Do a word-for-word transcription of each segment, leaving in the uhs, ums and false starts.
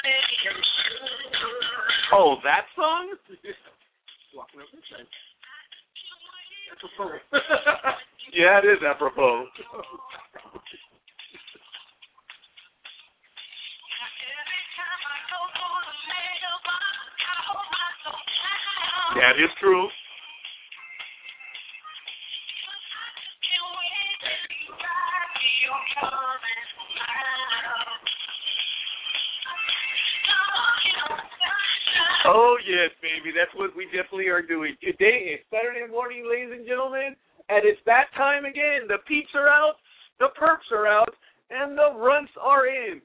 Oh, that song? Walking up this side. Apropos. Yeah, it is apropos. That is true. Oh, yes, baby. That's what we definitely are doing. Today is Saturday morning, ladies and gentlemen, and it's that time again. The peeps are out, the perps are out, and the runts are in.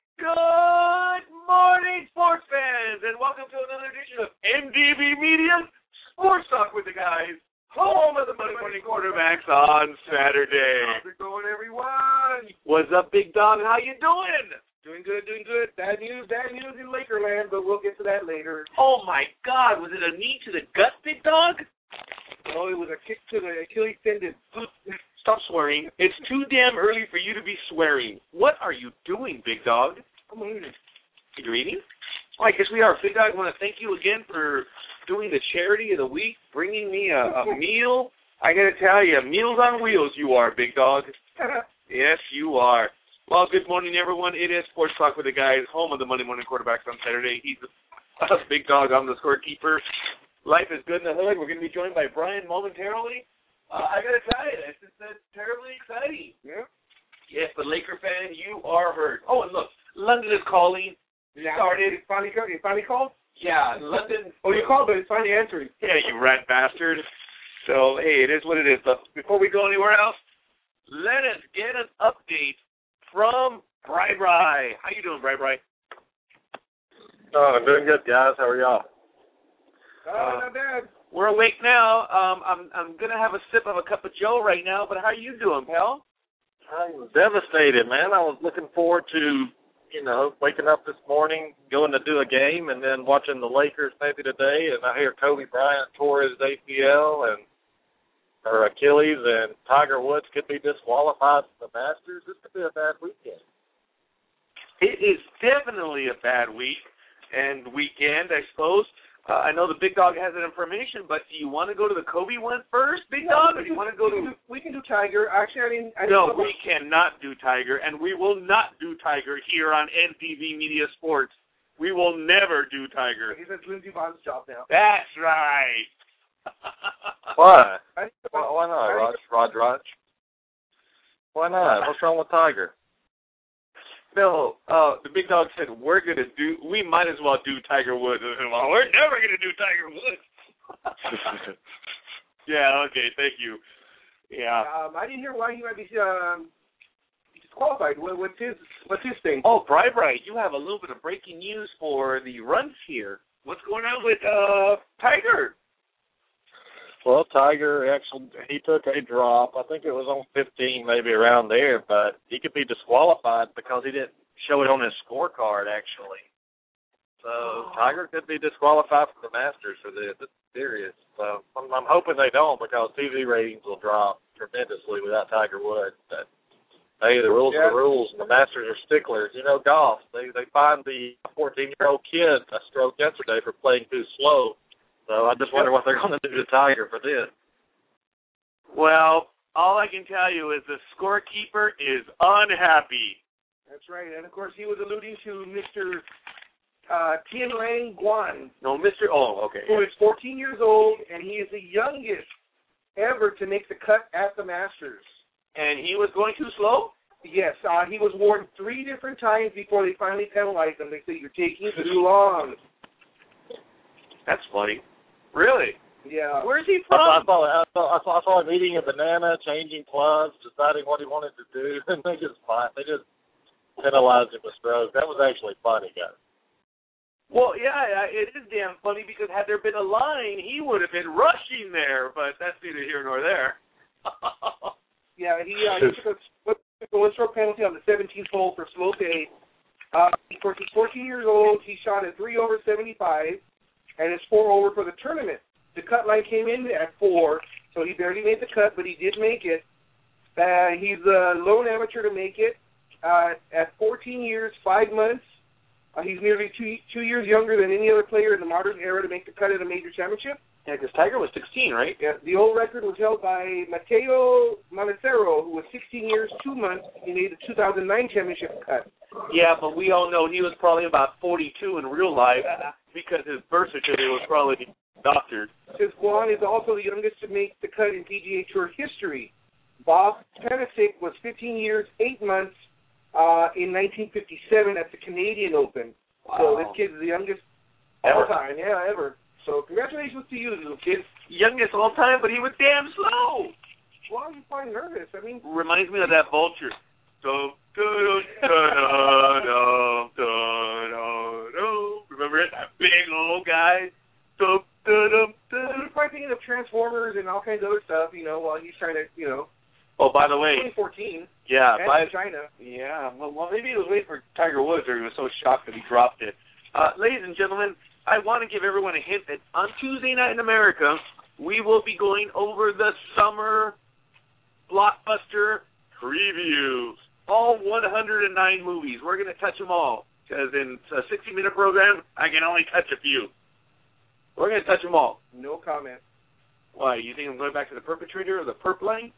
Good morning, sports fans, and welcome to another edition of M D B Media Sports Talk with the guys, home of the Monday Morning Quarterbacks on Saturday. How's it going, everyone? What's up, Big Dog? How you doing? Doing good, doing good. Bad news, bad news in Lakerland, but we'll get to that later. Oh, my God. Was it a knee to the gut, Big Dog? Oh, it was a kick to the Achilles tendon. Stop swearing. It's too damn early for you to be swearing. What are you doing, Big Dog? I'm eating. You're eating? Oh, I guess we are. Big Dog, I want to thank you again for doing the charity of the week, bringing me a, a meal. I got to tell you, Meals on Wheels you are, Big Dog. Yes, you are. Well, good morning, everyone. It is Sports Talk with the guys, home of the Monday Morning Quarterbacks on Saturday. He's a, a Big Dog. I'm the scorekeeper. Life is good in the hood. We're going to be joined by Brian momentarily. Uh, I got to tell you, this is uh, terribly exciting. Yeah. Yes, but Laker fan, you are hurt. Oh, and look, London is calling. Yeah. Started. It finally, it finally called? Yeah, London. Oh, you called, but it's finally answering. Yeah, you rat bastard. So, hey, it is what it is. But before we go anywhere else, let us get an update from Bri Bri. How you doing, Bri Bri? Oh, I'm doing good, guys. How are y'all? Oh, uh, not bad. We're awake now. Um, I'm I'm gonna have a sip of a cup of Joe right now. But how you doing, pal? I'm devastated, man. I was looking forward to, you know, waking up this morning, going to do a game, and then watching the Lakers maybe today, and I hear Kobe Bryant tore his A C L and or Achilles, and Tiger Woods could be disqualified from the Masters. This could be a bad weekend. It is definitely a bad week and weekend, I suppose. Uh, I know the Big Dog has that information, but do you want to go to the Kobe one first, Big Dog, or do you want to go to... We can do Tiger. Actually, I didn't... I no, didn't we cannot do Tiger, and we will not do Tiger here on M T V Media Sports. We will never do Tiger. He says Lindsey Bond's job now. That's right. Why? I think Why, why not, I Raj? Raj Raj? Why not? What's wrong with Tiger? No, uh, the Big Dog said we're going to do, we might as well do Tiger Woods. I said, well, we're never going to do Tiger Woods. Yeah, okay, thank you. Yeah. Um, I didn't hear why he might be um, disqualified. What, what's his What's his thing? Oh, Bri Bri, you have a little bit of breaking news for the runs here. What's going on with uh, Tiger? Well, Tiger actually, he took a drop. I think it was on fifteen, maybe around there, but he could be disqualified because he didn't show it on his scorecard, actually. So oh. Tiger could be disqualified from the Masters for this. It's serious. So I'm, I'm hoping they don't, because T V ratings will drop tremendously without Tiger Woods. But hey, the rules yeah. are the rules, and the Masters are sticklers. You know, golf, they they fined the fourteen-year-old kid a stroke yesterday for playing too slow. So I just wonder what they're going to do to Tiger for this. Well, all I can tell you is the scorekeeper is unhappy. That's right. And, of course, he was alluding to Mister Uh, Tien Lang Guan. No, Mister Oh, okay. Who is fourteen years old, and he is the youngest ever to make the cut at the Masters. And he was going too slow? Yes. Uh, he was warned three different times before they finally penalized him. They said, you're taking too long. That's funny. Really? Yeah. Where's he I, I, from? saw, I, saw, I, saw, I saw him eating a banana, changing clubs, deciding what he wanted to do, and they just they just penalized him with strokes. That was actually funny, guys. Well, yeah, it is damn funny, because had there been a line, he would have been rushing there, but that's neither here nor there. Yeah, he, uh, he took a, a one-stroke penalty on the seventeenth hole for slow pace. Uh, of course, he's fourteen years old. He shot at three over seventy-five, and it's four over for the tournament. The cut line came in at four, so he barely made the cut, but he did make it. Uh, he's a lone amateur to make it. Uh, at fourteen years, five months, Uh, he's nearly two two years younger than any other player in the modern era to make the cut at a major championship. Yeah, because Tiger was sixteen, right? Yeah, the old record was held by Mateo Malicero, who was sixteen years, two months. He made the two thousand nine championship cut. Yeah, but we all know he was probably about forty-two in real life because his birth certificate was probably doctored. Since Guan is also the youngest to make the cut in P G A Tour history. Bob Penisic was fifteen years, eight months uh, in nineteen fifty-seven at the Canadian Open. Wow. So this kid's the youngest Ever. all time. Yeah, ever. So congratulations to you, little kid. Youngest all time, but he was damn slow. Why are you finding nervous? I mean, reminds me of that vulture. So, remember it? That big old guy. So, he's probably thinking of Transformers and all kinds of other stuff, you know, while he's trying to, you know. Oh, by the way. twenty fourteen. Yeah, and by China. Yeah, well, well, maybe he was waiting for Tiger Woods, or he was so shocked that he dropped it. Uh, ladies and gentlemen, I want to give everyone a hint that on Tuesday night in America, we will be going over the summer blockbuster previews. All one hundred nine movies. We're going to touch them all. Because in a sixty-minute program, I can only touch a few. We're going to touch them all. No comment. Why, you think I'm going back to the perpetrator or the perp line?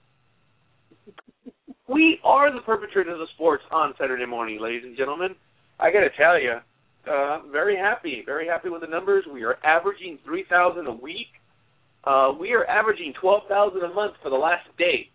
We are the perpetrators of sports on Saturday morning, ladies and gentlemen. I got to tell you, uh, very happy, very happy with the numbers. We are averaging three thousand a week. Uh, we are averaging twelve thousand a month for the last day.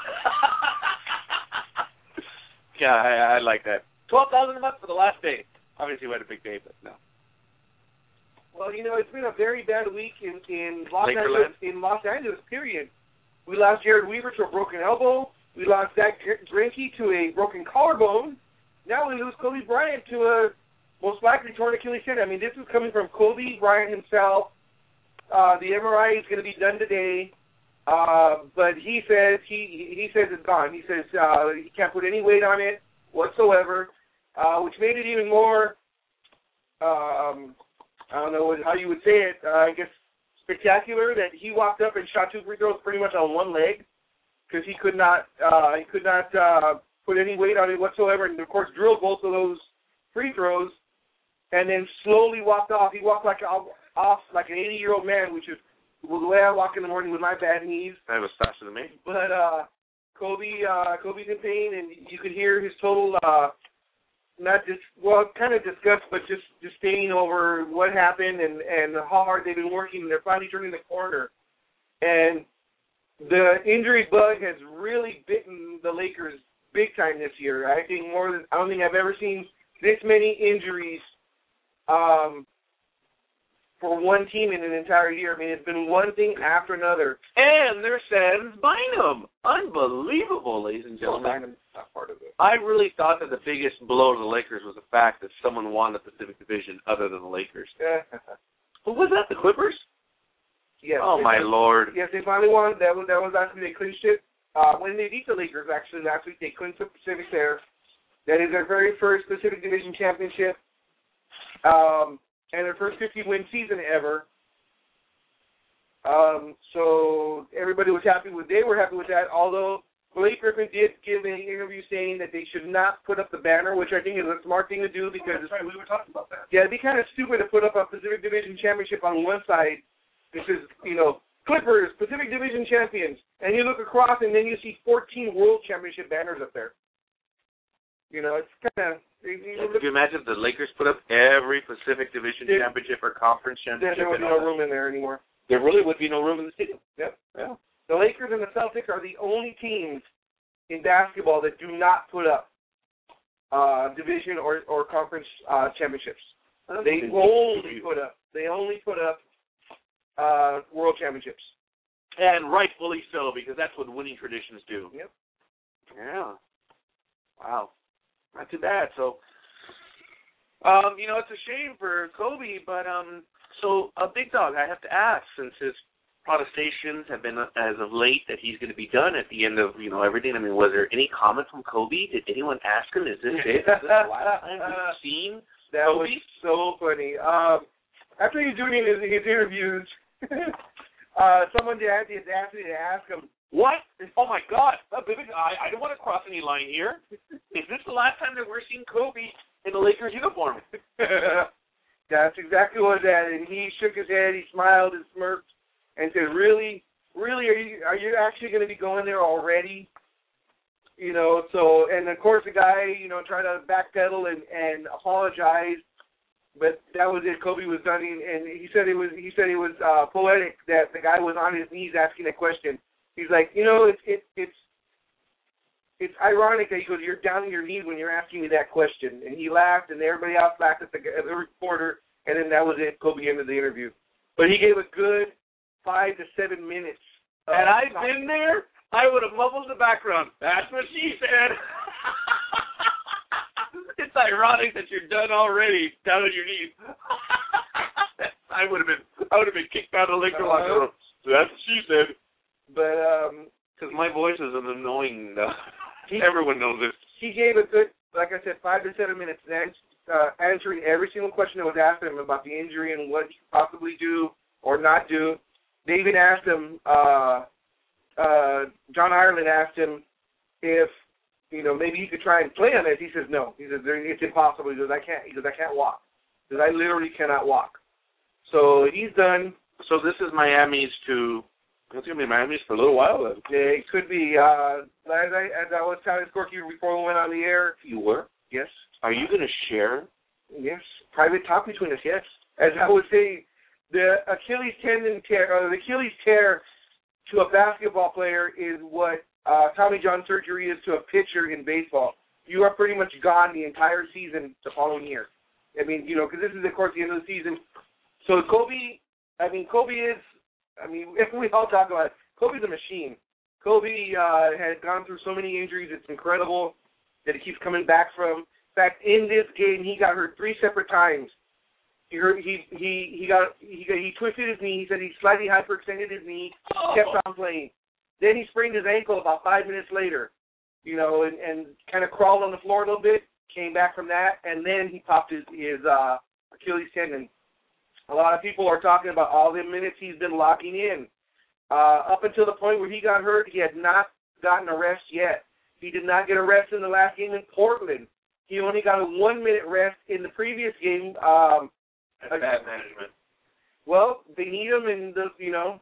Yeah, I, I like that. twelve thousand a month for the last day. Obviously, we had a big day, but no. Well, you know, it's been a very bad week in, in Los Lakerland. Angeles, in Los Angeles, period. We lost Jared Weaver to a broken elbow. We lost Zach Greinke to a broken collarbone. Now we lose Kobe Bryant to a most likely torn Achilles tendon. I mean, this is coming from Kobe Bryant himself. Uh, the M R I is going to be done today. Uh, but he says he he says it's gone. He says uh, he can't put any weight on it whatsoever, uh, which made it even more. Um, I don't know how you would say it. Uh, I guess spectacular that he walked up and shot two free throws pretty much on one leg because he could not uh, he could not uh, put any weight on it whatsoever, and of course drilled both of those free throws, and then slowly walked off. He walked like off like an eighty-year-old man, which is well, the way I walk in the morning with my bad knees. That was faster than me. But uh, Kobe, uh, Kobe's in pain, and you could hear his total, uh, not just, well, kind of disgust, but just disdain over what happened and, and how hard they've been working, and they're finally turning the corner. And the injury bug has really bitten the Lakers big time this year. I think more than, I don't think I've ever seen this many injuries um, for one team in an entire year. I mean, it's been one thing after another. And they're Sans Bynum. Unbelievable, ladies and gentlemen. Bynum's not part of it. I really thought that the biggest blow to the Lakers was the fact that someone won the Pacific Division other than the Lakers. Well, was that the Clippers? Yes. Oh, my Lord. Yes, they finally won. That was, that was actually, they clinched it. Uh, when they beat the Lakers, actually, last week, they clinched the Pacific there. That is their very first Pacific Division championship. Um... and their first fifty-win season ever. Um, so everybody was happy with. They were happy with that. Although Blake Griffin did give an interview saying that they should not put up the banner, which I think is a smart thing to do because that's right. We were talking about that. Yeah, it'd be kind of stupid to put up a Pacific Division championship on one side. This is, you know, Clippers Pacific Division champions, and you look across and then you see fourteen World Championship banners up there. You know, it's kind of. Could you imagine if the Lakers put up every Pacific Division There, championship or conference championship? There would be no room in there anymore. There really would be no room in the stadium. Yep. Yeah. The Lakers and the Celtics are the only teams in basketball that do not put up uh, division or, or conference uh, championships. They only put up. They only put up uh, world championships. And rightfully so, because that's what winning traditions do. Yep. Yeah. Wow. Not too bad. So, um, you know, it's a shame for Kobe, but um, so a big dog. I have to ask, since his protestations have been as of late that he's going to be done at the end of you know everything. I mean, was there any comment from Kobe? Did anyone ask him? Is this it? Is this the last time we've seen that Kobe? was so funny. Um, after he's doing his, his interviews, uh, someone did ask, did ask me to ask him. What? Oh, my God. I, I don't want to cross any line here. Is this the last time that we're seeing Kobe in the Lakers uniform? That's exactly what that. And he shook his head, he smiled and smirked, and said, "Really, really, are you are you actually going to be going there already?" You know. So, and of course, the guy, you know, tried to backpedal and and apologize, but that was it. Kobe was done, and he said it was he said it was uh, poetic that the guy was on his knees asking a question. He's like, you know, it's it, it's. It's ironic that he goes, "You're down on your knees when you're asking me that question." And he laughed, and everybody else laughed at the, at the reporter, and then that was it. Kobe ended the interview. But he gave a good five to seven minutes. Had I been there, I would have mumbled the background. That's what she said. It's ironic that you're done already, down on your knees. I would have been, I would have been kicked out of the liquor locker room. That's what she said. But um, because my voice is an annoying. Uh, He, Everyone knows it. He gave a good, like I said, five to seven minutes uh, answering every single question that was asked him about the injury and what he could possibly do or not do. They even asked him, uh, uh, John Ireland asked him if, you know, maybe he could try and play on this. He says no. He says it's impossible. He goes, I can't. He goes, I can't walk. He goes, I literally cannot walk. So he's done. So this is Miami's to. It's going to be Miami's for a little while then. It could be. Uh, as, I, as I was telling Scorky before we went on the air. You were? Yes. Are you going to share? Yes. Private talk between us, yes. As I would say, the Achilles tendon tear, or the Achilles tear to a basketball player is what uh, Tommy John surgery is to a pitcher in baseball. You are pretty much gone the entire season the following year. I mean, you know, because this is, of course, the end of the season. So Kobe, I mean, Kobe is, I mean, if we all talk about it, Kobe's a machine. Kobe uh, has gone through so many injuries. It's incredible that he keeps coming back from. In fact, in this game, he got hurt three separate times. He hurt, he he he got he got, he twisted his knee. He said he slightly hyperextended his knee. Oh. Kept on playing. Then he sprained his ankle about five minutes later. You know, and, and kind of crawled on the floor a little bit. Came back from that, and then he popped his his uh, Achilles tendon. A lot of people are talking about all the minutes he's been locking in. Uh, up until the point where he got hurt, he had not gotten a rest yet. He did not get a rest in the last game in Portland. He only got a one-minute rest in the previous game. Um, That's bad management. Well, they need him, and the, you know,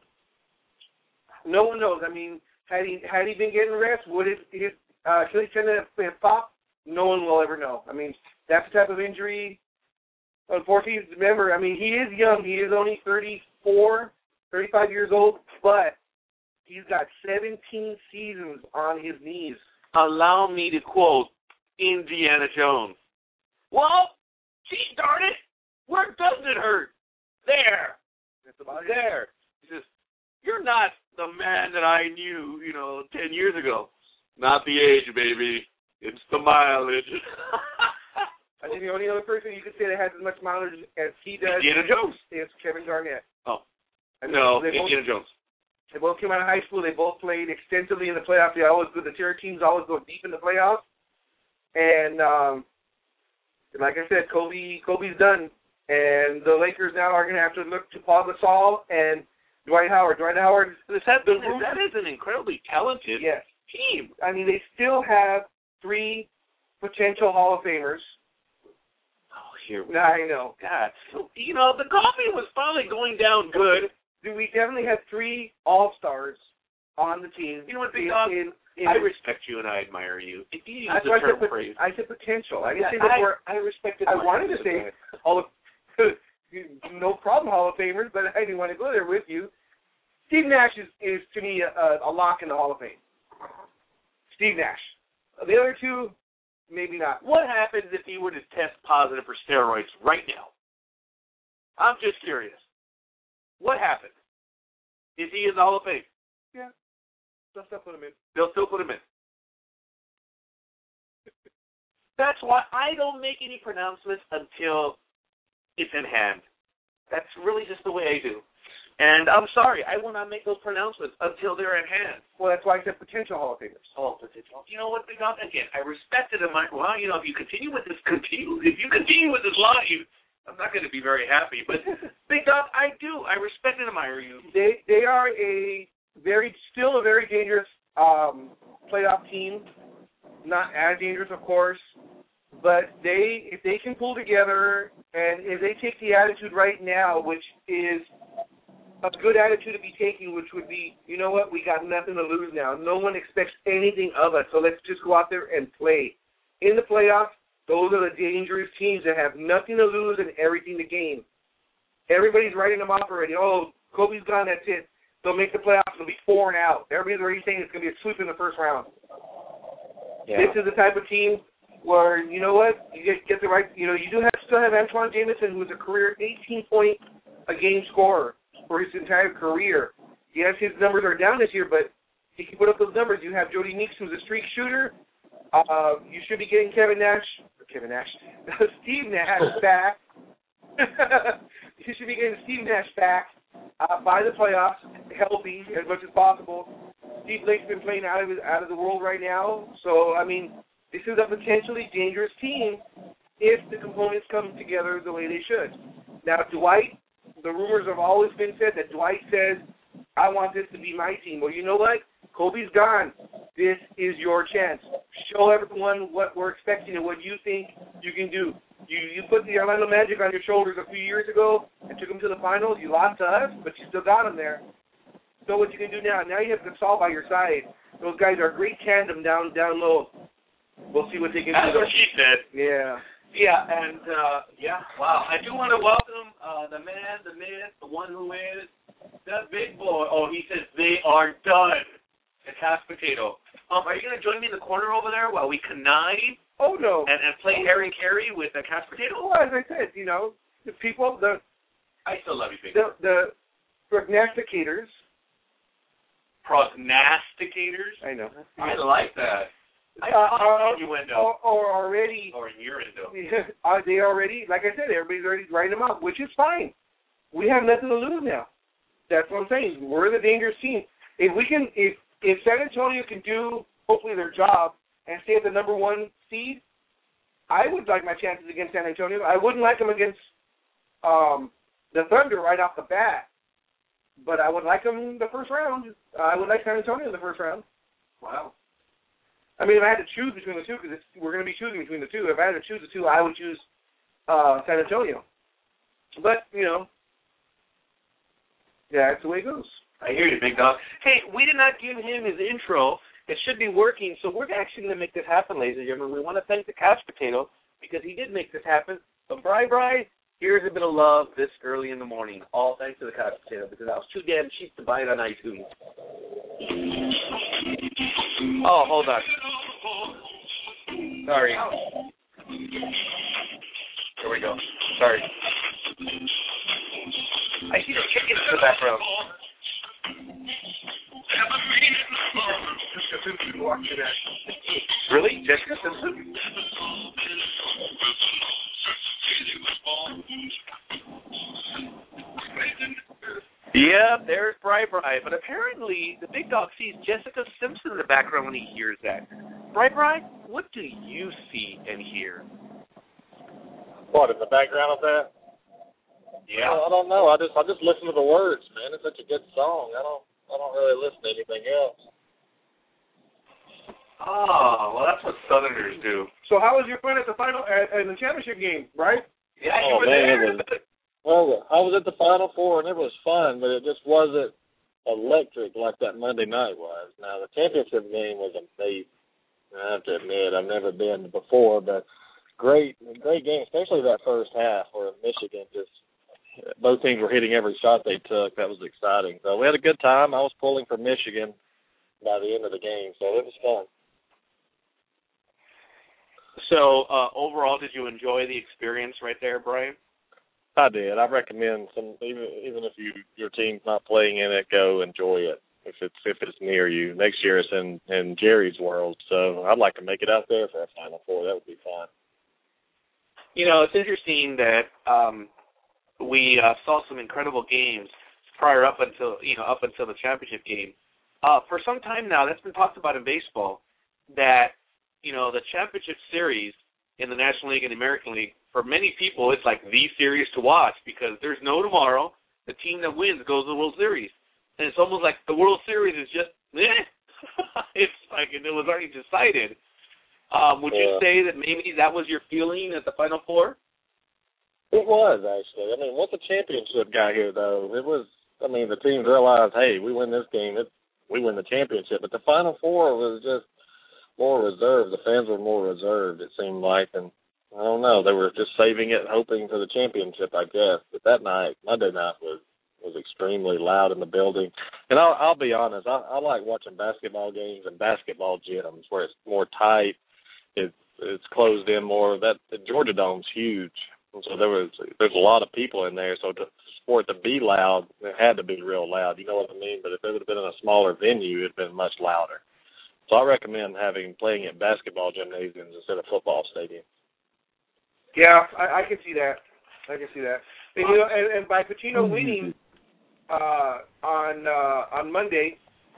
no one knows. I mean, had he had he been getting rest, would his his uh, Achilles tendon have popped? No one will ever know. I mean, that's the type of injury. Unfortunately, remember, I mean, he is young. He is only thirty-four, thirty-five years old, but he's got seventeen seasons on his knees. Allow me to quote Indiana Jones. Well, gee darn it, where doesn't it hurt? There. That's about there. It. He says, you're not the man that I knew, you know, ten years ago. Not the age, baby. It's the mileage. I think the only other person you could say that has as much mileage as he does Indiana Jones. is Kevin Garnett. Oh. I mean, No, they Indiana both, Jones. They both came out of high school. They both played extensively in the playoffs. They always go, the tier teams always go deep in the playoffs. And um, like I said, Kobe, Kobe's done. And the Lakers now are going to have to look to Paul Gasol and Dwight Howard. Dwight Howard. That, that is an incredibly talented yes. team. I mean, they still have three potential Hall of Famers. Oh, here we go. I know. God. So, you know, the coffee was finally going down good. We definitely have three All-Stars on the team. You know what, Big in, Dog? in, in, I respect you and I admire you. If you use That's the why term I said, phrase. I said potential. I didn't Yeah, say that I, we're, I respected I wanted to say Hall of no problem Hall of Famers, but I didn't want to go there with you. Steve Nash is, is to me, a, a lock in the Hall of Fame. Steve Nash. The other two, maybe not. What happens if he were to test positive for steroids right now? I'm just curious. What happens? Is he in the Hall of Fame? Yeah. They'll still put him in. They'll still put him in. That's why I don't make any pronouncements until it's in hand. That's really just the way I do. And I'm sorry, I will not make those pronouncements until they're at hand. Well, that's why I said potential Hall of Famers. Oh, potential. You know what, Big Dog? Again, I respected him. I, well, you know, if you continue with this, continue. If you continue with this line, you, I'm not going to be very happy. But Big Dog, I do. I respect and admire you. They they are a very still a very dangerous um, playoff team. Not as dangerous, of course, But they, if they can pull together, and if they take the attitude right now, which is a good attitude to be taking, which would be, you know what, we got nothing to lose now. No one expects anything of us, so let's just go out there and play. In the playoffs, those are the dangerous teams that have nothing to lose and everything to gain. Everybody's writing them off already. Oh, Kobe's gone, that's it. They'll make the playoffs. They'll be four and out. Everybody's already saying it's going to be a sweep in the first round. Yeah. This is the type of team where, you know what, you get, get the right, you know, you do have still have Antoine Jameson, who's a career eighteen-point-a-game scorer for his entire career. Yes, his numbers are down this year, but he can put up those numbers. You have Jody Meeks, who's a streak shooter. Uh, you should be getting Kevin Nash, or Kevin Nash, Steve Nash back. You should be getting Steve Nash back uh, by the playoffs, healthy as much as possible. Steve Blake's been playing out of his, out of the world right now, so I mean, this is a potentially dangerous team if the components come together the way they should. Now, Dwight, the rumors have always been said that Dwight says, I want this to be my team. Well, you know what? Kobe's gone. This is your chance. Show everyone what we're expecting and what you think you can do. You you put the Orlando Magic on your shoulders a few years ago and took them to the finals. You lost to us, but you still got them there. So what you can do now? Now you have Gasol by your side. Those guys are a great tandem down down low. We'll see what they can That's do. That's what she said. Yeah. Yeah, and, uh, yeah, wow. I do want to welcome uh, the man, the myth, the one who is the big boy. Oh, he says they are done. The Cast Potato. Um, are you going to join me in the corner over there while we connive? Oh, no. And, and play oh, Harry Carey with the Cast Potato? Well, as I said, you know, the people, the... I still love you, big The, the prognosticators. Prognosticators? I know. I like that. I uh, uh, innuendo. Or, or already... Or innuendo. Are they already, like I said, everybody's already writing them out, which is fine. We have nothing to lose now. That's what I'm saying. We're the dangerous team. If we can, if if San Antonio can do, hopefully, their job and stay at the number one seed, I would like my chances against San Antonio. I wouldn't like them against um, the Thunder right off the bat, but I would like them in the first round. I would like San Antonio in the first round. Wow. I mean, if I had to choose between the two, because we're going to be choosing between the two, if I had to choose the two, I would choose uh, San Antonio. But, you know, yeah, that's the way it goes. I hear you, big dog. Hey, we did not give him his intro. It should be working, so we're actually going to make this happen, ladies and gentlemen. We want to thank the Couch Potato because he did make this happen. But, Bri Bri, here's a bit of love this early in the morning, all thanks to the Couch Potato because I was too damn cheap to buy it on iTunes. Oh, hold on. Sorry. Here we go. Sorry. I see the chickens in the background. Really? Jessica Simpson? Yeah, there's Bri Bri. But apparently, the big dog sees Jessica Simpson in the background when he hears that. Bri Bri, what do you see and hear? What, in the background of that? Yeah. Well, I don't know. I just I just listen to the words, man. It's such a good song. I don't I don't really listen to anything else. Oh, well, that's what Southerners do. So how was your fun at the final, at, at the championship game, right? Yeah, you oh, were man, there. It was, well, I was at the Final Four, and it was fun, but it just wasn't electric like that Monday night was. Now, the championship game was amazing. I have to admit, I've never been before, but great, great game, especially that first half where Michigan just, both teams were hitting every shot they took. That was exciting. So we had a good time. I was pulling for Michigan by the end of the game, so it was fun. So, uh, overall, did you enjoy the experience right there, Brian? I did. I recommend some, even even if you your team's not playing in it, go enjoy it if it's if it's near you. Next year it's in, in Jerry's World, so I'd like to make it out there for a Final Four. That would be fun. You know, it's interesting that um, we uh, saw some incredible games prior up until you know up until the championship game. Uh, for some time now, that's been talked about in baseball that you know the championship series in the National League and the American League, for many people, it's like the series to watch because there's no tomorrow. The team that wins goes to the World Series. And it's almost like the World Series is just, eh. It's like it was already decided. Um, would yeah. you say that maybe that was your feeling at the Final Four? It was, actually. I mean, once the championship got here, though, it was, I mean, the teams realized, hey, we win this game, it, we win the championship. But the Final Four was just more reserved. The fans were more reserved, it seemed like. And I don't know, they were just saving it, hoping for the championship, I guess. But that night, Monday night, was was extremely loud in the building. And I'll, I'll be honest, I, I like watching basketball games and basketball gyms where it's more tight, it's, it's closed in more. That the Georgia Dome's huge. And so there was there's a lot of people in there, so to, for it to be loud, it had to be real loud. You know what I mean? But if it would have been in a smaller venue, it would have been much louder. So I recommend having playing at basketball gymnasiums instead of football stadiums. Yeah, I, I can see that. I can see that. And, you know, and, and by Pitino winning uh, on uh, on Monday,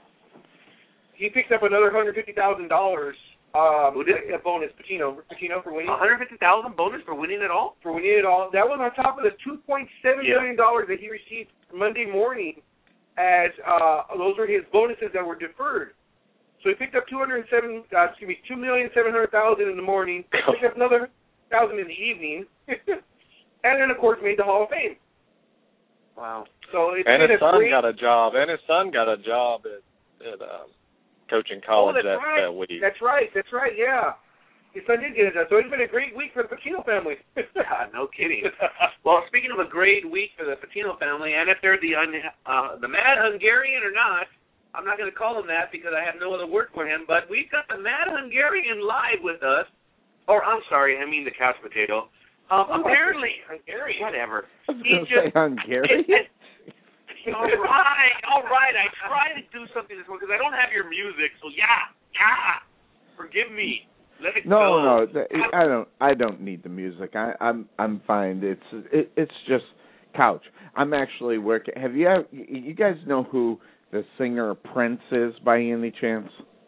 he picked up another one hundred fifty thousand dollars. Um, a bonus, Pitino, Pitino for winning. one hundred fifty thousand dollars bonus for winning it all? For winning it all. That was on top of the two point seven yeah. million dollars that he received Monday morning, as uh, those were his bonuses that were deferred. So he picked up two hundred seven, uh, excuse me, two million seven hundred thousand in the morning. Picked up another thousand in the evening, and then of course made the Hall of Fame. Wow. So it's and his son great... got a job. And his son got a job at at. Um, coaching college oh, that's that, right. that week. That's right. That's right. Yeah. His son did get it done. So it's been a great week for the Pitino family. God, no kidding. Well, speaking of a great week for the Pitino family, and if they're the un, uh, the Mad Hungarian or not, I'm not going to call him that because I have no other word for him, but we've got the Mad Hungarian live with us. Or, I'm sorry, I mean the couch potato. Um, apparently, Hungarian, whatever. I was going to say Hungarian? It, it, all right, all right. I tried to do something this one because I don't have your music. So yeah, yeah. Forgive me. Let it no, go. No, no. I don't. I don't need the music. I, I'm. I'm fine. It's. It, it's just couch. I'm actually working. Have you? Ever, you guys know who the singer Prince is by any chance?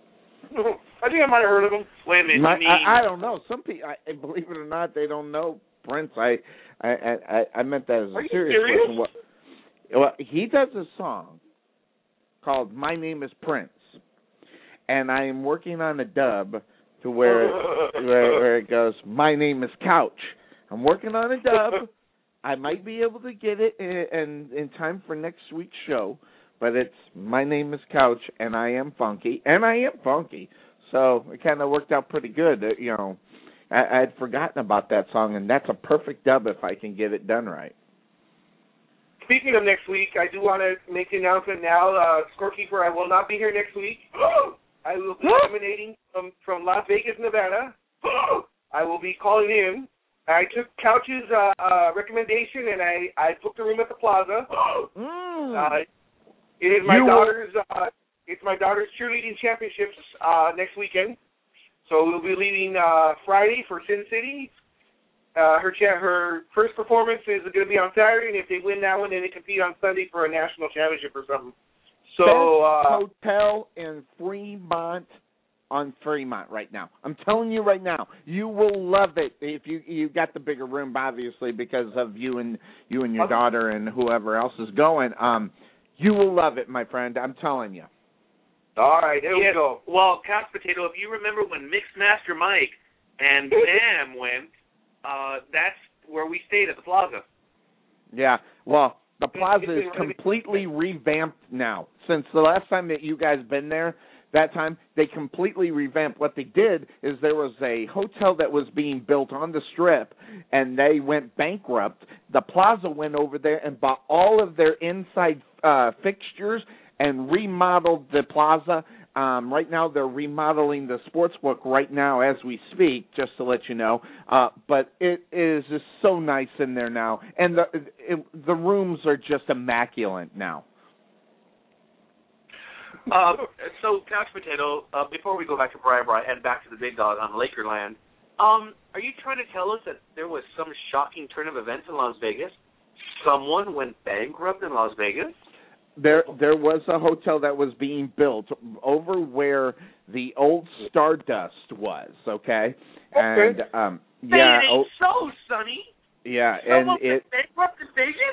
I think I might have heard of him. Wait a minute. My, you mean... I, I don't know. Some people, I, believe it or not, they don't know Prince. I. I. I, I meant that as a Are you serious serious? question. What, Well, he does a song called "My Name Is Prince," and I am working on a dub to where where, where it goes, "My name is Couch." I'm working on a dub. I might be able to get it in, in, in time for next week's show, but it's "My Name is Couch," and I am funky, and I am funky. So it kind of worked out pretty good. You know, I, I'd forgotten about that song, and that's a perfect dub if I can get it done right. Speaking of next week, I do want to make the announcement now. Uh, Scorekeeper, I will not be here next week. I will be emanating from, from Las Vegas, Nevada. I will be calling in. I took Couch's uh, uh, recommendation, and I, I booked a room at the Plaza. Mm. Uh, it is my You daughter's uh, it's my daughter's cheerleading championships uh, next weekend. So we'll be leaving uh, Friday for Sin City. Uh, her cha- her first performance is going to be on Saturday, and if they win that one, then they compete on Sunday for a national championship or something. So uh, Best hotel in Fremont on Fremont right now. I'm telling you right now, you will love it if you you got the bigger room, obviously because of you and you and your daughter and whoever else is going. Um, you will love it, my friend. I'm telling you. All right, there yes. we go. Well, Couch Potato, if you remember when Mixmaster Mike and Bam went. Uh, that's where we stayed at the Plaza. Yeah, well, the Plaza is completely revamped now. Since the last time that you guys been there, that time, they completely revamped. What they did is there was a hotel that was being built on the Strip, and they went bankrupt. The Plaza went over there and bought all of their inside uh, fixtures and remodeled the Plaza. Um, right now, they're remodeling the sports book right now as we speak, just to let you know. Uh, but it is just so nice in there now. And the it, the rooms are just immaculate now. Uh, so, Couch Potato, uh, before we go back to Bri Bri and back to the big dog on Lakerland, um, are you trying to tell us that there was some shocking turn of events in Las Vegas? Someone went bankrupt in Las Vegas? There there was a hotel that was being built over where the old Stardust was, okay? And, um, yeah. It ain't so, Sonny. Yeah, Someone and it... bankrupt in Vegas?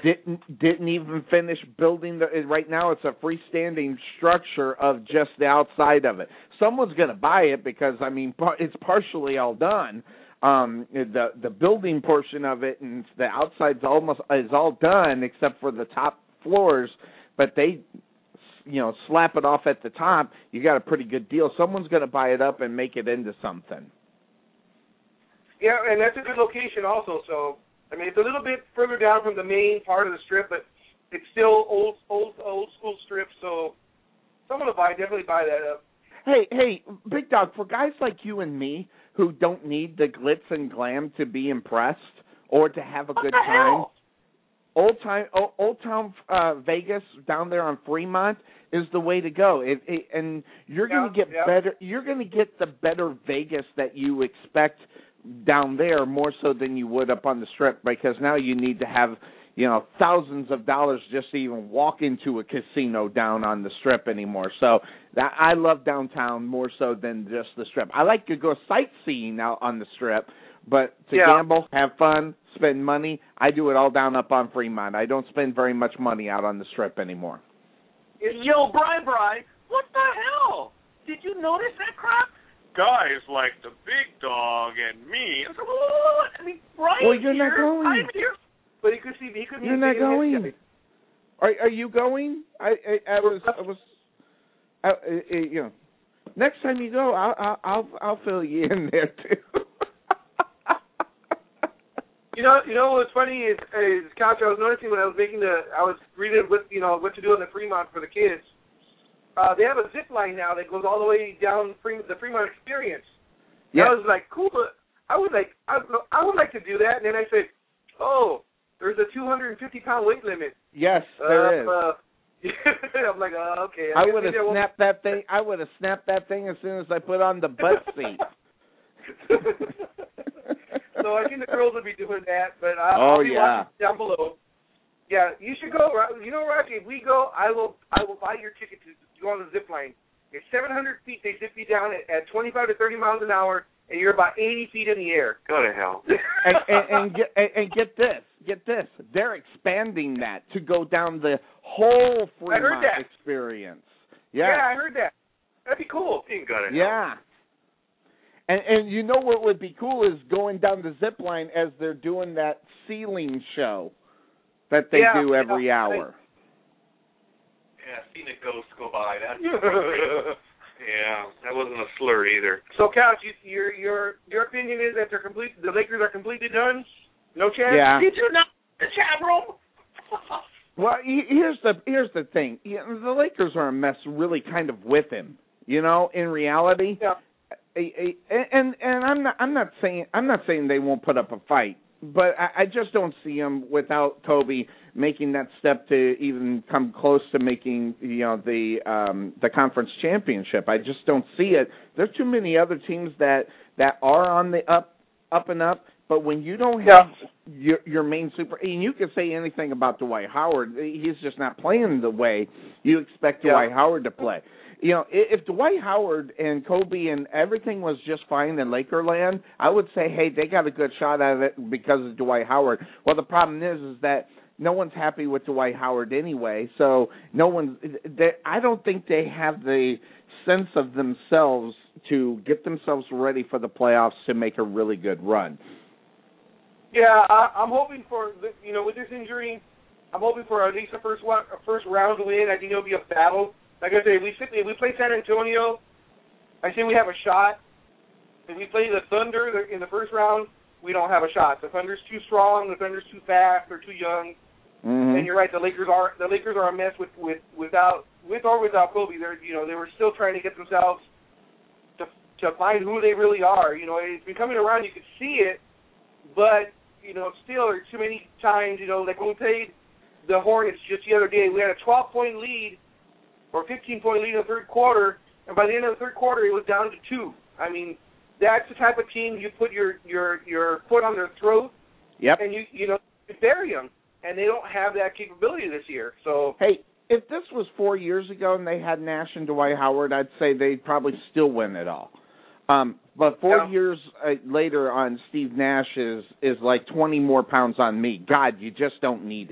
didn't didn't even finish building the. Right now, it's a freestanding structure of just the outside of it. Someone's going to buy it because I mean it's partially all done. Um, the the building portion of it and the outside's almost is all done except for the top floors, but they, you know, slap it off at the top. You got a pretty good deal. Someone's going to buy it up and make it into something. Yeah, and that's a good location also. So I mean, it's a little bit further down from the main part of the strip, but it's still old old old school strip. So someone will buy definitely buy that up. Hey, hey, Big Dog, for guys like you and me who don't need the glitz and glam to be impressed or to have a what good the time, hell? Old time, old, old town uh, Vegas down there on Fremont is the way to go. It, it, and you're yeah, going to get yeah. better. You're going to get the better Vegas that you expect down there more so than you would up on the Strip, because now you need to have, you know, thousands of dollars just to even walk into a casino down on the Strip anymore. So that I love downtown more so than just the Strip. I like to go sightseeing out on the Strip, but to yeah. gamble, have fun, spend money, I do it all down up on Fremont. I don't spend very much money out on the Strip anymore. Yo, Bri Bri, what the hell? Did you notice that crap? Guys like the Big Dog and me. I was like, what? I mean, Brian's well, you're here. not going. I'm here. But he could see. He could. You're not going. Are Are you going? I I, I was I was. I, I, you know, next time you go, I'll I'll I'll, I'll fill you in there too. You know, you know what's funny is, is Couch. I was noticing when I was making the, I was reading what you know what to do in the Fremont for the kids. Uh, they have a zip line now that goes all the way down Fremont, the Fremont Experience. Yeah. I was like, cool. I would like, I, I would like to do that. And then I said, oh, there's a two hundred fifty pound weight limit. Yes, there uh, is. Uh, I'm like, oh, okay. I, I would have snapped that thing. I would have snapped that thing as soon as I put on the butt seat. So I think the girls will be doing that, but I'll, oh, I'll be yeah. watching down below. Yeah, you should go. You know, Rocky, if we go, I will I will buy your ticket to go on the zip line. It's seven hundred feet. They zip you down at, at twenty-five to thirty miles an hour, and you're about eighty feet in the air. Go to hell. and, and, and, get, and, and get this. Get this. They're expanding that to go down the whole Fremont experience. Yeah. Yeah, I heard that. That'd be cool. You can go to hell. Yeah. And and you know what would be cool is going down the zip line as they're doing that ceiling show that they yeah, do every yeah, hour. Yeah, seen a ghost go by. That's yeah, that wasn't a slur either. So, Couch, you, your your your opinion is that they're complete. The Lakers are completely done. No chance. Yeah. Did you not the chat room? Well, here's the here's the thing. You know, the Lakers are a mess, really, kind of with him. You know, in reality. Yeah. A, a, and and I'm not I'm not saying I'm not saying they won't put up a fight, but I, I just don't see them without Kobe making that step to even come close to making you know the um, the conference championship. I just don't see it. There's too many other teams that, that are on the up up and up. But when you don't have yeah. your your main super, and you can say anything about Dwight Howard, he's just not playing the way you expect Dwight yeah. Howard to play. You know, if Dwight Howard and Kobe and everything was just fine in Lakerland, I would say, hey, they got a good shot at it because of Dwight Howard. Well, the problem is, is that no one's happy with Dwight Howard anyway. So no one's. They, I don't think they have the sense of themselves to get themselves ready for the playoffs to make a really good run. Yeah, I, I'm hoping for you know with this injury, I'm hoping for at least a first one, a first round win. I think it'll be a battle. Like I said, if we if we play San Antonio, I think we have a shot. If we play the Thunder in the first round, we don't have a shot. The Thunder's too strong. The Thunder's too fast. They're too young. Mm-hmm. And you're right. The Lakers are the Lakers are a mess with, with without with or without Kobe. They're you know they were still trying to get themselves to to find who they really are. You know, it's been coming around. You could see it, but you know still there's too many times. You know, like when we played the Hornets just the other day, we had a twelve point lead. Or fifteen-point lead in the third quarter, and by the end of the third quarter, it was down to two. I mean, that's the type of team you put your your, your foot on their throat, yep. and you you know bury them, and they don't have that capability this year. So hey, if this was four years ago and they had Nash and Dwight Howard, I'd say they'd probably still win it all. Um, but four yeah. years uh, later on Steve Nash is is like twenty more pounds on me. God, you just don't need it.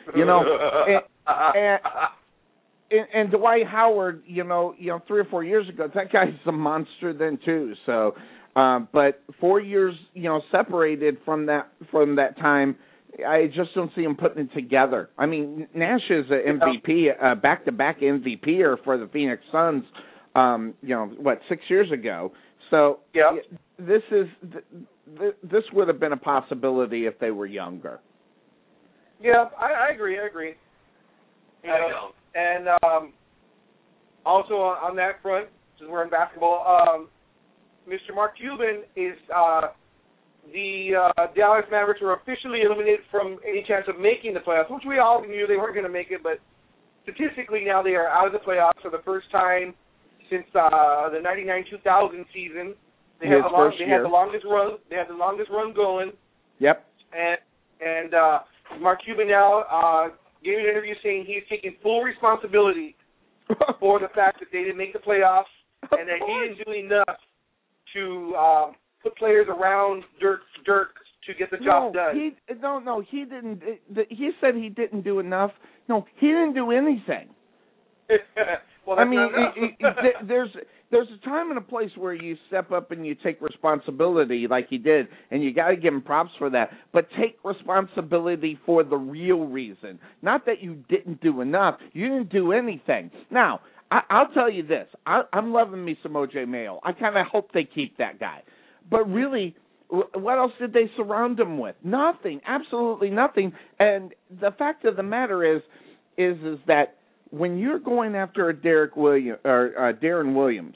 You know, and, and, and, and Dwight Howard, you know, you know, three or four years ago, that guy's a monster then too. So, um, but four years, you know, separated from that from that time, I just don't see him putting it together. I mean, Nash is an M V P, uh, back-to-back M V P-er for the Phoenix Suns. Um, you know what? Six years ago. So yeah. this is th- this would have been a possibility if they were younger. Yeah, I, I agree. I agree. Uh, and um, also on, on that front, since we're in basketball, um, Mister Mark Cuban is uh, the uh, Dallas Mavericks were officially eliminated from any chance of making the playoffs, which we all knew they weren't going to make it. But statistically, now they are out of the playoffs for the first time since uh, the ninety-nine two thousand season. They had the long, they had the longest run. They had the longest run going. Yep. And and uh, Mark Cuban now uh, gave an interview saying he's taking full responsibility for the fact that they didn't make the playoffs and that he didn't do enough to um, put players around Dirk Dirk to get the job no, done. He, no, no, he didn't. He said he didn't do enough. No, he didn't do anything. well, I mean, it, it, it, there's there's a time and a place where you step up and you take responsibility like he did, and you got to give him props for that. But take responsibility for the real reason, not that you didn't do enough. You didn't do anything. Now, I, I'll tell you this: I, I'm loving me some O J Mayo. I kind of hope they keep that guy, but really. What else did they surround him with? Nothing, absolutely nothing. And the fact of the matter is, is, is that when you're going after a Derek Williams or uh, Darren Williams,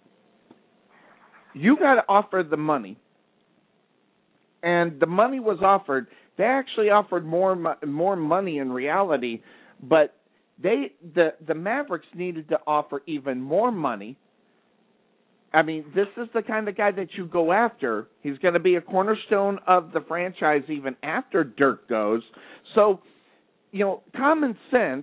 you got to offer the money, and the money was offered. They actually offered more more money in reality, but they the the Mavericks needed to offer even more money. I mean, this is the kind of guy that you go after. He's going to be a cornerstone of the franchise even after Dirk goes. So, you know, common sense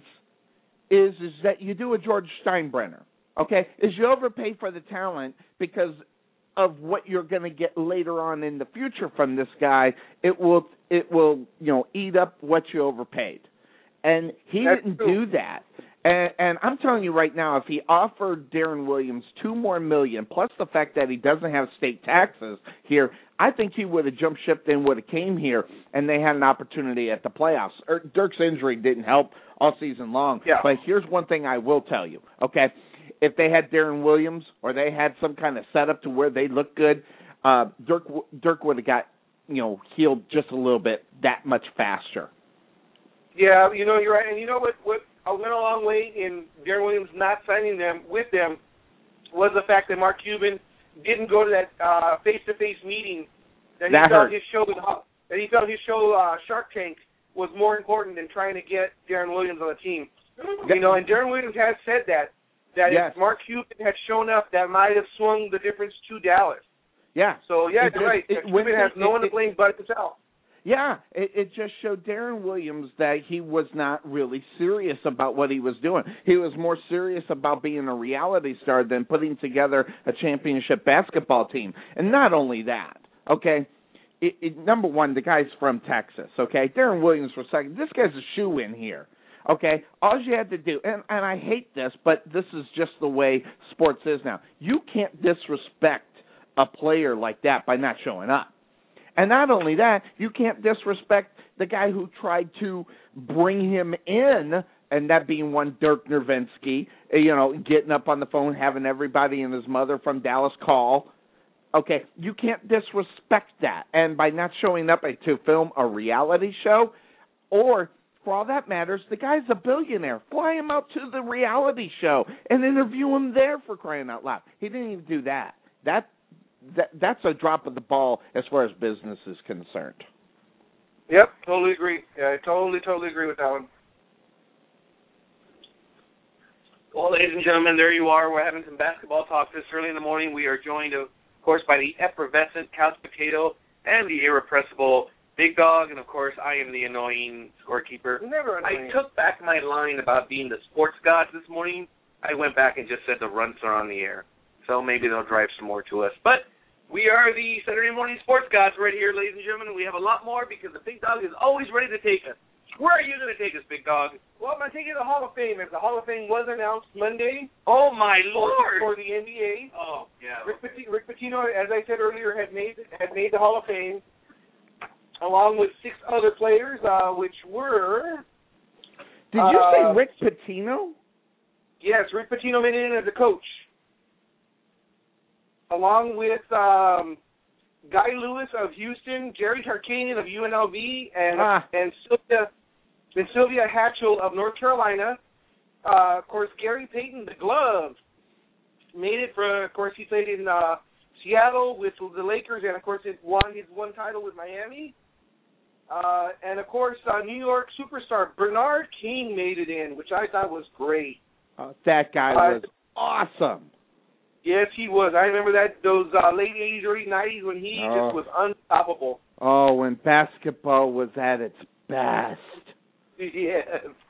is is that you do a George Steinbrenner, okay? Is you overpay for the talent because of what you're going to get later on in the future from this guy. It will, it will, you know, eat up what you overpaid. And he That's didn't true. do that. And, and I'm telling you right now, if he offered Darren Williams two more million, plus the fact that he doesn't have state taxes here, I think he would have jumped ship and would have came here, and they had an opportunity at the playoffs. Er, Dirk's injury didn't help all season long. Yeah. But here's one thing I will tell you, okay? If they had Darren Williams or they had some kind of setup to where they look good, uh, Dirk Dirk would have got, you know, healed just a little bit that much faster. Yeah, you know, you're right. And you know what, what went a long way in Darren Williams not signing them with them was the fact that Mark Cuban didn't go to that uh, face-to-face meeting that he That felt hurt. his show that he felt his show uh, Shark Tank was more important than trying to get Darren Williams on the team. You know, and Darren Williams has said that that Yes. if Mark Cuban had shown up, that might have swung the difference to Dallas. Yeah. So yeah, It you're just- right. it- Cuban when has it- no one it- to blame but himself. Yeah, it, it just showed Darren Williams that he was not really serious about what he was doing. He was more serious about being a reality star than putting together a championship basketball team. And not only that, okay, it, it, number one, the guy's from Texas, okay? Darren Williams was second. This guy's a shoe-in here, okay? All you had to do, and, and I hate this, but this is just the way sports is now. You can't disrespect a player like that by not showing up. And not only that, you can't disrespect the guy who tried to bring him in, and that being one Dirk Nowitzki, you know, getting up on the phone, having everybody and his mother from Dallas call. Okay, you can't disrespect that. And by not showing up to film a reality show, or for all that matters, the guy's a billionaire. Fly him out to the reality show and interview him there, for crying out loud. He didn't even do that. That That that's a drop of the ball as far as business is concerned. Yep, totally agree. Yeah, I totally, totally agree with that one. Well, ladies and gentlemen, there you are. We're having some basketball talk this early in the morning. We are joined, of course, by the effervescent couch potato and the irrepressible Big Dog, and of course, I am the annoying scorekeeper. Never I took back my line about being the sports gods this morning. I went back and just said the runts are on the air. So maybe they'll drive some more to us. But we are the Saturday morning sports gods right here, ladies and gentlemen. We have a lot more because the Big Dog is always ready to take us Where are you going to take us, big dog? Well, I'm going to take you to the Hall of Fame, as the Hall of Fame was announced Monday. Oh, my Lord. For the N B A. Oh, yeah. Rick, Pit- Rick Pitino, as I said earlier, had made had made the Hall of Fame, along with six other players, uh, which were... Did you uh, say Rick Pitino? Yes, Rick Pitino made it in as a coach, along with um, Guy Lewis of Houston, Jerry Tarkanian of U N L V, and ah. and Sylvia and Sylvia Hatchell of North Carolina. Uh, of course, Gary Payton, the glove, made it for. Of course, he played in uh, Seattle with the Lakers, and of course, it won his one title with Miami. Uh, and of course, uh, New York superstar Bernard King made it in, which I thought was great. Uh, that guy Uh, was awesome. Yes, he was. I remember that those uh, late eighties, early nineties when he Oh. just was unstoppable. Oh, when basketball was at its best. Yes.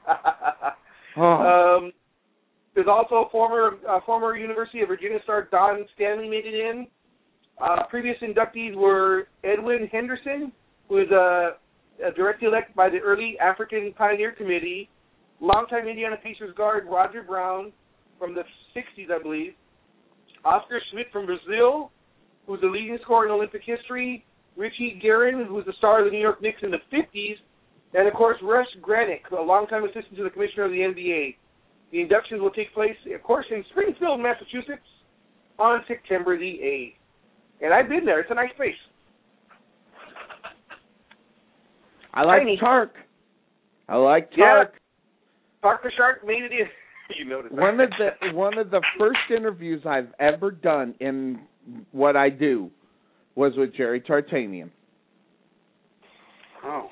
Oh. um, there's also former uh, former University of Virginia star Don Stanley made it in. Uh, previous inductees were Edwin Henderson, who is a, a direct elect by the early African Pioneer Committee, longtime Indiana Pacers guard Roger Brown from the sixties, I believe, Oscar Schmidt from Brazil, who's the leading scorer in Olympic history, Richie Guerin, who's the star of the New York Knicks in the fifties, and, of course, Russ Granick, a longtime assistant to the commissioner of the N B A. The inductions will take place, of course, in Springfield, Massachusetts, on September the eighth. And I've been there. It's a nice place. I like Tiny. Tark. I like Yeah. Tark. Park the Shark made it in. You noticed that. One of the one of the first interviews I've ever done in what I do was with Jerry Tartanian. Oh.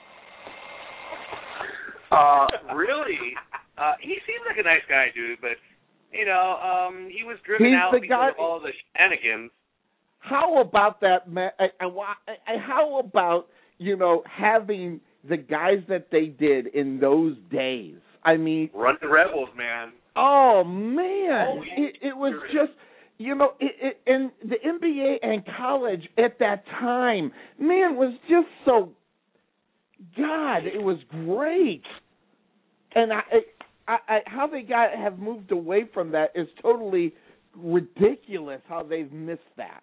Uh, really? Uh, he seems like a nice guy, dude, but, you know, um, he was driven He's out the because guy- of all the shenanigans. How about that, man? How about, you know, having the guys that they did in those days? I mean, Run the Rebels, man. oh man, Oh, yeah. it, it was Sure. just, you know, it, it, and the N B A and college at that time, man, was just so. God, it was great, and I, I, I how they got have moved away from that is totally ridiculous. How they've missed that.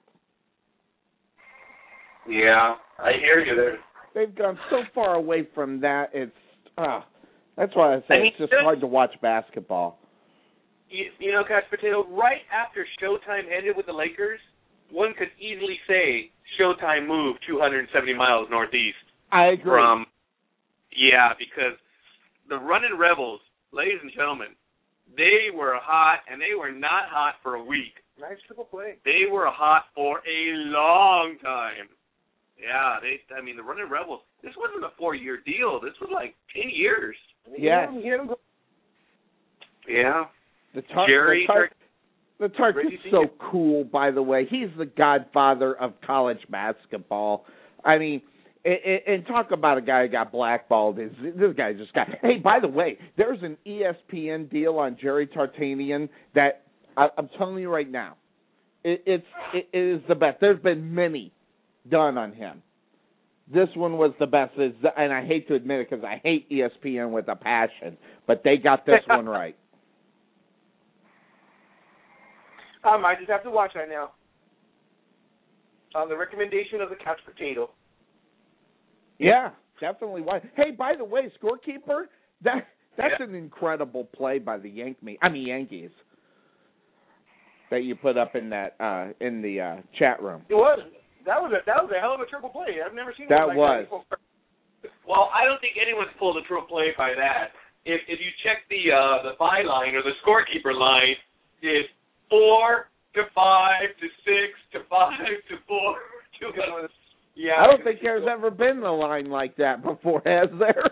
Yeah, I hear you there. They've gone so far away from that. It's ah, that's why I say I mean, it's just just- hard to watch basketball. You, you know, Couch Potato, right after Showtime ended with the Lakers, one could easily say Showtime moved two hundred seventy miles northeast. I agree. From, yeah, because the Runnin' Rebels, ladies and gentlemen, they were hot, and they were not hot for a week. Nice triple play. They were hot for a long time. Yeah, they. I mean, the Runnin' Rebels, this wasn't a four-year deal. This was like ten years. Yes. Yeah. Yeah. The Tark, Jerry the Tark, the Tark Reggie is so Senior cool, by the way. He's the godfather of college basketball. I mean, and, and talk about a guy who got blackballed. Is this guy just got? Hey, by the way, there's an E S P N deal on Jerry Tartanian that I, I'm telling you right now, it, it's it, it is the best. There's been many done on him. This one was the best, and I hate to admit it because I hate E S P N with a passion, but they got this one right. I might just have to watch that now. On the recommendation of the Couch Potato. Yeah, definitely. Why? Hey, by the way, scorekeeper, that that's Yeah. an incredible play by the Yankee. I mean Yankees that you put up in that uh, in the uh, chat room. It was. That was a that was a hell of a triple play. I've never seen That one like was. that before. Well, I don't think anyone's pulled a triple play by that. If if you check the uh, the byline or the scorekeeper line, it's four to five to six to five to four to one. Yeah. I don't think there's ever been a line like that before, has there?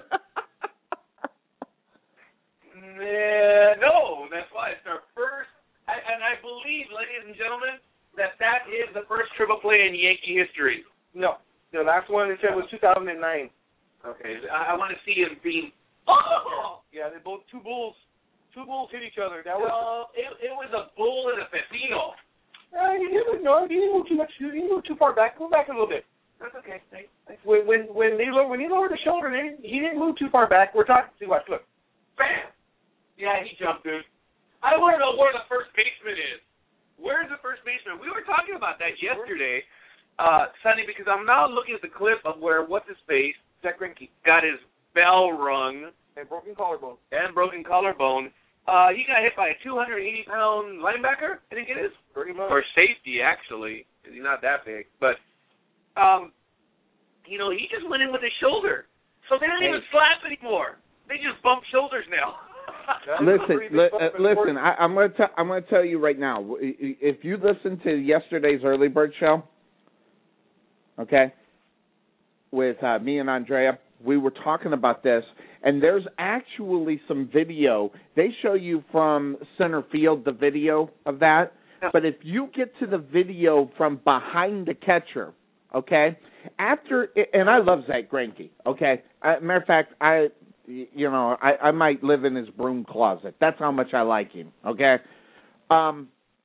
Uh, no, that's why it's our first, I, and I believe, ladies and gentlemen, that that is the first triple play in Yankee history. No, the last one they said was two thousand nine. Okay, I, I want to see him being. Oh, Yeah, they both two bulls, two bulls hit each other. That was. no, it, it was a bull and a casino. Uh, he didn't, no, he didn't move too much. He didn't move too far back. Go back a little bit. That's okay. When when when they lower, when he lowered the shoulder, they, he didn't move too far back. We're talking. See, watch, look. Bam! Yeah, he jumped, dude. I want to know where the first baseman is. Where's the first baseman? We were talking about that yesterday, uh, Sonny, because I'm now looking at the clip of where what's his face, Zach Greinke, got his bell rung and broken collarbone. and broken collarbone. Uh, he got hit by a two hundred eighty pound linebacker, I think it is, Pretty much. or safety actually, because he's not that big. But, um, you know, he just went in with his shoulder, so they don't Hey. even slap anymore. They just bump shoulders now. Listen, li- uh, listen. I, I'm going to tell. I'm going to tell you right now. If you listen to yesterday's early bird show, okay, with uh, me and Andrea, we were talking about this, and there's actually some video. They show you from center field the video of that, but if you get to the video from behind the catcher, okay, after and I love Zach Greinke, okay. Uh, matter of fact, I. You know, I, I might live in his broom closet. That's how much I like him, okay? Um,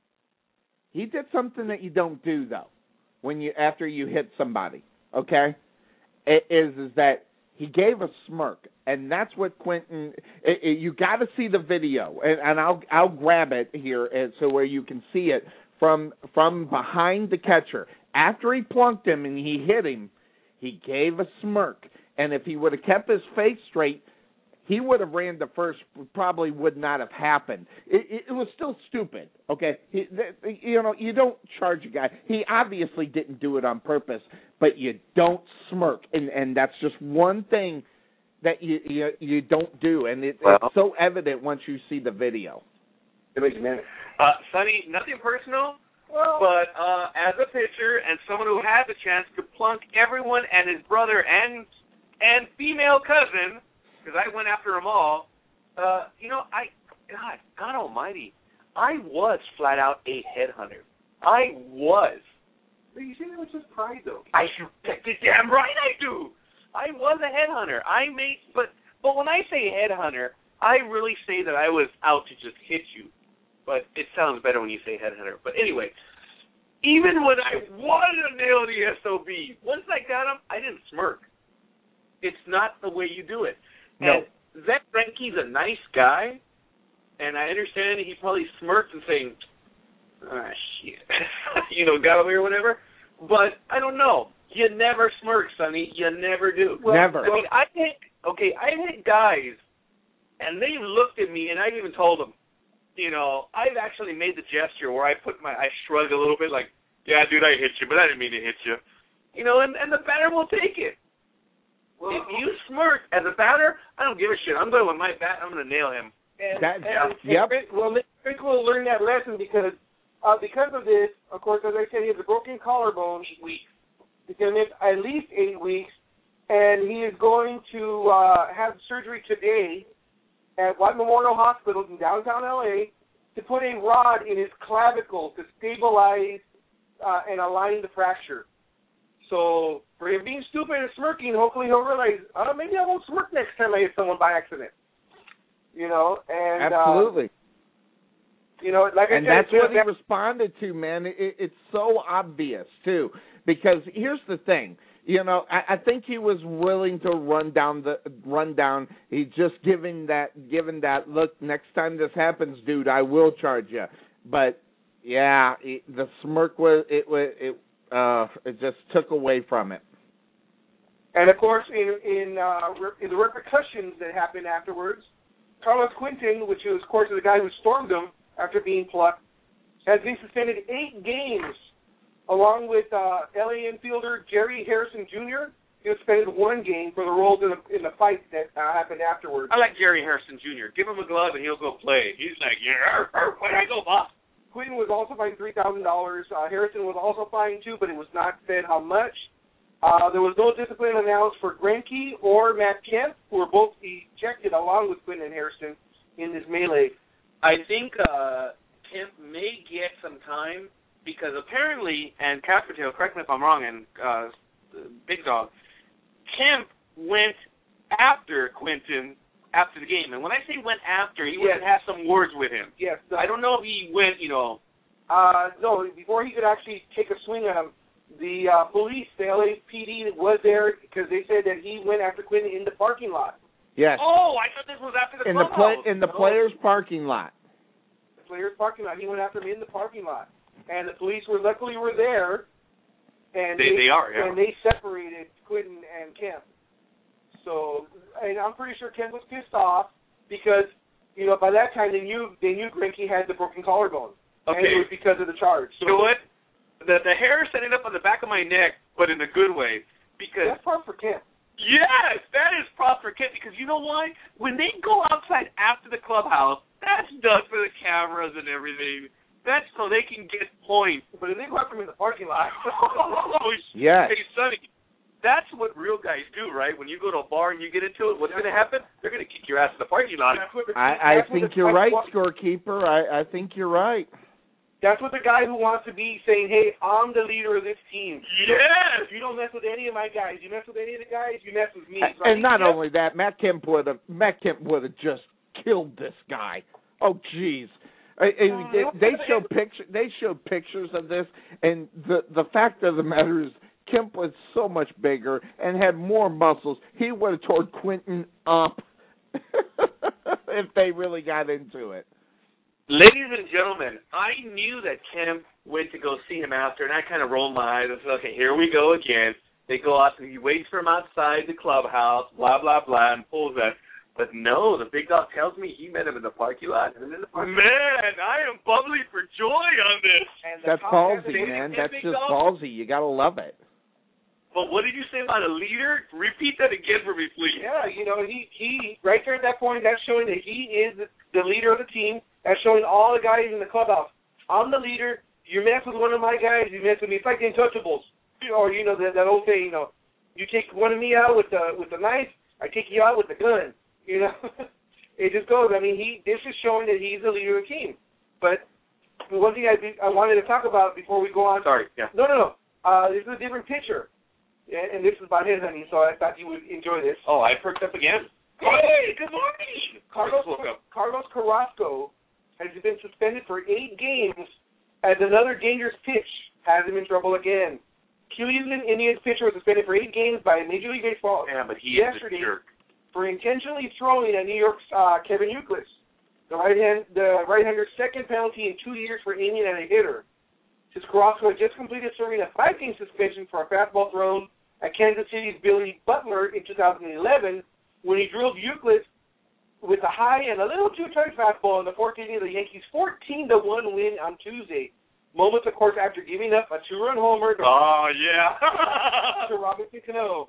he did something that you don't do, though, when you after you hit somebody, okay? It is is that he gave a smirk, and that's what Quentin it, it, you got to see the video, and, and I'll I'll grab it here and so where you can see it from from behind the catcher. After he plunked him and he hit him, he gave a smirk. And if he would have kept his face straight, he would have ran to first. Probably would not have happened. It, it, it was still stupid. Okay, he, th- you know, you don't charge a guy. He obviously didn't do it on purpose, but you don't smirk, and and that's just one thing that you you, you don't do, and it, Well. it's so evident once you see the video. It makes man. Uh, Sonny, nothing personal, Well, but uh, as a pitcher and someone who had the chance to plunk everyone and his brother and and female cousin, because I went after them all, uh, you know, I, God, God almighty, I was flat out a headhunter. I was. but you see, that was just pride, though. I damn right I do. I was a headhunter. I made, but but when I say headhunter, I really say that I was out to just hit you. But it sounds better when you say headhunter. But anyway, even when I wanted to nail the S O B, once I got him, I didn't smirk. It's not the way you do it. No. And Zach Greinke's a nice guy, and I understand he probably smirked and saying, ah, shit, you know, got away or whatever. But I don't know. You never smirk, Sonny. You never do. Well, Never. I mean, I hit, okay, I hit guys, and they looked at me, and I even told them, you know, I've actually made the gesture where I put my, I shrug a little bit like, yeah, dude, I hit you, but I didn't mean to hit you. You know, and, and the batter will take it. Well, if you smirk as a batter, I don't give a shit. I'm going with my bat. I'm going to nail him. And, That- and, yep. and, well, Rick will learn that lesson because uh, because of this, of course, as I said, he has a broken collarbone. Eight weeks. He's going to miss at least eight weeks, and he is going to uh, have surgery today at White Memorial Hospital in downtown L A to put a rod in his clavicle to stabilize uh, and align the fracture. So for him being stupid and smirking, hopefully he'll realize, uh, maybe I won't smirk next time I hit someone by accident. You know, and Absolutely. Uh, you know, like I and said, that's what he that, responded to, man. It, it's so obvious too, because here's the thing. You know, I, I think he was willing to run down the run down. He just giving that given that look. Next time this happens, dude, I will charge you. But yeah, it, the smirk was it was it. Uh, it just took away from it. And of course, in in, uh, re- in the repercussions that happened afterwards, Carlos Quentin, which is of course the guy who stormed him after being plucked, has been suspended eight games, along with uh, L A infielder Jerry Harrison Junior He was suspended one game for the roles in the in the fight that uh, happened afterwards. I like Jerry Harrison Junior Give him a glove and he'll go play. He's like, yeah, where'd I go, boss? Quentin was also fined three thousand dollars. Uh, Harrison was also fined too, but it was not said how much. Uh, there was no discipline announced for Greinke or Matt Kemp, who were both ejected along with Quentin and Harrison in this melee. I think uh, Kemp may get some time because apparently, and Caspertail, correct me if I'm wrong, and uh, Big Dog, Kemp went after Quentin after the game. And when I say went after, he Yes. would have some words with him. Yes. The, I don't know if he went, you know. Uh, no, before he could actually take a swing at him, the uh, police, the L A P D was there because they said that he went after Quinton in the parking lot. Yes. Oh, I thought this was after the in the clubhouse. play, in the No. players' parking lot. The players' parking lot. He went after him in the parking lot, and the police were luckily were there. And They- they are, yeah. And they separated Quinton and Kemp. So, and I'm pretty sure Kemp was pissed off because, you know, by that time they knew they knew Greinke had the broken collarbone. Okay. And it was because of the charge. So You know what? The the hair standing up on the back of my neck, but in a good way. Because that's part for Kemp. yes, that is proper kid. Because you know why? When they go outside after the clubhouse, that's done for the cameras and everything. That's so they can get points. But if they go after him in the parking lot, oh, Yes. Hey, Sonny, that's what real guys do, right? When you go to a bar and you get into it, what's going to happen? They're going to kick your ass in the parking lot. that's what the, I, I that's what think the- you're that's right, what- scorekeeper. I, I think you're right. That's what the guy who wants to be saying, hey, I'm the leader of this team. Yes. You don't mess with any of my guys. You mess with any of the guys, you mess with me. And, So I and think not Kemp- only that, Matt Kemp would have Matt Kemp would have just killed this guy. Oh, jeez. I- I- They, they show picture. They showed pictures of this, and the the fact of the matter is, Kemp was so much bigger and had more muscles. He would have tore Quinton up if they really got into it. Ladies and gentlemen, I knew that Kemp went to go see him after, and I kind of rolled my eyes and said, okay, here we go again. They go out, and he waits for him outside the clubhouse, blah, blah, blah, and pulls that. But no, the big dog tells me he met him in the parking lot. And in the parking man, I am bubbly for joy on this. And the That's cop- ballsy, Big man. Big That's Big just Dog? ballsy. You gotta love it. But what did you say about a leader? Repeat that again for me, please. Yeah, you know, he, he right there at that point, that's showing that he is the, the leader of the team. That's showing all the guys in the clubhouse. I'm the leader. You mess with one of my guys, you mess with me. It's like the Untouchables. Or, you know, that, that old saying, you know, you take one of me out with the with the knife, I take you out with the gun. You know? It just goes. I mean, he this is showing that he's the leader of the team. But the one thing I, I wanted to talk about before we go on. Sorry, yeah. No, no, no. Uh, this is a different picture. And, and this is about his, honey, so I thought you would enjoy this. Oh, I perked up again. Hey, good morning. Carlos, Woke up. Carlos Carrasco has been suspended for eight games as another dangerous pitch has him in trouble again. Cleveland Indians pitcher was suspended for eight games by Major League Baseball Yeah, but he yesterday is a jerk. for intentionally throwing at New York's uh, Kevin Youkilis. The right hand, the right-hander's second penalty in two years for aiming at a hitter. Since Carrasco had just completed serving a five-game suspension for a fastball thrown at Kansas City's Billy Butler in two thousand eleven, when he drilled Youkilis with a high and a little too-tight fastball in the fourth inning of the Yankees' fourteen to one win on Tuesday. Moments, of course, after giving up a two-run homer to, Oh, yeah. to Robinson Cano.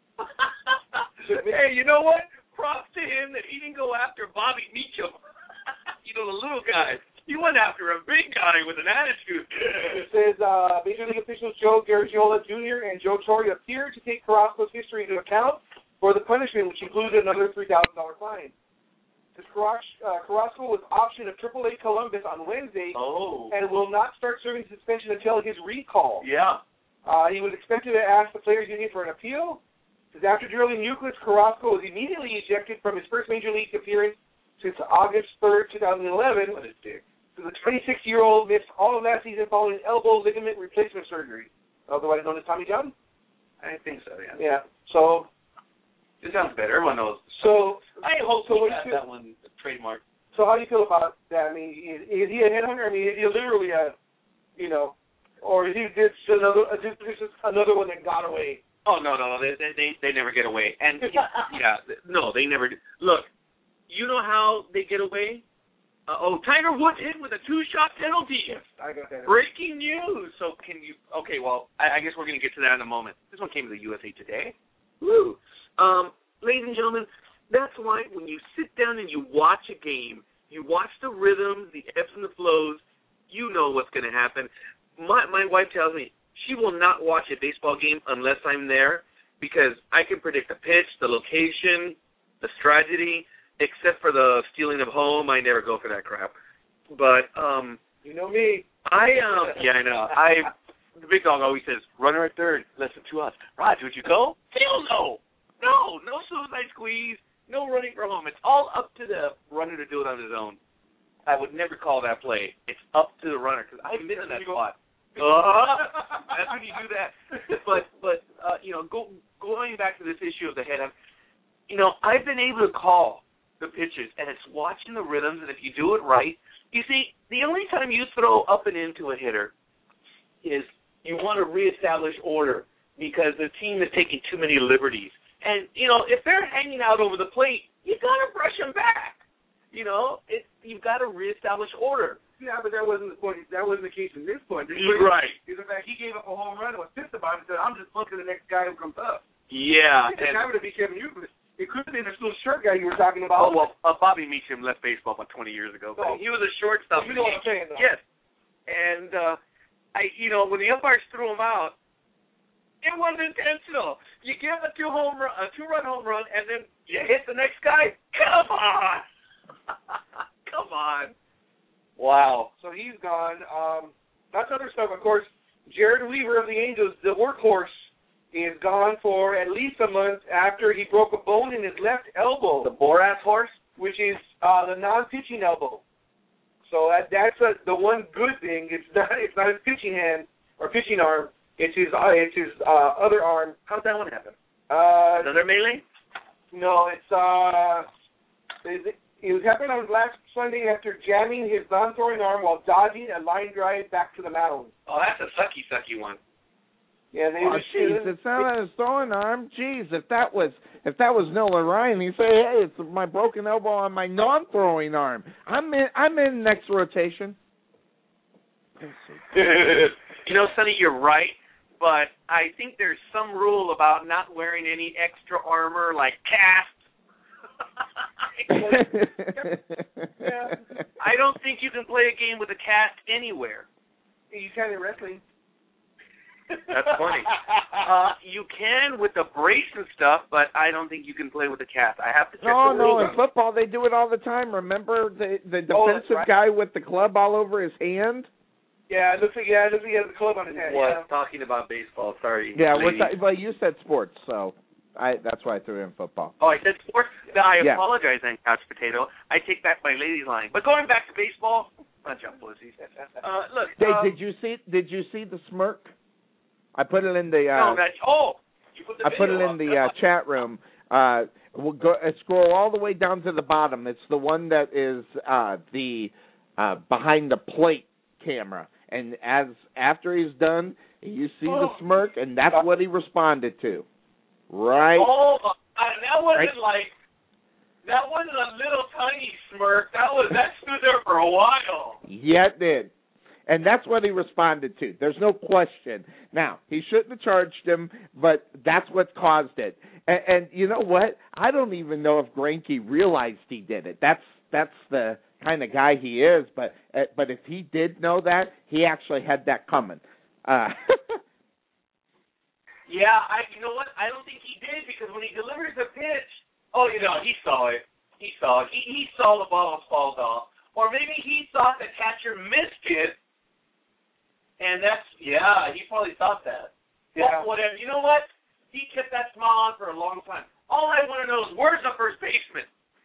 Hey, you know what? Props to him that he didn't go after Bobby Meacham. You know, the little guy. He went after a big guy with an attitude. It says uh, Major League officials Joe Garagiola Junior and Joe Torre appear to take Carrasco's history into account for the punishment, which included another three thousand dollars fine. This uh, Carrasco was optioned of triple A Columbus on Wednesday Oh. and will not start serving suspension until his recall. Yeah. Uh, he was expected to ask the Players Union for an appeal. Because after drilling Euclid, Carrasco was immediately ejected from his first Major League appearance since August third, twenty eleven. What a dick. So the twenty-six-year-old missed all of last season following elbow ligament replacement surgery, otherwise known as Tommy John. I think so, yeah. Yeah. So, It sounds better. Everyone knows. so, I hope so he what got you feel, that one trademark. so how do you feel about that? I mean, is, is he a headhunter? I mean, is he literally a, you know, or is he just another, uh, just, just another one that got away? Oh, no, no, they they they, they never get away. And, yeah, no, they never do. Look, you know how they get away? Uh, oh, Tiger Woods hit with a two-shot penalty. Yes, I got that. Breaking news. So can you – okay, well, I, I guess we're going to get to that in a moment. This one came to the U S A Today. Woo. Um, ladies and gentlemen, that's why when you sit down and you watch a game, you watch the rhythms, the ebbs and the flows, you know what's going to happen. My my wife tells me she will not watch a baseball game unless I'm there because I can predict the pitch, the location, the strategy. Except for the stealing of home, I never go for that crap. But um, You know me. I um, yeah, I know. I the big dog always says, "Runner at third, listen to us." Rod, would you go? Hell no, no, no suicide squeeze, no running for home. It's all up to the runner to do it on his own. I would never call that play. It's up to the runner because I've been in that spot. Uh, that's when you do that. But but uh, you know, go, going back to this issue of the head, I'm, you know, I've been able to call the pitches, and it's watching the rhythms, and if you do it right, you see, the only time you throw up and into a hitter is you want to reestablish order because the team is taking too many liberties. And, you know, if they're hanging out over the plate, you got to brush them back. You know, it, you've got to reestablish order. Yeah, but that wasn't the point. That wasn't the case in this point. You're right. In fact, he gave up a home run and was pissed about it and said, I'm just looking at the next guy who comes up. Yeah. I think that would have been Kevin Euclid. It could have been this little short guy you were talking about. Oh, well, uh, Bobby Meacham left baseball about twenty years ago. But oh. He was a shortstop. You know what I'm saying, though. Yes. And, uh, I, you know, when the umpires threw him out, it wasn't intentional. You give a two home run, a two-run home run, and then you hit the next guy. Come on. Come on. Wow. So he's gone. Um, that's other stuff. Of course, Jared Weaver of the Angels, the workhorse, is gone for at least a month after he broke a bone in his left elbow. The Boras horse? Which is uh, the non-pitching elbow. So that, that's a, the one good thing. It's not it's not his pitching hand or pitching arm. It's his uh, it's his uh, other arm. How'd that one happen? Uh, Another melee? No, it's uh, it, it was happening on last Sunday after jamming his non-throwing arm while dodging a line drive back to the mound. Oh, that's a sucky sucky one. Yeah, they oh, jeez, it's not his throwing arm. Jeez, if that was if that was Nolan Ryan, he'd say, "Hey, it's my broken elbow on my non-throwing arm. I'm in. I'm in next rotation." You know, Sonny, you're right, but I think there's some rule about not wearing any extra armor like cast. Yeah. I don't think you can play a game with a cast anywhere. You can in wrestling. That's funny. Uh, you can with the brace and stuff, but I don't think you can play with the cast. I have to check no, the rules. No, in football they do it all the time. Remember the the Oh, defensive right. guy with the club all over his hand? Yeah, it looks like yeah, it looks like he has a club on his head. Was Yeah. talking about baseball. Sorry. Yeah, ladies. what's that, well, you said sports, so I that's why I threw in football. Oh, I said sports? No, I Yeah. apologize, then, Couch Potato. I take back my ladies line. But going back to baseball, bunch of pussies. Uh, look. Hey, um, did you see did you see the smirk? I put it in the uh no, that, oh, you put the I put it video in up. the uh, chat room. Uh we'll go uh, scroll all the way down to the bottom. It's the one that is uh the uh behind the plate camera. And as after he's done, you see oh. the smirk, and that's what he responded to. Right? Oh, uh, that wasn't Right. like, that wasn't a little tiny smirk. That was, that stood there for a while. Yeah, it did. And that's what he responded to. There's no question. Now, he shouldn't have charged him, but that's what caused it. And, and you know what? I don't even know if Greinke realized he did it. That's that's the kind of guy he is. But uh, but if he did know that, he actually had that coming. Uh, Yeah, I. You know what? I don't think he did because when he delivers the pitch, oh, you know, he saw it. He saw it. He, he saw the ball fall off. Or maybe he thought the catcher missed it. And that's, yeah, he probably thought that. Yeah. Well, whatever. You know what? He kept that smile on for a long time. All I want to know is where's the first baseman?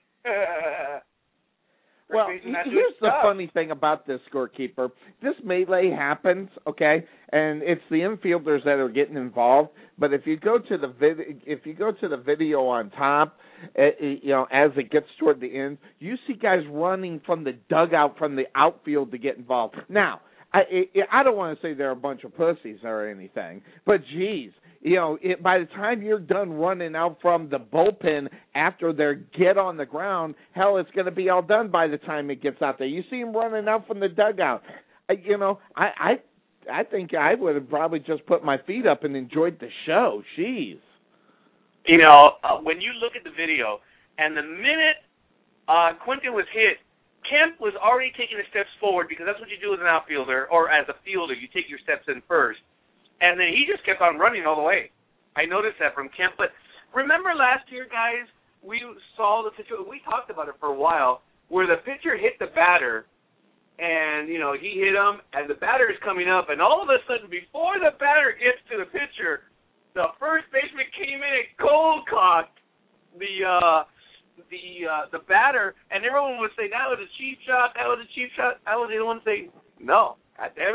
well, here's the funny thing about this, scorekeeper. This melee happens, okay, and it's the infielders that are getting involved. But if you go to the vid- if you go to the video on top, uh, you know, as it gets toward the end, you see guys running from the dugout from the outfield to get involved. Now, I I don't want to say they're a bunch of pussies or anything, but geez, you know, it, by the time you're done running out from the bullpen after they get on the ground, hell, it's going to be all done by the time it gets out there. You see them running out from the dugout. I, you know, I, I I think I would have probably just put my feet up and enjoyed the show. Jeez. You know, uh, when you look at the video, and the minute uh, Quentin was hit, Kemp was already taking the steps forward because that's what you do as an outfielder or as a fielder. You take your steps in first. And then he just kept on running all the way. I noticed that from Kemp. But remember last year, guys, we saw the situation. We talked about it for a while where the pitcher hit the batter, and, you know, he hit him, and the batter is coming up. And all of a sudden, before the batter gets to the pitcher, the first baseman came in and cold-cocked the uh, the uh, the batter, and everyone would say, that was a cheap shot, that was a cheap shot. I was the one saying, no, God damn it.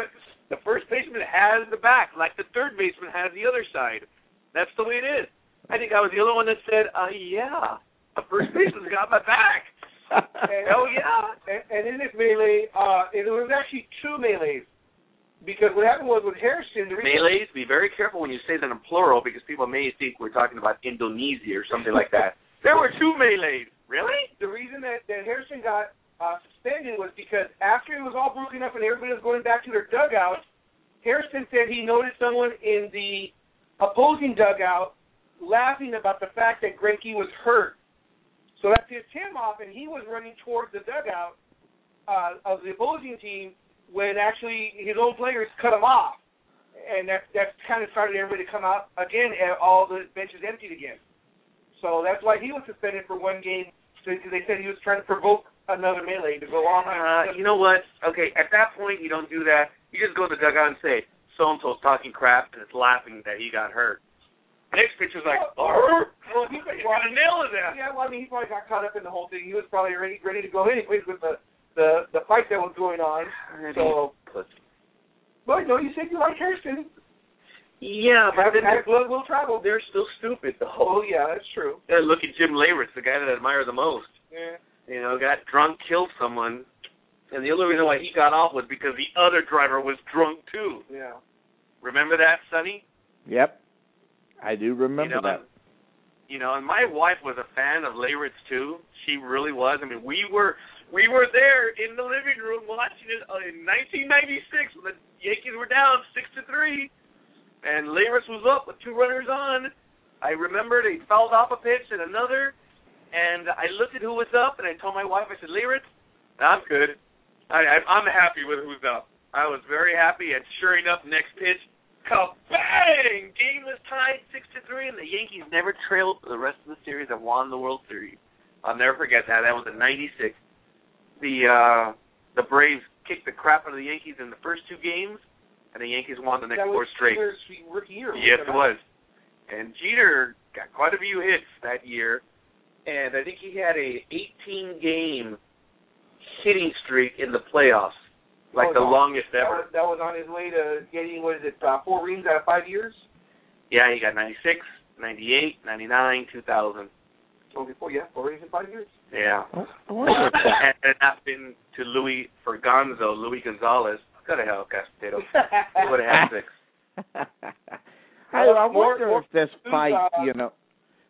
The first baseman has the back, like the third baseman has the other side. That's the way it is. I think I was the only one that said, uh, yeah, the first baseman's got my back. And, Hell yeah. And, and in this melee, uh, it was actually two melees. Because what happened was with Harrison... The Melees, be very careful when you say that in plural because people may think we're talking about Indonesia or something like that. There were two melees. Really? The reason that, that Harrison got uh, suspended was because after it was all broken up and everybody was going back to their dugout, Harrison said he noticed someone in the opposing dugout laughing about the fact that Greinke was hurt. So that pissed him off, and he was running towards the dugout uh, of the opposing team when actually his own players cut him off. And that that kind of started everybody to come out again, and all the benches emptied again. So that's why he was suspended for one game, because they said he was trying to provoke another melee to go on. Uh, you know what? Okay, at that point, you don't do that. You just go to the dugout and say, so-and-so's talking crap, and it's laughing that he got hurt. Next pitcher's like, oh, well, he you got a nail in that. Yeah, well, I mean, he probably got caught up in the whole thing. He was probably ready ready to go anyways with the, the, the fight that was going on. So, well, no, you said you like Harrison. Yeah, but then have blood will travel. They're still stupid, though. Oh, yeah, that's true. Yeah, look at Jim Leyritz, the guy that I admire the most. Yeah. You know, got drunk, killed someone, and the only reason why he got off was because the other driver was drunk, too. Yeah. Remember that, Sonny? Yep. I do remember you know, that. You know, and my wife was a fan of Leyritz, too. She really was. I mean, we were we were there in the living room watching it in nineteen ninety-six when the Yankees were down six to three. And Leyritz was up with two runners on. I remember they fouled off a pitch and another, and I looked at who was up, and I told my wife, I said, Leyritz, I'm good. I, I, I'm happy with who's up. I was very happy, and sure enough, next pitch, kabang! Game was tied six to three, and the Yankees never trailed for the rest of the series and won the World Series. I'll never forget that. That was in ninety-six. The uh, the Braves kicked the crap out of the Yankees in the first two games, and the Yankees won the next that four straight. Jeter's rookie year. Yes, it was. And Jeter got quite a few hits that year, and I think he had a eighteen game hitting streak in the playoffs, like the on, longest that ever. Was, that was on his way to getting, what is it, uh, four rings out of five years? Yeah, he got ninety-six, ninety-eight, ninety-nine, two thousand. Oh, before, yeah, four rings in five years. Yeah. Oh, I wonder what that. And it happened to Louis Ferganzo, Louis Gonzalez. Go to hell, Castelo. He would have had six. I, I More- wonder more- if this fight, uh, you know.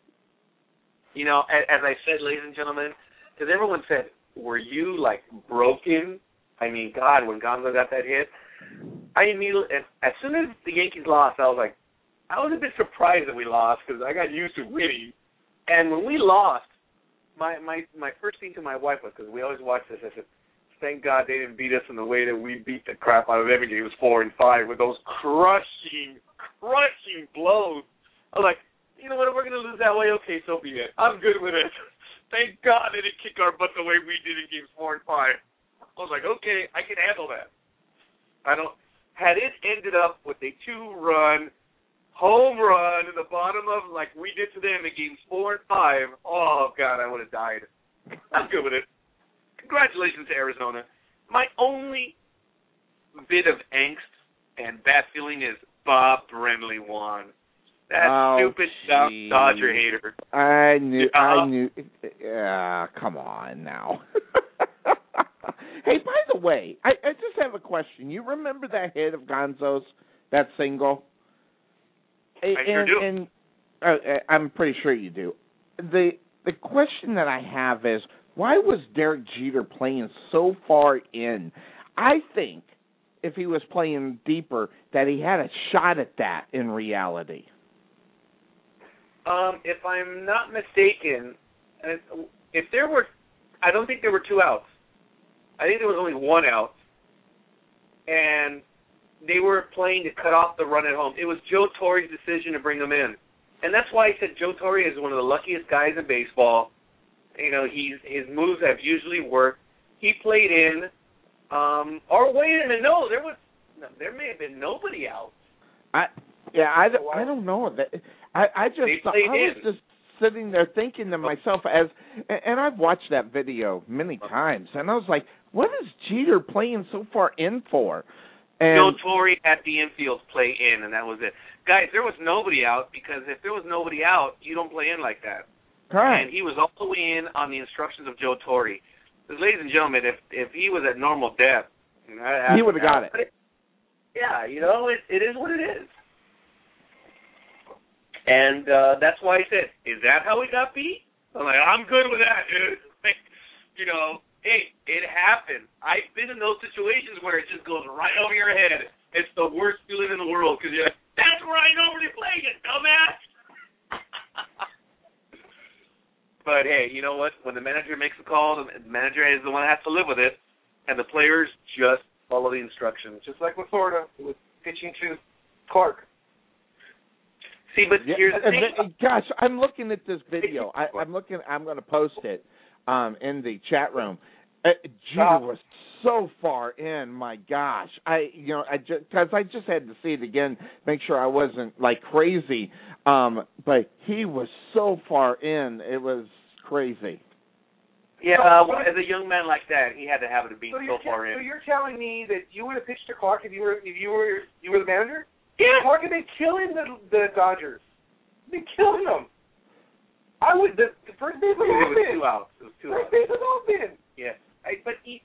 You know, as, as I said, ladies and gentlemen, because everyone said, were you, like, broken? I mean, God, when Gonzo got that hit, I immediately, as soon as the Yankees lost, I was like, I was a bit surprised that we lost because I got used to winning. And when we lost, my, my, my first thing to my wife was, because we always watch this, I said, thank God they didn't beat us in the way that we beat the crap out of every game. It was four and five with those crushing, crushing blows. I was like, you know what, if we're going to lose that way, okay, so be it. I'm good with it. Thank God they didn't kick our butt the way we did in games four and five. I was like, okay, I can handle that. I don't. Had it ended up with a two-run home run in the bottom of, like we did to them in games four and five, oh, God, I would have died. I'm good with it. Congratulations to Arizona. My only bit of angst and bad feeling is Bob Brenly won. That Oh, stupid geez. Dodger hater. I knew. Uh, I knew. Yeah, come on now. Hey, by the way, I, I just have a question. You remember that hit of Gonzo's, that single? I sure and, do. And uh, I'm pretty sure you do. The the question that I have is, why was Derek Jeter playing so far in? I think if he was playing deeper, that he had a shot at that in reality. Um, if I'm not mistaken, if there were, I don't think there were two outs. I think there was only one out, and they were playing to cut off the run at home. It was Joe Torre's decision to bring him in, and that's why I said Joe Torre is one of the luckiest guys in baseball. You know, he's his moves have usually worked. He played in, um, or wait a minute, no, there was, there may have been nobody out. I yeah, I, don't- I don't know. That I I just They I played was in. just sitting there thinking to myself as, and I've watched that video many times, and I was like, what is Jeter playing so far in for? And Joe Torre had the infield play in, and that was it. Guys, there was nobody out because if there was nobody out, you don't play in like that. correct. And he was all the way in on the instructions of Joe Torre. Because, ladies and gentlemen, if if he was at normal depth, I, I, he would have got it. it. Yeah, you know, it it is what it is. And uh, that's why I said, is that how we got beat? I'm like, I'm good with that, dude. Like, you know, hey, it happened. I've been in those situations where it just goes right over your head. It's the worst feeling in the world because you're like, that's where I normally play, you dumbass. But, hey, you know what? When the manager makes a call, the manager is the one that has to live with it, and the players just follow the instructions. Just like with Florida, with pitching to Clark. See, but Yeah, here's the and thing. th- gosh, I'm looking at this video. I, I'm looking. I'm going to post it um, in the chat room. Uh, Jeter was so far in. My gosh, I you know I just because I just had to see it again, make sure I wasn't like crazy. Um, but he was so far in. It was crazy. Yeah, uh, well, as a young man like that, he had to have it being So, so you're far te- in. so you're telling me that you would have pitched to Clark if you were if you were you were the manager? Yeah. Clark had been killing the the Dodgers. They've been killing them. I would the, the first base was It was open. two outs. It was two First outs. base was open. Yeah. I, but he,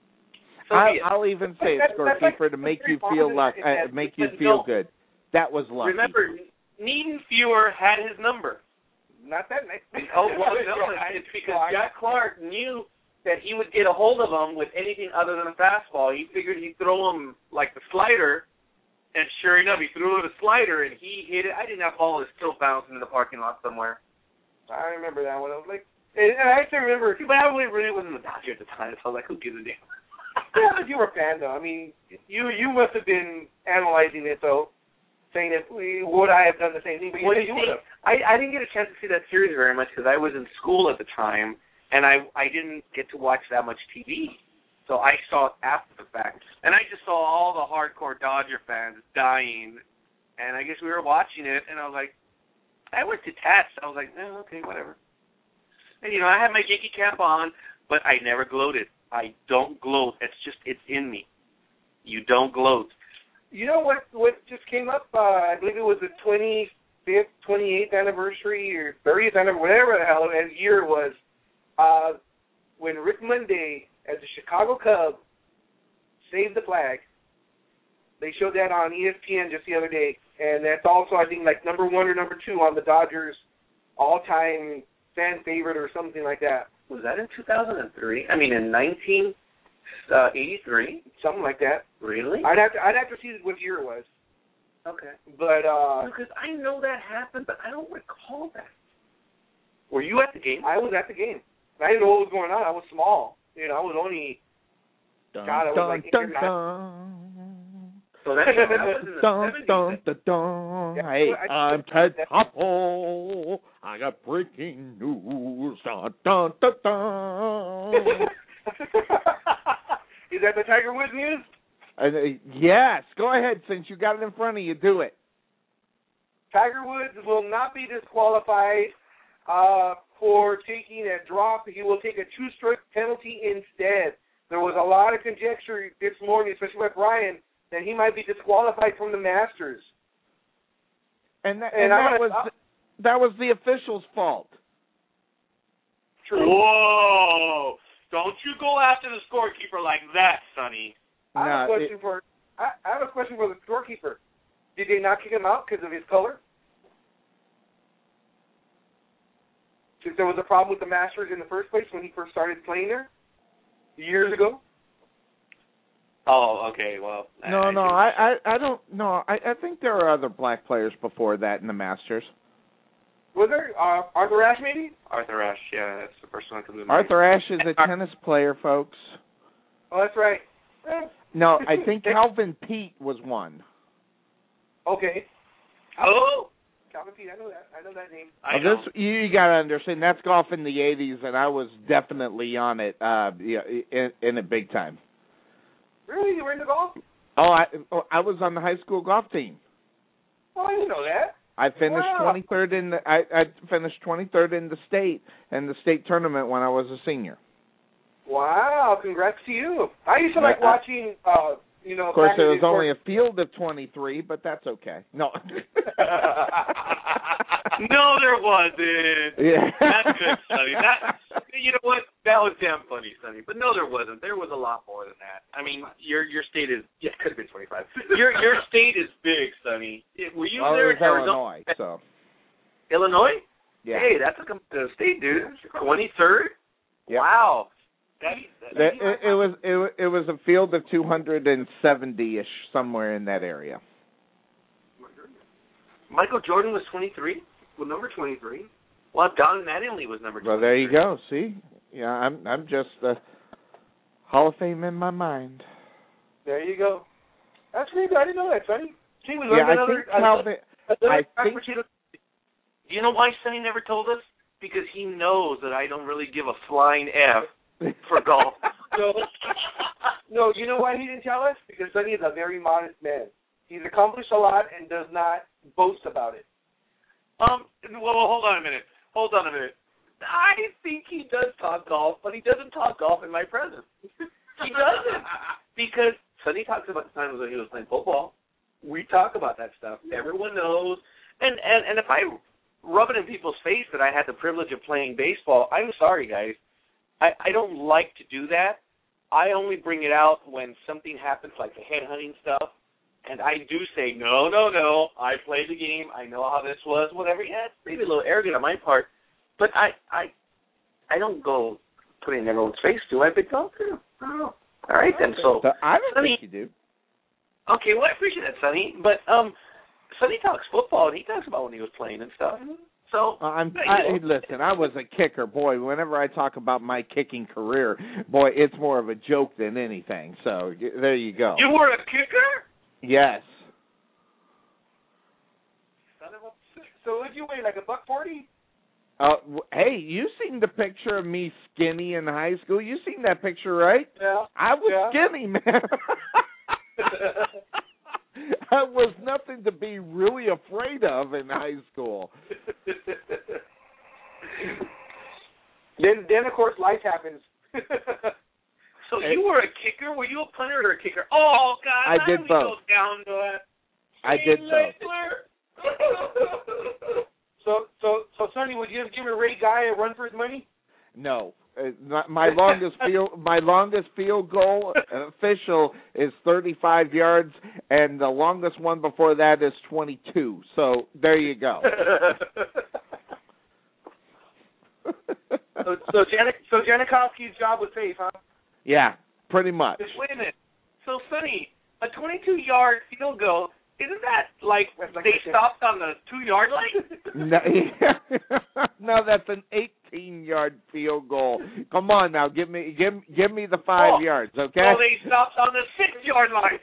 so I, be it. I'll even say it, That's- that's like scorekeeper, to make you feel luck, uh, make you But feel no. good. That was lucky. Remember, Needham Fewer had his number. Not that nice. Oh, well, no, it's because Jack Clark knew that he would get a hold of him with anything other than a fastball. He figured he'd throw him like the slider, and sure enough, he threw it a slider, and he hit it. I think that ball is still bouncing in the parking lot somewhere. I remember that one. I was like, and I actually remember. But I really, really wasn't a Dodger at the time, so I was like, who gives a damn? Yeah, but you were a fan, though. I mean, you you must have been analyzing it, though, saying that we, would I have done the same thing? But you, Well, you you would see, have. I, I didn't get a chance to see that series very much because I was in school at the time, and I I didn't get to watch that much T V. So I saw it after the fact. And I just saw all the hardcore Dodger fans dying, and I guess we were watching it, and I was like, I was detached. I was like, oh, okay, whatever. And, you know, I had my Yankee cap on, but I never gloated. I don't gloat. It's just, it's in me. You don't gloat. You know what? What just came up? Uh, I believe it was the twenty-fifth, twenty-eighth anniversary or thirtieth anniversary, whatever the hell that year was, uh, when Rick Monday, as a Chicago Cub, saved the flag. They showed that on E S P N just the other day, and that's also, I think, like number one or number two on the Dodgers all-time fan favorite or something like that. Was that in two thousand three? I mean, in nineteen eighty-three? Something like that. Really? I'd have to, I'd have to see what year it was. Okay. But uh, Because I know that happened, but I don't recall that. Were you at the game? I was at the game. I didn't know what was going on. I was small. You know, I was only, Dun, God, I was dun, like eight dun, or nine. dun. So that, that was in the Dun, seventies. dun, dun, dun. Yeah, Hey, I- I'm Ted Koppel. I got breaking news. Dun, dun, dun, dun. Is that the Tiger Woods news? And, uh, yes, go ahead. Since you got it in front of you, do it. Tiger Woods will not be disqualified uh, for taking a drop. He will take a two-stroke penalty instead. There was a lot of conjecture this morning, especially with Ryan, that he might be disqualified from the Masters. And that, And and I'm that gonna- was that was the official's fault. True. Whoa! Don't you go after the scorekeeper like that, Sonny. I have a No, question for I, I have a question for the scorekeeper. Did they not kick him out because of his color? Since there was a problem with the Masters in the first place when he first started playing there years ago. Oh, okay. Well, No, no, I, I, I don't. No, I, I think there are other black players before that in the Masters. Was there uh, Arthur Ashe maybe? Arthur Ashe. Yeah, that's the first one that comes to mind. Arthur Ashe is a tennis player, folks. Oh, that's right. Eh, No, I think Calvin Pete was one. Okay. Oh, Calvin Pete, I know that. I know that name. I Well, know. this you, you got to understand. That's golf in the eighties, and I was definitely on it. Uh, yeah, in, in it big time. Really? You were into golf? Oh, I, oh, I was on the high school golf team. Oh, I didn't know that. I finished Wow. twenty-third in the. I, I finished twenty-third in the state in the state tournament when I was a senior. Wow, congrats to you. I used to like Uh, watching uh, you know. Of course, back there in was the only court- a field of twenty-three, but that's okay. No. No, there wasn't. Yeah. That's good, Sonny. That, you know what? That was damn funny, Sonny. But no, there wasn't. There was a lot more than that. I mean, your your state is yeah, it could have been twenty-five. Your your state is big, Sonny. It, were you well, there it was in Arizona? Illinois, so. Illinois? Yeah. Hey, that's a competitive state, dude. twenty-third? Yep. Wow. That, that, It, it, it was it, wa- it was a field of two hundred seventy-ish, somewhere in that area. Michael Jordan was twenty-three? Well, number twenty-three. Well, Don Mattingly was number twenty-three. Well, there you go. See, yeah, I'm I'm just uh, Hall of Fame in my mind. There you go. That's pretty good. I didn't know that, Sonny. See, we Yeah, learned I another. think how they, another I fact think- for Cheeto. Do you know why Sonny never told us? Because he knows that I don't really give a flying F for golf. No, no. You know why he didn't tell us? Because Sonny is a very modest man. He's accomplished a lot and does not boast about it. Um, well, hold on a minute. Hold on a minute. I think he does talk golf, but he doesn't talk golf in my presence. He doesn't. Because Sonny talks about the times when he was playing football. We talk about that stuff. Everyone knows. And, and, and if I rub it in people's face that I had the privilege of playing baseball, I'm sorry, guys. I, I don't like to do that. I only bring it out when something happens, like the headhunting stuff. And I do say, no, no, no, I played the game, I know how this was, whatever. Yeah, it's maybe a little arrogant on my part, but I I, I don't go put it in everyone's face, do I, Big Dog? I don't know. All right, then, so. So I don't Sonny, think you do. Okay, well, I appreciate that, Sonny, but um, Sonny talks football, and he talks about when he was playing and stuff. So, Uh, I'm, you I, know. hey, listen, I was a kicker. Boy, whenever I talk about my kicking career, boy, it's more of a joke than anything. So y- there you go. You were a kicker? Yes. So would you weigh like a buck forty? Uh, w- hey, you seen the picture of me skinny in high school? You seen that picture, right? Yeah. I was Yeah. skinny, man. I was nothing to be really afraid of in high school. then, then of course, life happens. So you were a kicker? Were you a punter or a kicker? Oh, God. I how did do we both. Go down to it? I did both. so, so, so, Sonny, would you just give a Ray Guy a run for his money? No. Uh, my, my longest field my longest field goal official is thirty-five yards, and the longest one before that is twenty-two. So there you go. so, so, Janik, so Janikowski's job was safe, huh? Yeah, pretty much. Wait a minute. So, Sonny, a twenty-two-yard field goal, isn't that like like they a- stopped on the two-yard line? No, no, that's an eighteen-yard field goal. Come on now, give me give give me the five Oh, yards, okay? So they stopped on the six-yard line.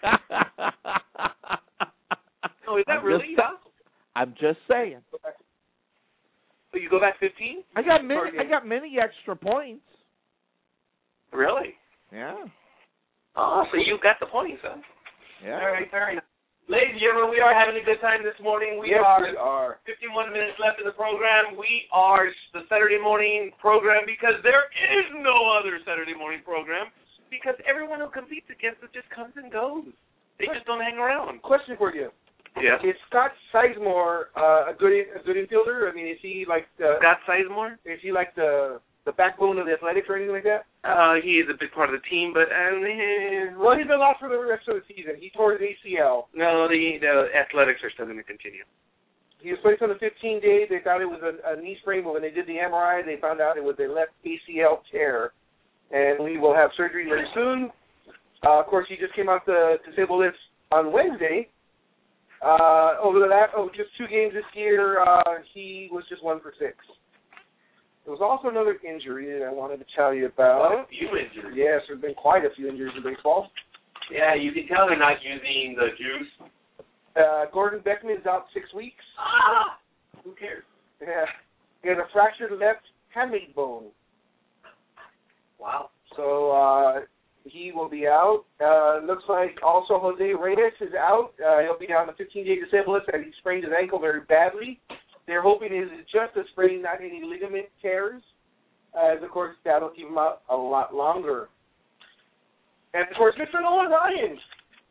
Oh, is that I'm really? just, I'm just saying. So you go back fifteen? I got many. I got many extra points. Really? Yeah. Oh, so you got the points, huh? Yeah. All right, fair enough. Ladies and gentlemen, we are having a good time this morning. We yes, are we are. fifty-one minutes left in the program. We are the Saturday morning program because there is no other Saturday morning program because everyone who competes against us just comes and goes. They just don't hang around. Question for you. Yeah. Is Scott Sizemore uh, a good a good infielder? I mean, is he like the Scott Sizemore? is he like the the backbone of the Athletics or anything like that? Uh, he is a big part of the team, but um, Well, he's been lost for the rest of the season. He tore his A C L. no, the the Athletics are still going to continue. He was placed on the fifteen day. They thought it was a, a knee sprain, but when they did the M R I, they found out it was a left A C L tear, and we will have surgery very soon. Uh, of course, he just came off the disabled list on Wednesday. Uh, over the last, oh, just two games this year, uh, he was just one for six. There was also another injury that I wanted to tell you about. A few injuries. Yes, there have been quite a few injuries in baseball. Yeah, you can tell they're not using the juice. Uh, Gordon Beckman is out six weeks. Ah, who cares? Yeah, he had a fractured left hamate bone. Wow. So uh, he will be out. Uh, looks like also Jose Reyes is out. Uh, he'll be on the fifteen-day disabled list, and he sprained his ankle very badly. They're hoping it is just a sprain, not any ligament tears, as, of course, that'll keep him out a lot longer. And, of course, Mister Nolan Ryan.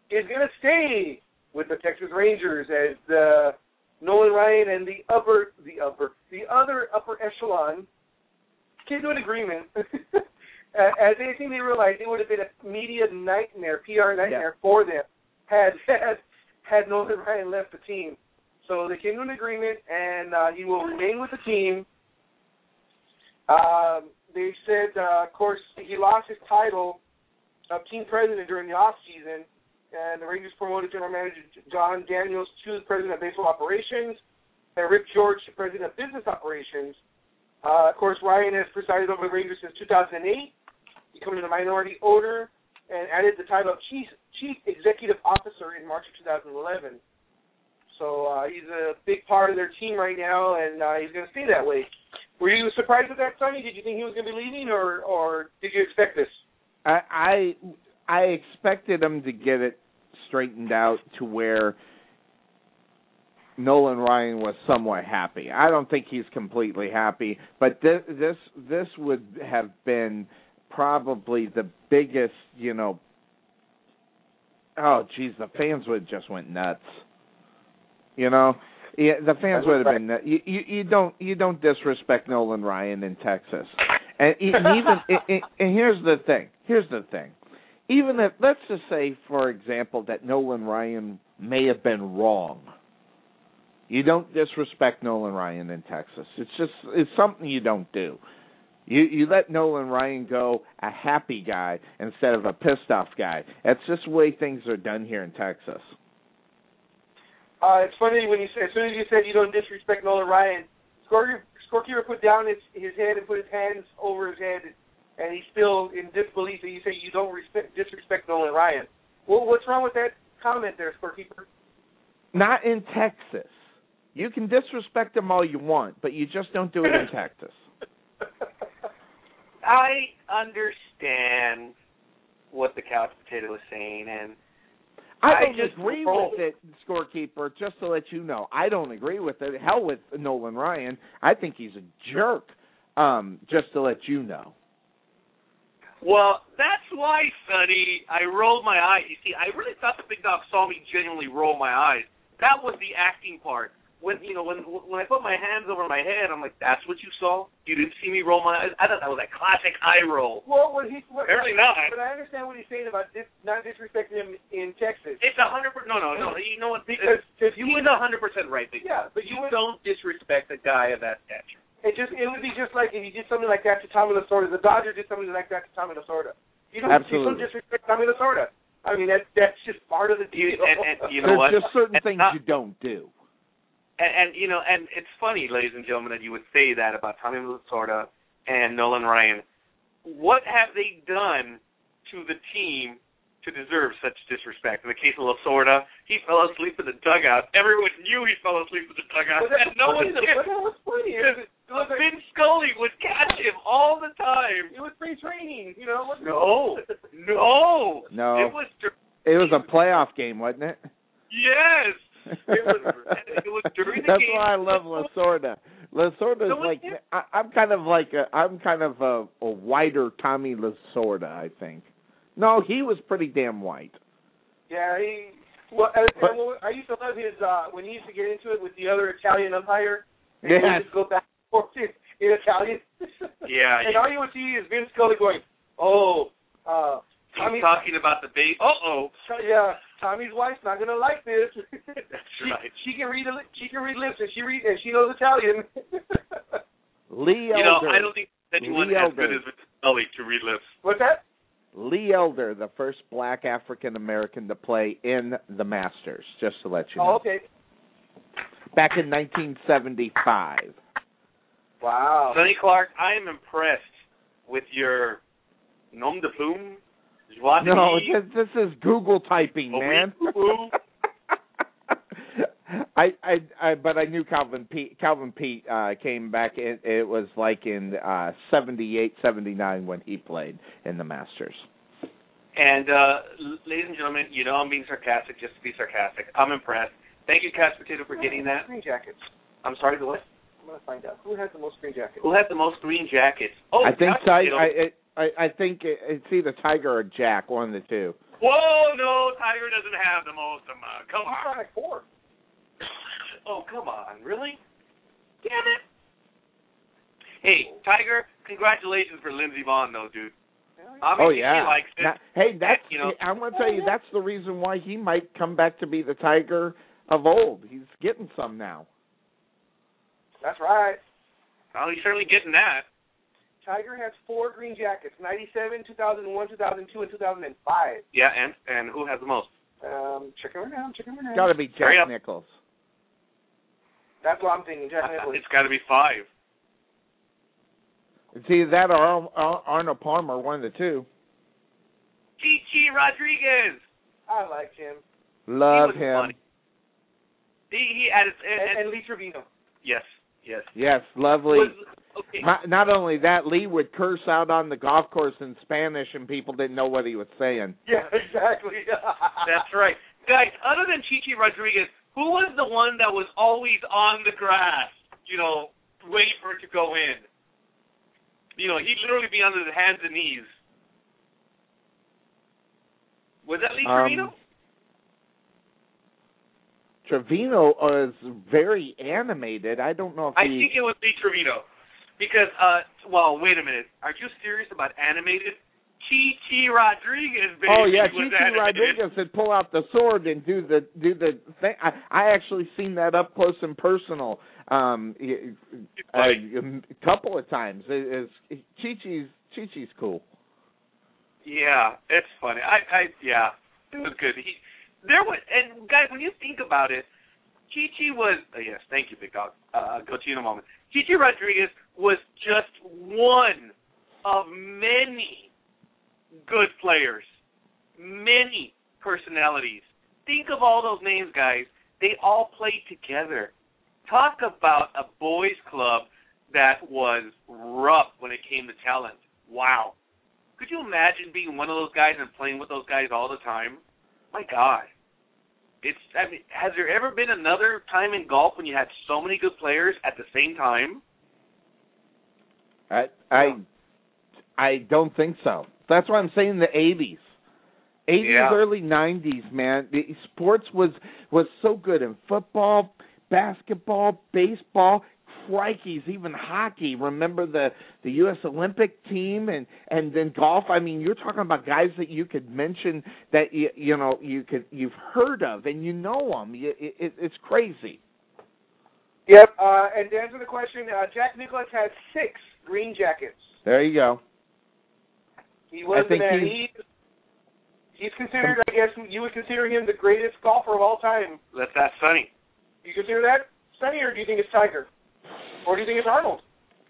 is going to stay with the Texas Rangers as uh, Nolan Ryan and the upper, the upper, the other upper echelon came to an agreement. As they think they realized, it would have been a media nightmare, P R nightmare yeah. for them had had had Nolan Ryan left the team. So they came to an agreement, and uh, he will remain with the team. Um, they said, uh, of course, he lost his title of team president during the off season, and the Rangers promoted general manager John Daniels to the president of baseball operations, and Rick George to president of business operations. Uh, of course, Ryan has presided over the Rangers since two thousand eight, becoming a minority owner, and added the title of chief chief executive officer in March of two thousand eleven. So uh, he's a big part of their team right now, and uh, he's going to stay that way. Were you surprised with that, Sonny? Did you think he was going to be leaving, or, or did you expect this? I, I I expected him to get it straightened out to where Nolan Ryan was somewhat happy. I don't think he's completely happy, but this this, this would have been probably the biggest, you know, oh, geez, the fans would have just went nuts. You know, yeah, the fans would have been nuts. You, you, you don't you don't disrespect Nolan Ryan in Texas. And, and even and, and here's the thing. Here's the thing. Even if, let's just say, for example, that Nolan Ryan may have been wrong. You don't disrespect Nolan Ryan in Texas. It's just it's something you don't do. You you let Nolan Ryan go a happy guy instead of a pissed off guy. That's just the way things are done here in Texas. Uh, it's funny when you say, as soon as you said you don't disrespect Nolan Ryan, Scorekeeper, Scorekeeper put down his his head and put his hands over his head, and he's still in disbelief that you say you don't respect, disrespect Nolan Ryan. Well, what's wrong with that comment there, Scorekeeper? Not in Texas. You can disrespect them all you want, but you just don't do it in Texas. I understand what the couch potato is saying, and I I don't just agree roll. with it, Scorekeeper, just to let you know. I don't agree with it. Hell with Nolan Ryan. I think he's a jerk, um, just to let you know. Well, that's why, Sonny, I rolled my eyes. You see, I really thought the big dog saw me genuinely roll my eyes. That was the acting part. When you know, when when I put my hands over my head, I'm like, "That's what you saw? You didn't see me roll my eyes?" I thought that was a classic eye roll. Well, what he what, apparently not. But I understand what he's saying about dis, not disrespecting him in Texas. It's a hundred percent. No, no, no. You know what? Because if you he's a hundred percent right. Big yeah, but you, you would, don't disrespect a guy of that stature. It just it would be just like if you did something like that to Tommy Lasorda. The Dodgers did something like that to Tommy Lasorda. You don't, Absolutely. you don't disrespect Tommy Lasorda. I mean, that's that's just part of the deal. You, and, and you know There's what? just certain and things not, you don't do. And, and you know, and it's funny, ladies and gentlemen, that you would say that about Tommy Lasorda and Nolan Ryan. What have they done to the team to deserve such disrespect? In the case of Lasorda, he fell asleep in the dugout. Everyone knew he fell asleep in the dugout, But that, and no one did. did. But that was funny. It was, it was Vin Scully would catch him all the time. It was free training, you know. No, no, No. It was. It was a playoff game, wasn't it? Yes. It was, it was during the That's game. why I love Lasorda. Lasorda's No, like it- I, I'm kind of like a I'm kind of a, a whiter Tommy Lasorda, I think. No, he was pretty damn white. Yeah, he. Well, and, But- and I used to love his uh, when he used to get into it with the other Italian umpire. And Yes. he would just go back and forth in, in Italian. Yeah, and yeah. all you would see is Vin Scully going, "Oh, uh, He's Tommy, talking about the base. Uh oh. yeah, Tommy's wife's not gonna like this." That's she, right. She can read. A, she can read lips, and she read, and she knows Italian. Lee Elder. You know, I don't think anyone Lee as Elder. good as Vin Scully to read lips. What's that? Lee Elder, the first black African American to play in the Masters, just to let you know. Oh, okay. Back in nineteen seventy-five. Wow. Sonny Clark, I am impressed with your nom de plume. Joie de No, vivre. this, this is Google typing, man. I, I, I, but I knew Calvin Pete. Calvin Pete uh, came back. It, it was like in uh, seventy-eight, seventy-nine when he played in the Masters. And, uh, ladies and gentlemen, you know I'm being sarcastic just to be sarcastic. I'm impressed. Thank you, Couch Potato, for getting that. Green jackets. I'm sorry, the what? I'm gonna find out who has the most green jackets. Who has the most green jackets? Oh, I think Couch Ty, Potato. I, I, I think it's either Tiger or Jack, one of the two. Whoa, no, Tiger doesn't have the most amount. Come He's on. like four. Oh, come on. Really? Damn it. Hey, Tiger, congratulations for Lindsey Vonn, though, dude. I mean, Oh yeah. he likes it. Now, hey, that's you know. I'm gonna tell you that's the reason why he might come back to be the Tiger of old. He's getting some now. That's right. Well, he's certainly getting that. Tiger has four green jackets: ninety-seven, two thousand one, two thousand two, and two thousand five. Yeah, and and who has the most? Um, checking right now. Checking right now. Got to be Hurry Jack up. Nicklaus. That's what I'm thinking. Jack Nicklaus. It's got to be five. It's either that or Ar- Ar- Arnold Palmer, one of the two. Chichi Rodriguez. I liked him. Love he was him. Funny. He he added and, And, and, and Lee Trevino. yes yes. Yes, lovely. Was, okay. Not, not only that, Lee would curse out on the golf course in Spanish, and people didn't know what he was saying. Yeah, exactly. That's right, guys. Other than Chichi Rodriguez, who was the one that was always on the grass? You know, waiting for it to go in. You know, he'd literally be on his hands and knees. Was that Lee Um, Trevino? Trevino is very animated. I don't know if I he... think it was Lee Trevino. Because, uh, well, wait a minute. Are you serious about animated? Chichi Rodriguez, baby. Oh yeah, was Chichi animated. Rodriguez would pull out the sword and do the do the thing. I, I actually seen that up close and personal, um, a, a couple of times. It, it's Chichi's Chichi's cool. Yeah, it's funny. I, I, yeah, it was good. He, there was, and guys, when you think about it, Chichi was. Oh, yes, thank you, Big Dog. Uh, I'll go to you in a moment. Chichi Rodriguez was just one of many good players, many personalities. Think of all those names, guys. They all played together. Talk about a boys' club that was rough when it came to talent. Wow. Could you imagine being one of those guys and playing with those guys all the time? My God. It's. I mean, has there ever been another time in golf when you had so many good players at the same time? I I I don't think so. That's why I'm saying the eighties. eighties, Yeah. early nineties, man. The sports was was so good in football, basketball, baseball, crikeys, even hockey. Remember the, the U S Olympic team and, and then golf. I mean, you're talking about guys that you could mention that you, you know you could you've heard of and you know them. You, it, it's crazy. Yep. Uh, and to answer the question, uh, Jack Nicklaus has six green jackets. There you go. He was I think the man. he's- He, he's considered, I guess, you would consider him the greatest golfer of all time. Let's ask Sonny. You consider that, Sonny, or do you think it's Tiger? Or do you think it's Arnold?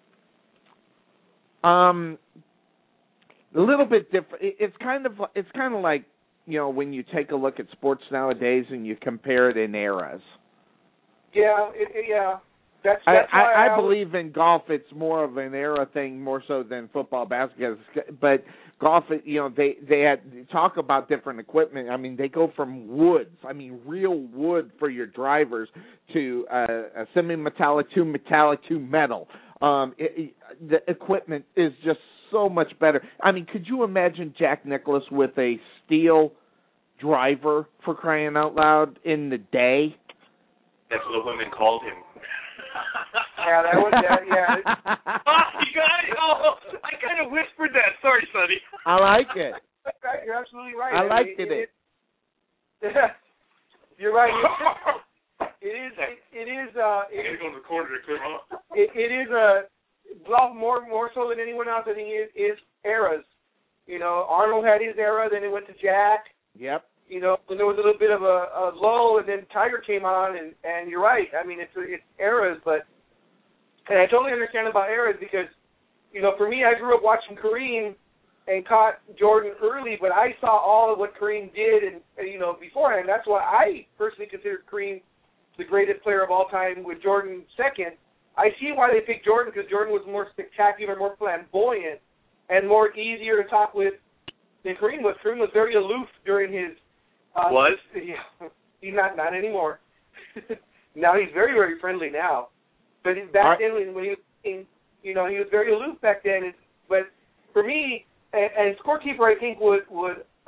Um, a little bit different. It, it's kind of it's kind of like, you know, when you take a look at sports nowadays and you compare it in eras. Yeah, it, it, yeah. That's, I, that's why I, I I believe in golf. It's more of an era thing, more so than football, basketball. But golf, you know, they they had they talk about different equipment. I mean, they go from woods. I mean, real wood for your drivers to uh, a semi-metallic to metallic to metal. Um, it, it, the equipment is just so much better. I mean, could you imagine Jack Nicklaus with a steel driver, for crying out loud, in the day? That's what the women called him. Yeah, that was that. Yeah. Oh, you got it. Oh, I kind of whispered that. Sorry, Sonny. I like it. Right, you're absolutely right. I mean, liked it. it, it you're right. It, it is. It, it is. Uh, I gotta it, go to the corner to clear off. it, it is a golf more more so than anyone else. I think is is eras. You know, Arnold had his era. Then it went to Jack. Yep. You know, when there was a little bit of a, a lull, and then Tiger came on, and, and you're right. I mean, it's it's eras, but and I totally understand about eras because, you know, for me, I grew up watching Kareem and caught Jordan early, but I saw all of what Kareem did, and, and you know, beforehand. That's why I personally consider Kareem the greatest player of all time, with Jordan second. I see why they picked Jordan because Jordan was more spectacular, more flamboyant, and more easier to talk with than Kareem was. Kareem was very aloof during his. Uh, Was? Yeah, he's not not anymore. Now he's very very friendly now, but back then when, when he was, in, you know, he was very aloof back then. And, but for me, and, and scorekeeper I think would would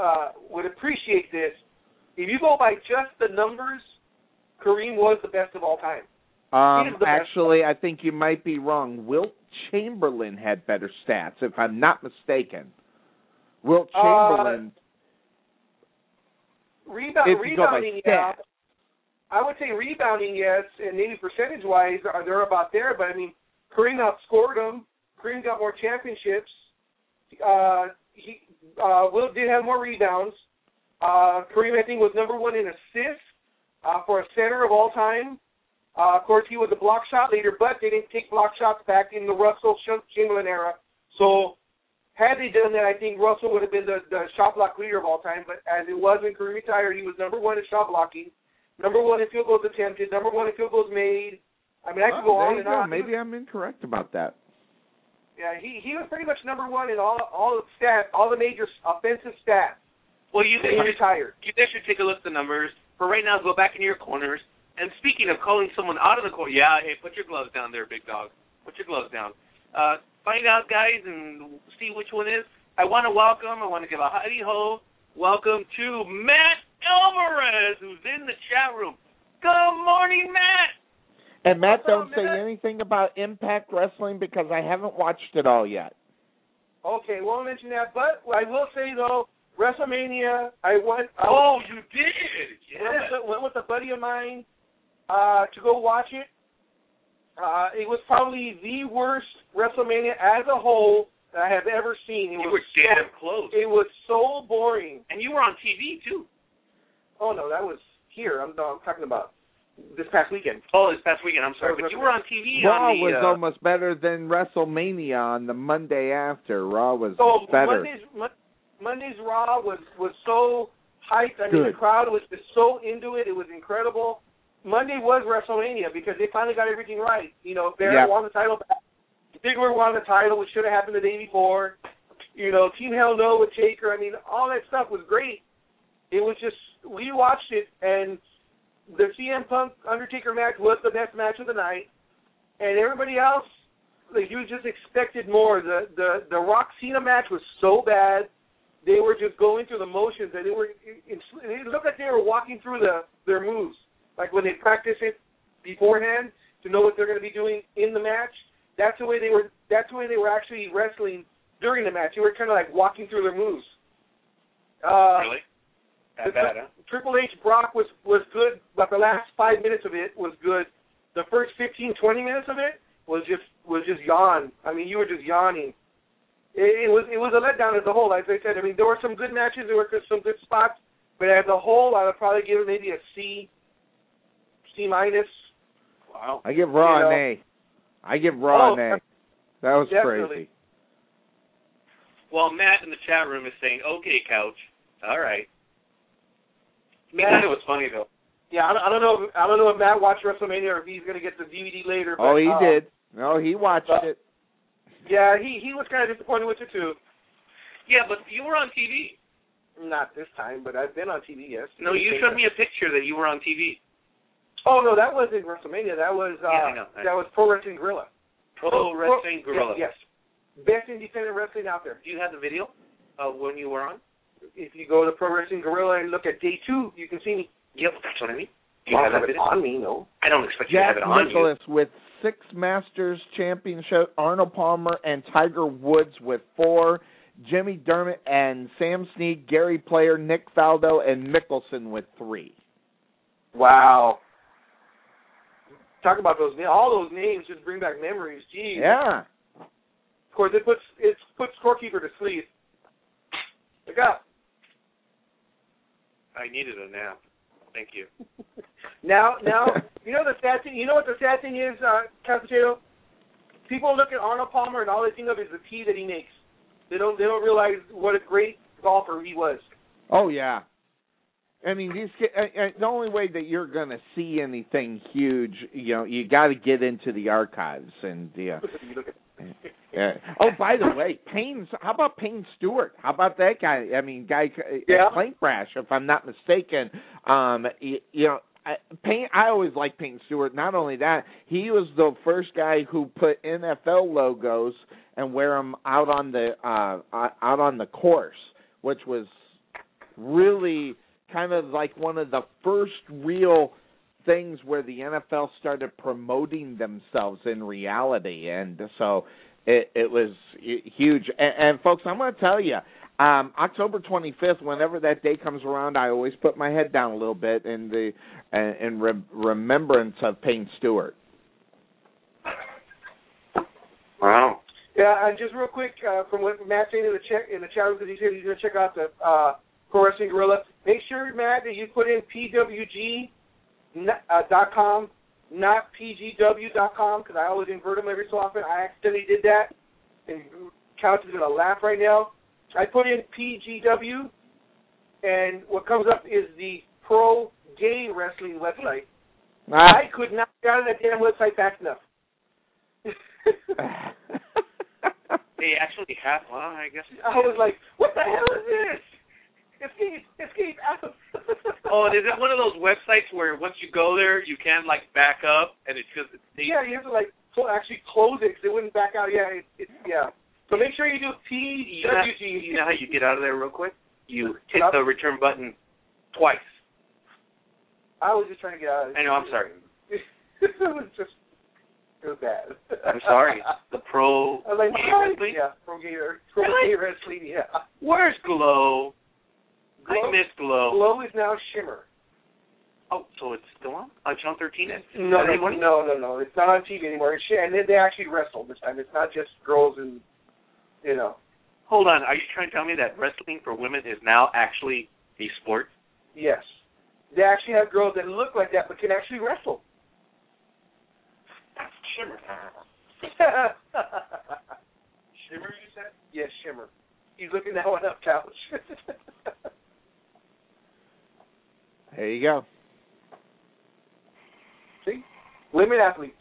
uh, would appreciate this. If you go by just the numbers, Kareem was the best of all time. Um, actually, I think you might be wrong. Wilt Chamberlain had better stats, if I'm not mistaken. Wilt Chamberlain. Uh, rebound, if you rebounding, go by yeah. stats. I would say rebounding, yes, and maybe percentage-wise, they're about there. But, I mean, Kareem outscored him. Kareem got more championships. Uh, he uh, Wilt did have more rebounds. Uh, Kareem, I think, was number one in assists uh, for a center of all time. Uh, of course, he was a block shot leader, but they didn't take block shots back in the Russell Chamberlain era. So had they done that, I think Russell would have been the, the shot block leader of all time. But as it was when Kareem retired, he was number one in shot blocking, number one in field goals attempted, number one in field goals made. I mean, I could oh, go on and go. on. Maybe I'm incorrect about that. Yeah, he, he was pretty much number one in all all the stats, all the major offensive stats. Well, you guys, retired. You guys should take a look at the numbers. For right now, go back into your corners. And speaking of calling someone out of the corner, yeah, hey, put your gloves down there, big dog. Put your gloves down. Uh, find out, guys, and see which one is. I want to welcome, I want to give a howdy-ho welcome to Matt Alvarez, who's in the chat room. Good morning, Matt. And Matt, What's don't up, say Matt? anything about Impact Wrestling because I haven't watched it all yet. Okay, won't mention that, but I will say, though, WrestleMania, I went. I Oh, you did? went, Yeah. with a, went with a buddy of mine uh, to go watch it. Uh, it was probably the worst WrestleMania as a whole that I have ever seen. It You was were damn so, close. It was so boring. And you were on T V, too. Oh, no, that was here. I'm, no, I'm talking about this past weekend. Oh, this past weekend, I'm sorry. Oh, But you were on T V Raw on the... was uh, almost better than WrestleMania on the Monday after. Raw was So better. Monday's, Mon- Monday's Raw was, was so hyped. I mean, Good. the crowd was just so into it. It was incredible. Monday was WrestleMania because they finally got everything right. You know, Barrett Yeah. won the title back. Ziggler won the title, which should have happened the day before. You know, Team Hell No with Taker. I mean, all that stuff was great. It was just, we watched it, and the C M Punk Undertaker match was the best match of the night. And everybody else, like, you just expected more. The the the Rock Cena match was so bad. They were just going through the motions, and they were. It, it looked like they were walking through the their moves, like when they practice it beforehand to know what they're going to be doing in the match. That's the way they were. That's the way they were actually wrestling during the match. They were kind of like walking through their moves. Uh, Really? That the, bad, huh? Triple H Brock was was good, but the last five minutes of it was good. The first fifteen, twenty minutes of it was just was just yawn. I mean, you were just yawning. It, it was it was a letdown as a whole. As I said, I mean, there were some good matches, there were some good spots, but as a whole, I would probably give it maybe a C, C minus. Wow. I give Raw You know. an A. I give Raw Oh, an A. That was definitely. crazy. Well, Matt in the chat room is saying, okay, Couch. All right. He Matt- thought it was funny, though. Yeah, I don't, I don't know. If, I don't know if Matt watched WrestleMania or if he's going to get the D V D later. But, Oh, he uh, did. No, he watched but- it. Yeah, he he was kind of disappointed with it too. Yeah, but you were on T V. Not this time, but I've been on T V. Yes. No, you showed me a picture that you were on T V. Oh no, that wasn't WrestleMania. That was uh, Yeah, I know. that was Pro Wrestling Guerrilla. Pro Wrestling Guerrilla. Yes, yes. Best independent wrestling out there. Do you have the video of when you were on? If you go to Pro Wrestling Guerrilla and look at day two, you can see me. Yep, that's what I mean. Do you I have have that it video? on me, no. I don't expect you to Jack have it on you. Nicklaus with six Masters Championship, Arnold Palmer and Tiger Woods with four, Jimmy Dermott and Sam Snead, Gary Player, Nick Faldo, and Mickelson with three. Wow. Talk about those names. All those names just bring back memories. Jeez. Yeah. Of course, it puts it puts scorekeeper to sleep. Look up. I needed a nap. Thank you. Now, now, you know the sad thing. You know what the sad thing is, uh, Cappuccino? People look at Arnold Palmer and all they think of is the tea that he makes. They don't. They don't realize what a great golfer he was. Oh, yeah. I mean, these ki- uh, uh, the only way that you're going to see anything huge, you know, you got to get into the archives and yeah. You look at- Yeah. Oh, by the way, Payne. How about Payne Stewart? How about that guy? I mean, guy, Yeah. uh, Plane Crash, if I'm not mistaken. Um, you, you know, I, Payne. I always liked Payne Stewart. Not only that, he was the first guy who put N F L logos and wear them out on the uh, out on the course, which was really kind of like one of the first real things where the N F L started promoting themselves in reality, and so it, it was huge. And, and folks, I'm going to tell you, um, October twenty-fifth, whenever that day comes around, I always put my head down a little bit in the uh, in re- remembrance of Payne Stewart. Wow. Yeah, and just real quick, uh, from what Matt's saying in the chat in the chat room, because he said he's going to check out the uh, Pro Wrestling Gorilla. Make sure, Matt, that you put in P W G dot com, not P G W dot com, because I always invert them every so often. I accidentally did that, and Couch is going to laugh right now. I put in P G W, and what comes up is the Pro Gay Wrestling website. Ah. I could not get out of that damn website fast enough. They actually have, well, I guess. I was like, what the hell is this? Escape, escape out. Oh, and is it one of those websites where once you go there, you can, like, back up, and it's because it's... Yeah, you have to, like, cl- actually close it because it wouldn't back out. Yeah, it, it, yeah. So make sure you do P W G. You know how you get out of there real quick? You hit the return button twice. I was just trying to get out of it. I know, I'm sorry. It was just... It was bad. I'm sorry. The Pro I was like, Gay what? Wrestling? Yeah, Pro Gay, pro Really? gay Wrestling, yeah. Where's Glow? Glow? I miss Glow. Glow is now Shimmer. Oh, so it's still on? On Channel thirteen? No, no, no, no, no. It's not on T V anymore. It's, and then they actually wrestle this time. It's not just girls and, you know. Hold on. Are you trying to tell me that wrestling for women is now actually a sport? Yes. They actually have girls that look like that but can actually wrestle. Shimmer. Shimmer, you said? Yes, Shimmer. He's looking that one up, Couch. There you go. See? Women athletes.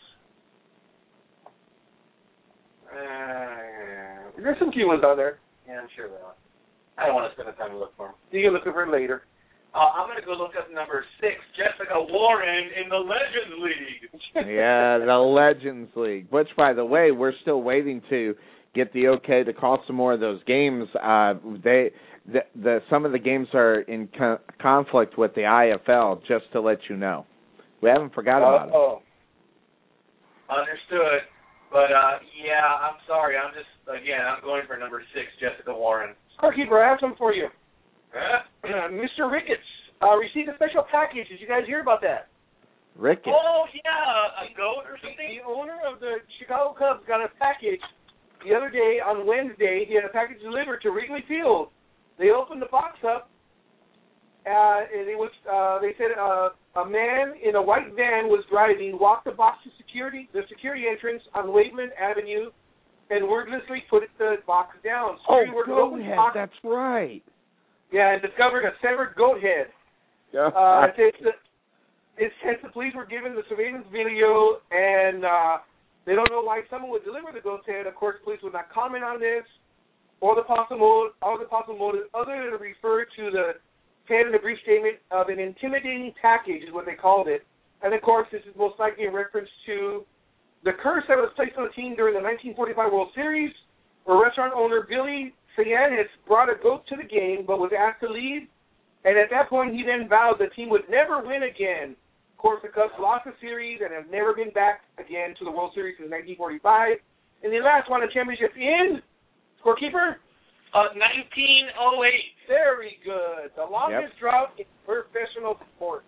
Uh, There's some cute ones out there. yeah, I'm sure there are. I don't want to spend the time to look for them. You can look for them later. Uh, I'm going to go look up number six, Jessica Warren in the Legends League. Yeah, the Legends League. Which, by the way, we're still waiting to get the okay to call some more of those games. Uh, they, the, the some of the games are in co- conflict with the I F L. Just to let you know, we haven't forgot about it. Oh, Understood. But, uh, yeah, I'm sorry. I'm just, again, I'm going for number six, Jessica Warren. Scorekeeper, I have some for you. Huh? Mister Ricketts uh, received a special package. Did you guys hear about that? Ricketts. Oh, yeah, a goat or something? The owner of the Chicago Cubs got a package the other day on Wednesday. He had a package delivered to Wrigley Field. They opened the box up, uh, and it was. Uh, they said uh, a man in a white van was driving, walked the box to security, the security entrance on Waveland Avenue, and wordlessly put the box down. Oh, Security workers goat opened the head. box, That's right. yeah, and discovered a severed goat head. Yeah. Uh, it says that it says the police were given the surveillance video, and uh, they don't know why someone would deliver the goat's head. Of course, police would not comment on this or the possible or the possible motive, other than to refer to the head in a brief statement of an intimidating package, is what they called it. And of course, this is most likely in reference to the curse that was placed on the team during the nineteen forty-five World Series, where restaurant owner Billy Sayanis brought a goat to the game, but was asked to leave. And at that point, he then vowed the team would never win again. Of course, the Cubs lost the series and have never been back again to the World Series since nineteen forty-five. And they last won a championship in, scorekeeper? Uh, nineteen oh eight. Very good. The longest Yep. drought in professional sports.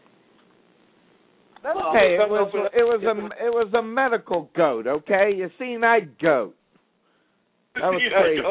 That was Hey, it something was else. it was a it was a medical goat. Okay, you seen that goat? That was crazy.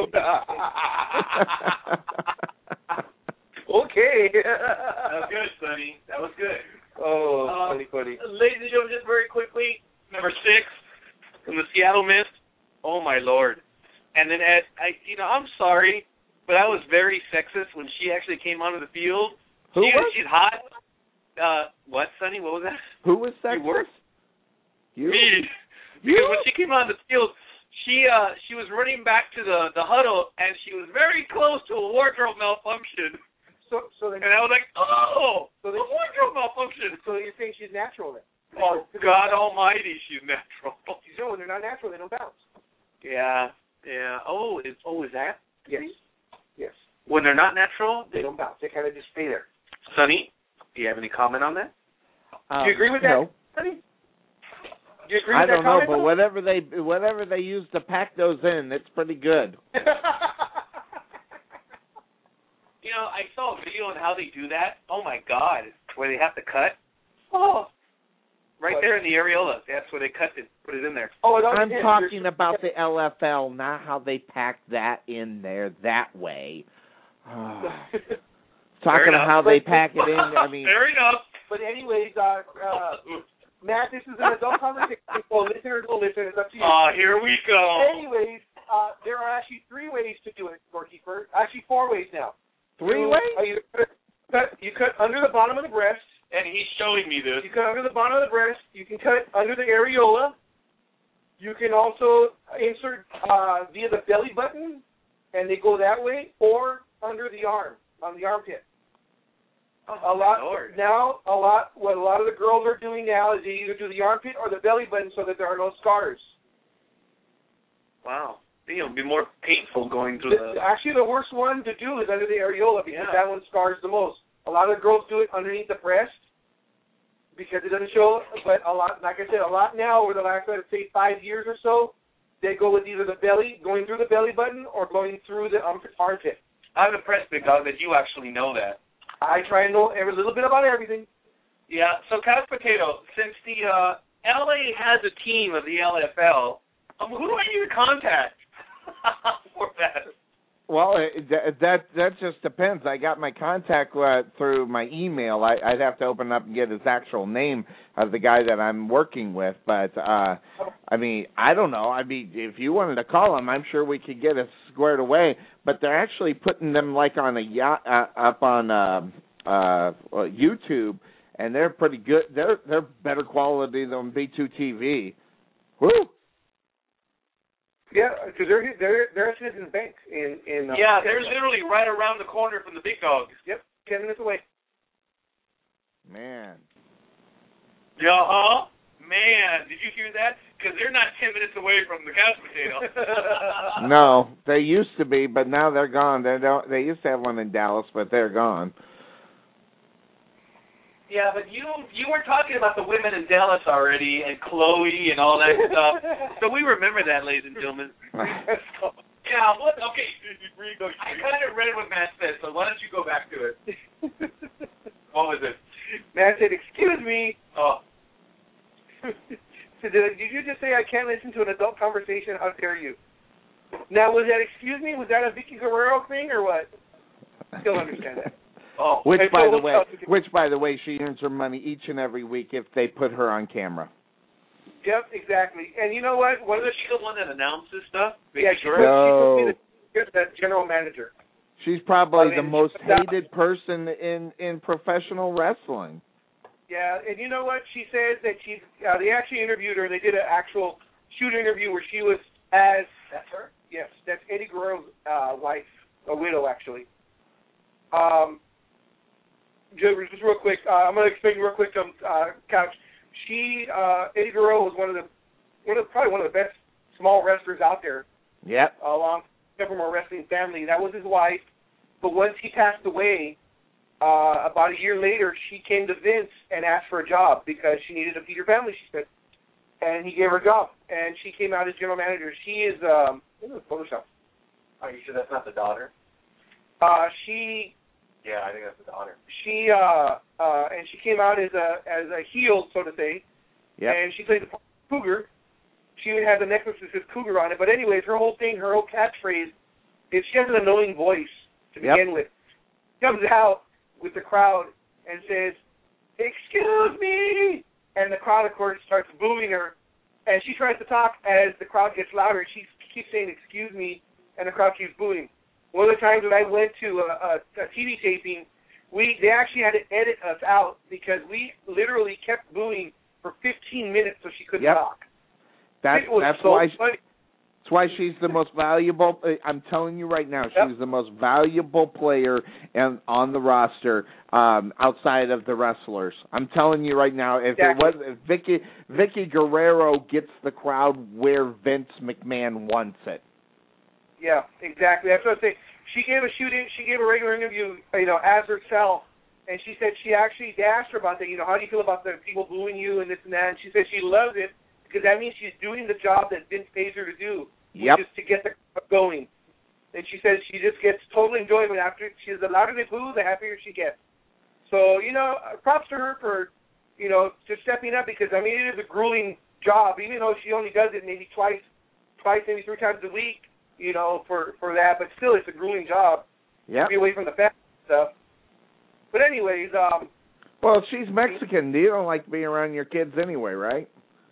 Okay. That was good, Sonny. That was good. Oh, Uh, funny, funny. Ladies and gentlemen, just very quickly, number six from the Seattle Mist. Oh my Lord! And then at I, you know, I'm sorry, but I was very sexist when she actually came onto the field. Who she, was? She's hot. Uh, what, Sonny? What was that? Who was that? You were? You? Me. Because when she came on the field, she uh she was running back to the the huddle, and she was very close to a wardrobe malfunction. So, so, then, And I was like, oh, So the they- wardrobe malfunction. so you're saying she's natural then? Oh, God Almighty, she's natural. You know, when they're not natural, they don't bounce. Yeah, yeah. Oh, is oh is that? Yes. Yes. When they're not natural, they don't bounce. They kind of just stay there. Sonny, do you have any comment on that? Um, do you agree with that, no. Sonny? Do you agree I with don't that know, comment, but though? whatever they whatever they use to pack those in, it's pretty good. You know, I saw a video on how they do that. Oh, my God. Where they have to cut. Oh. Right What? there in the areola. That's where they cut it, put it in there. Oh, it all I'm depends. talking There's- about the L F L, not how they pack that in there that way. Talking about how they pack it in, I mean... Fair enough. But anyways, uh, uh, Matt, this is an adult conversation. Well, listeners will listen. It's up to you. Oh, here we go. Anyways, uh, there are actually three ways to do it, Scorekeeper. Actually, four ways now. Three you, ways? Uh, you, cut, you cut under the bottom of the breast. And he's showing me this. You cut under the bottom of the breast. You can cut under the areola. You can also insert uh, via the belly button, and they go that way, or under the arm, on the armpit. Oh, a lot Lord. now. A lot. What a lot of the girls are doing now is they either do the armpit or the belly button, so that there are no scars. Wow. It'll be more painful going through the... The, actually, the worst one to do is under the areola because Yeah. that one scars the most. A lot of the girls do it underneath the breast because it doesn't show. But a lot, like I said, a lot now over the last, I'd say, five years or so, they go with either the belly, going through the belly button, or going through the armpit. I'm impressed, Big Dog, that you actually know that. I try to know every little bit about everything. Yeah, so Couch Potato, since the uh, L A has a team of the L F L, um, who do I need to contact for that? Well, it, that, that that just depends. I got my contact uh, through my email. I, I'd have to open up and get his actual name of the guy that I'm working with. But, uh, I mean, I don't know. I mean, if you wanted to call him, I'm sure we could get it squared away. But they're actually putting them, like, on a yacht, uh, up on uh, uh, YouTube, and they're pretty good. They're, they're better quality than B two T V. Woo! Yeah, because they're they're they're at Citizens Bank in in. Uh, Yeah, they're literally right around the corner from the Big Dog. Yep, ten minutes away. Man. Yeah, huh? Man, did you hear that? Because they're not ten minutes away from the Couch Potato. No, they used to be, but now they're gone. They don't. They used to have one in Dallas, but they're gone. Yeah, but you you were talking about the women in Dallas already, and Chloe and all that stuff. So we remember that, ladies and gentlemen. Yeah, what? Okay, I kind of read what Matt said, so why don't you go back to it? What was it? Matt said, "Excuse me." Oh. So did, did you just say I can't listen to an adult conversation? How dare you? Now, was that excuse me? Was that a Vicky Guerrero thing or what? Still understand that. Oh. Which, Okay, by so the we'll way, talk- which by the way, she earns her money each and every week if they put her on camera. Yep, exactly. And you know what? One of the Wasn't she the one that announces stuff? yeah, she, No. she's supposed to be the, the general manager. She's probably I the mean, most she's not- hated person in in professional wrestling. Yeah, and you know what? She says that she's. Uh, they actually interviewed her. They did an actual shoot interview where she was as. That's her. Yes, that's Eddie Guerrero's uh, wife, a widow actually. Um, just, just real quick, uh, I'm going to explain real quick. Um, uh, Couch. She, uh, Eddie Guerrero was one of the, one of probably one of the best small wrestlers out there. Yep. Along from a wrestling family. That was his wife. But once he passed away, uh, about a year later, she came to Vince and asked for a job because she needed to feed her family, she said. And he gave her a job. And she came out as general manager. She is, um, what is Photoshop? Are you sure that's not the daughter? Uh, she, Yeah, I think that's the daughter. she, uh, uh, and she came out as a, as a heel, so to say. Yep. And she played the Cougar. She even had the necklace that says Cougar on it. But anyways, her whole thing, her whole catchphrase is she has an annoying voice to Yep. begin with. She comes out with the crowd and says, "Excuse me!" And the crowd, of course, starts booing her. And she tries to talk as the crowd gets louder. She keeps saying, "Excuse me," and the crowd keeps booing. One of the times that I went to a, a, a T V taping, we they actually had to edit us out because we literally kept booing for fifteen minutes so she couldn't Yep. talk. That's it was that's so why funny. that's why she's the most valuable. uh, I'm telling you right now, Yep. she's the most valuable player and on the roster um, outside of the wrestlers. I'm telling you right now, if Exactly. it was if Vicky Vicky Guerrero gets the crowd where Vince McMahon wants it. Yeah, exactly. That's what I say. she gave a shoot in, she gave a regular interview, you know, as herself, and she said she actually they asked her about that. You know, how do you feel about the people booing you and this and that? And she said she loves it because that means she's doing the job that Vince pays her to do, Yep. which is to get the crowd going. And she says she just gets total enjoyment after. She's the louder they boo, the happier she gets. So, you know, props to her for, you know, just stepping up because, I mean, it is a grueling job, even though she only does it maybe twice, twice, maybe three times a week, you know, for, for that. But still, it's a grueling job Yep. to be away from the family and stuff. But anyways, um... Well, she's Mexican. You don't like being around your kids anyway, right?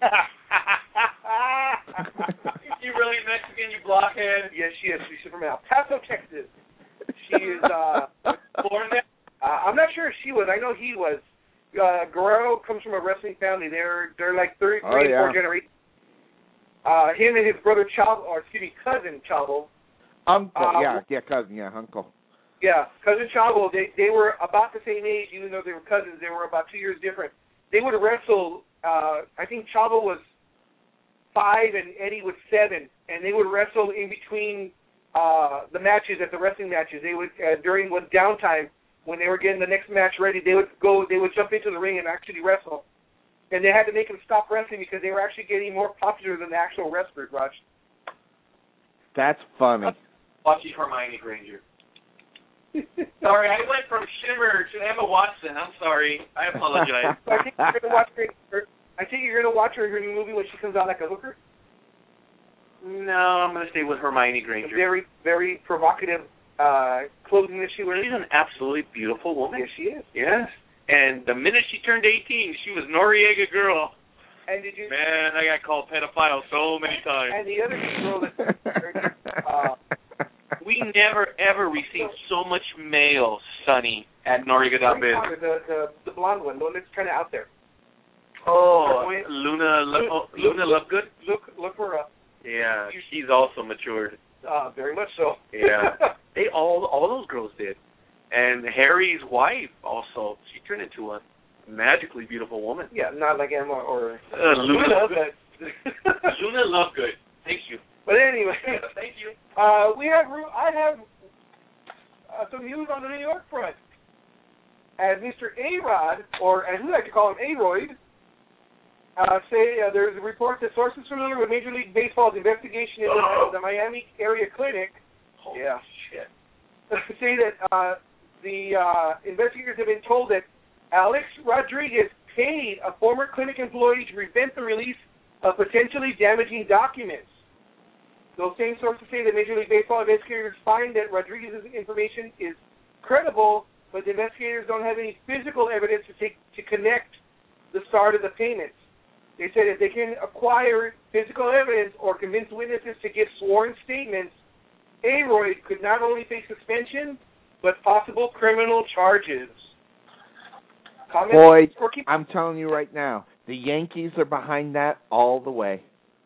You really Mexican, you blockhead? Yes, she is. She's from El Paso, Texas. She is, uh... Born there? Uh, I'm not sure if she was. I know he was. Uh, Guerrero comes from a wrestling family. They're they're like three, Oh, three and yeah. four generations. Uh, him and his brother Chavo, or excuse me, cousin Chavo. Uncle, Uh, yeah, yeah, cousin, yeah, uncle. Yeah, cousin Chavo. They they were about the same age, even though they were cousins. They were about two years different. They would wrestle. Uh, I think Chavo was five and Eddie was seven, and they would wrestle in between uh, the matches at the wrestling matches. They would uh, during was downtime. When they were getting the next match ready, they would go, they would jump into the ring and actually wrestle. And they had to make them stop wrestling because they were actually getting more popular than the actual wrestlers, Raj. That's funny. Watching Hermione Granger. Sorry, I went from Shimmer to Emma Watson. I'm sorry. I apologize. So I think you're going to watch her, I think you're going to watch her in her new movie when she comes out like a hooker. No, I'm going to stay with Hermione A Granger. very, very provocative uh, clothing that she wears. She's an absolutely beautiful woman. Yes, she is. Yes. And the minute she turned eighteen, she was Noriega girl. And did you? Man, I got called pedophile so many times. And the other girl that uh, We never, ever received so much mail, Sonny, at Noriega dot biz. the, the the blonde one, the one that's kind of out there. Oh, Luna, Lo- oh, Luna Lovegood? Look, look her up. Yeah, she's also matured. Uh, very much so. Yeah. They all, all those girls did. And Harry's wife also, she turned into a magically beautiful woman. Yeah, not like Emma or Uh, Luna, but Luna Lovegood. Thank you. but anyway, Thank you. uh, we have I have uh, some news on the New York front. As Mister A-Rod, or as we like to call him, A-Royd, uh, say uh, there's a report that sources familiar with Major League Baseball's investigation into the, the Miami area clinic. Holy Yeah. shit. say that uh, the uh, investigators have been told that Alex Rodriguez paid a former clinic employee to prevent the release of potentially damaging documents. Those same sources say that Major League Baseball investigators find that Rodriguez's information is credible, but the investigators don't have any physical evidence to take to connect the start of the payments. They said if they can acquire physical evidence or convince witnesses to give sworn statements, A-Royd could not only face suspension, but possible criminal charges. Comments? Boy, Or keep- I'm telling you right now, the Yankees are behind that all the way.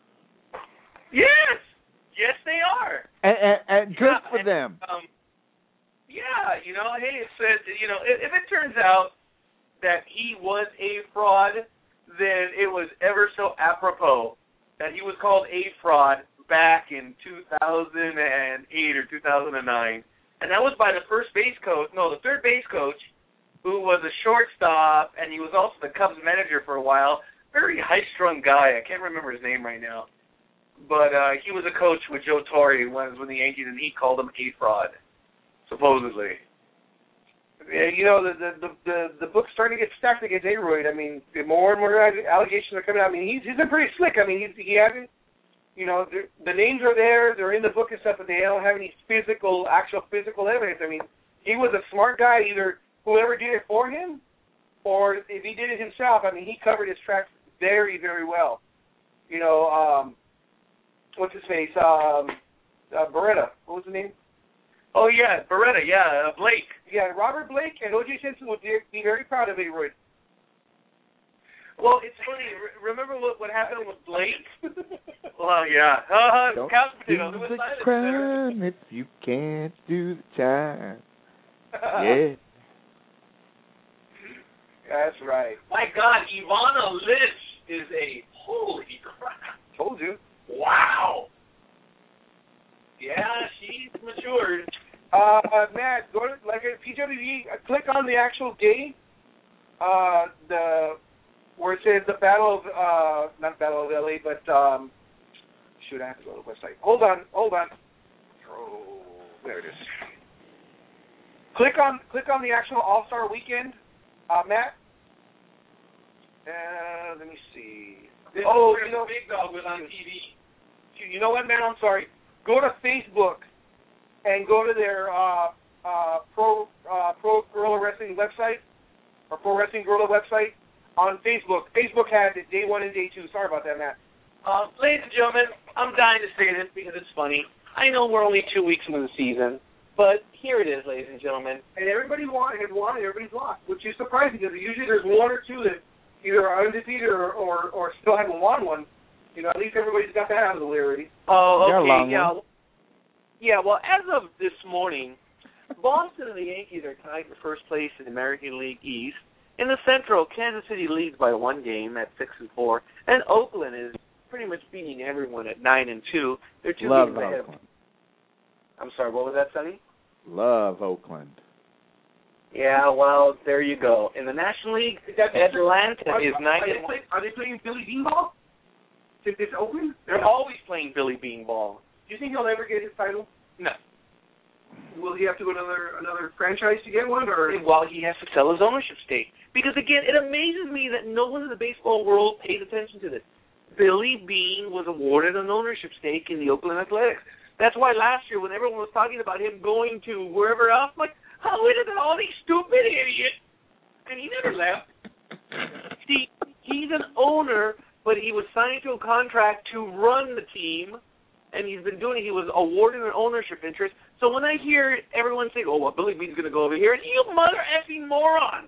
Yes! Yes, they are. And, and, and good Yeah, for and, them. Um, yeah, you know, hey, it says, you know, if, if it turns out that he was a fraud, then it was ever so apropos that he was called a fraud back in two thousand eight or two thousand nine. And that was by the first base coach, no, the third base coach, who was a shortstop, and he was also the Cubs manager for a while. Very high-strung guy. I can't remember his name right now. But uh, he was a coach with Joe Torre when he was with the Yankees, and he called him a fraud, supposedly. Yeah, you know, the the the the, the book's starting to get stacked against A-Royd. I mean, more and more allegations are coming out. I mean, he's he's been pretty slick. I mean, he's, he hasn't, you know, the, the names are there, they're in the book and stuff, but they don't have any physical, actual physical evidence. I mean, he was a smart guy. Either whoever did it for him, or if he did it himself. I mean, he covered his tracks very, very well. You know, um, what's his face? Um, uh, Beretta. What was his name? Oh, yeah, Beretta, yeah, uh, Blake. Yeah, Robert Blake and O J Simpson would be, be very proud of A-Royd. Well, it's funny. Re- remember what, what happened with Blake? Well, yeah. Uh, Don't couch do potatoes. It was the silent crime if you can't do the time. Yeah. That's right. My God, Ivana Lynch is a holy crap. Told you. Wow. Yeah, she's matured. Uh, Matt, go to like at P W G. Uh, click on the actual game. Uh, the where it says the Battle of uh, not Battle of L A, but um, shoot, I have to go to the website. Hold on, hold on. Oh, there it is. Click on click on the actual All Star Weekend, uh, Matt. Uh, let me see. This oh, is you know, Big Dog was on T V. You know what, man? I'm sorry. Go to Facebook and go to their uh, uh, pro uh, pro Gorilla Wrestling website or Pro Wrestling Gorilla website on Facebook. Facebook has it day one and day two. Sorry about that, Matt. Uh, ladies and gentlemen, I'm dying to say this because it's funny. I know we're only two weeks into the season, but here it is, ladies and gentlemen. And everybody won, and won, and everybody's lost, which is surprising because usually there's one or two that either are undefeated or, or, or still haven't won one. You know, at least everybody's got that out of the way already. Oh, They're okay, long yeah. one. Yeah, well, as of this morning, Boston and the Yankees are tied for first place in the American League East. In the Central, Kansas City leads by one game at six and four, and Oakland is pretty much beating everyone at nine and two. They're two Love games ahead. Oakland. I'm sorry, what was that, Sonny? Love Oakland. Yeah, well, there you go. In the National League, Atlanta are, is nine are, they and play, are they playing Billy Bean Ball? Since it's Oakland? They're always playing Billy Bean Ball. Do you think he'll ever get his title? No. Will he have to go to another another franchise to get one, or? Well, he has to sell his ownership stake. Because, again, it amazes me that no one in the baseball world pays attention to this. Billy Bean was awarded an ownership stake in the Oakland Athletics. That's why last year, when everyone was talking about him going to wherever else, I'm like, how is it that all these stupid idiots? And he never left. See, he's an owner, but he was signed to a contract to run the team, and he's been doing it. He was awarded an ownership interest. So when I hear everyone say, oh, well, Billy Bean's going to go over here, and you mother effing moron.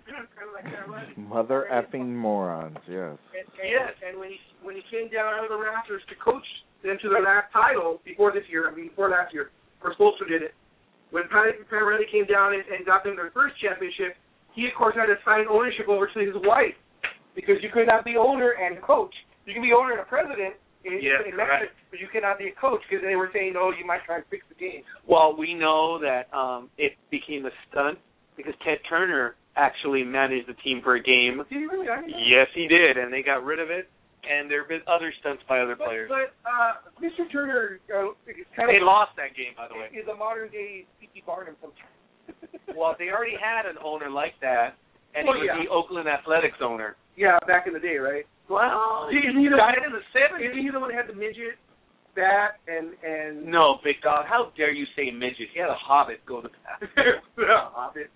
Mother effing morons, yes. And, and, Yes. and when he when he came down out of the rafters to coach them to their last title before this year, I mean before last year, or Spolster did it. When Pat Riley came down and, and got them their first championship, he of course had to sign ownership over to his wife because you could not be owner and coach. You can be owner and a president in, Yes, in correct. Mexico, but you cannot be a coach because they were saying, oh, you might try and fix the game. Well, we know that um, it became a stunt because Ted Turner actually managed the team for a game. Did he really? I didn't know. Yes, he did, and they got rid of it. And there have been other stunts by other But, players. but uh, Mister Turner uh, is kind They of lost that game, by the way. is a modern day P T Barnum sometimes. Well, they already had an owner like that, and Well, he was yeah. the Oakland Athletics owner. Yeah, back in the day, right? Well, He, he he the died one- in the seventies. Isn't he the one that had the midget bat and and No, Big Dog, how dare you say midget? He had a hobbit go to that. yeah, Hobbit.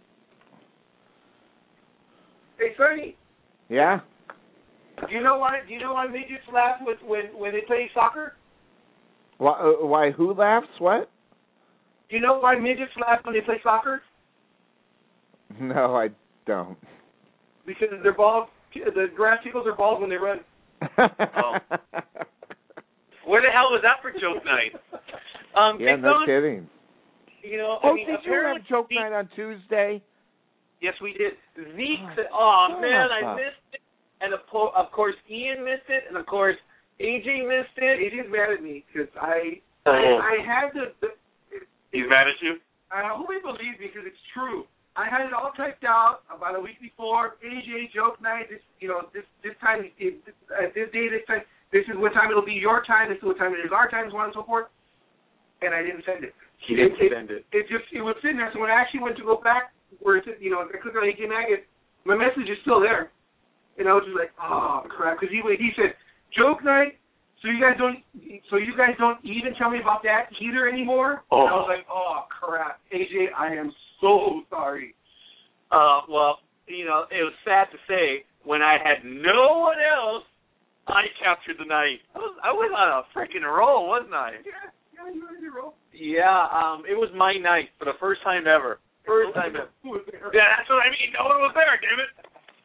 Hey, Sonny, Yeah? do you know why? Do you know why midgets laugh with, when when they play soccer? Why, uh, why who laughs? What? Do you know why midgets laugh when they play soccer? No, I don't. Because their balls, the grass tickles their balls when they run. Oh. Where the hell was that for joke night? Um, Yeah, Big no Dog, kidding. you know, Oh, I mean, did you apparently have joke Zeke- night on Tuesday? Yes, we did. Zeke said, "Oh Oh, man, I fuck. missed it," and of, po- of course Ian missed it, and of course A J missed it. A J's mad at me because I, Oh. I I had the, the He's mad at you. I hope he believes me because it's true. I had it all typed out about a week before. A J joke night. This, you know, this this time, it, at this day, this time, this is what time it'll be your time. This is what time it is our time, so on and so forth. And I didn't send it. He didn't it, send it. It just it was sitting there. So when I actually went to go back, where it's, you know, I clicked on A J Maggot, my message is still there. And I was just like, oh crap, because he he said joke night. So you guys don't, so you guys don't even tell me about that heater anymore. Oh. And I was like, oh crap, A J, I am so sorry. Uh, well, you know, it was sad to say when I had no one else, I captured the night. I was I was on a freaking roll, wasn't I? Yeah, yeah, you ready to roll? Yeah, um, it was my night for the first time ever. First time ever. Who was there? Yeah, that's what I mean. No one was there, damn it.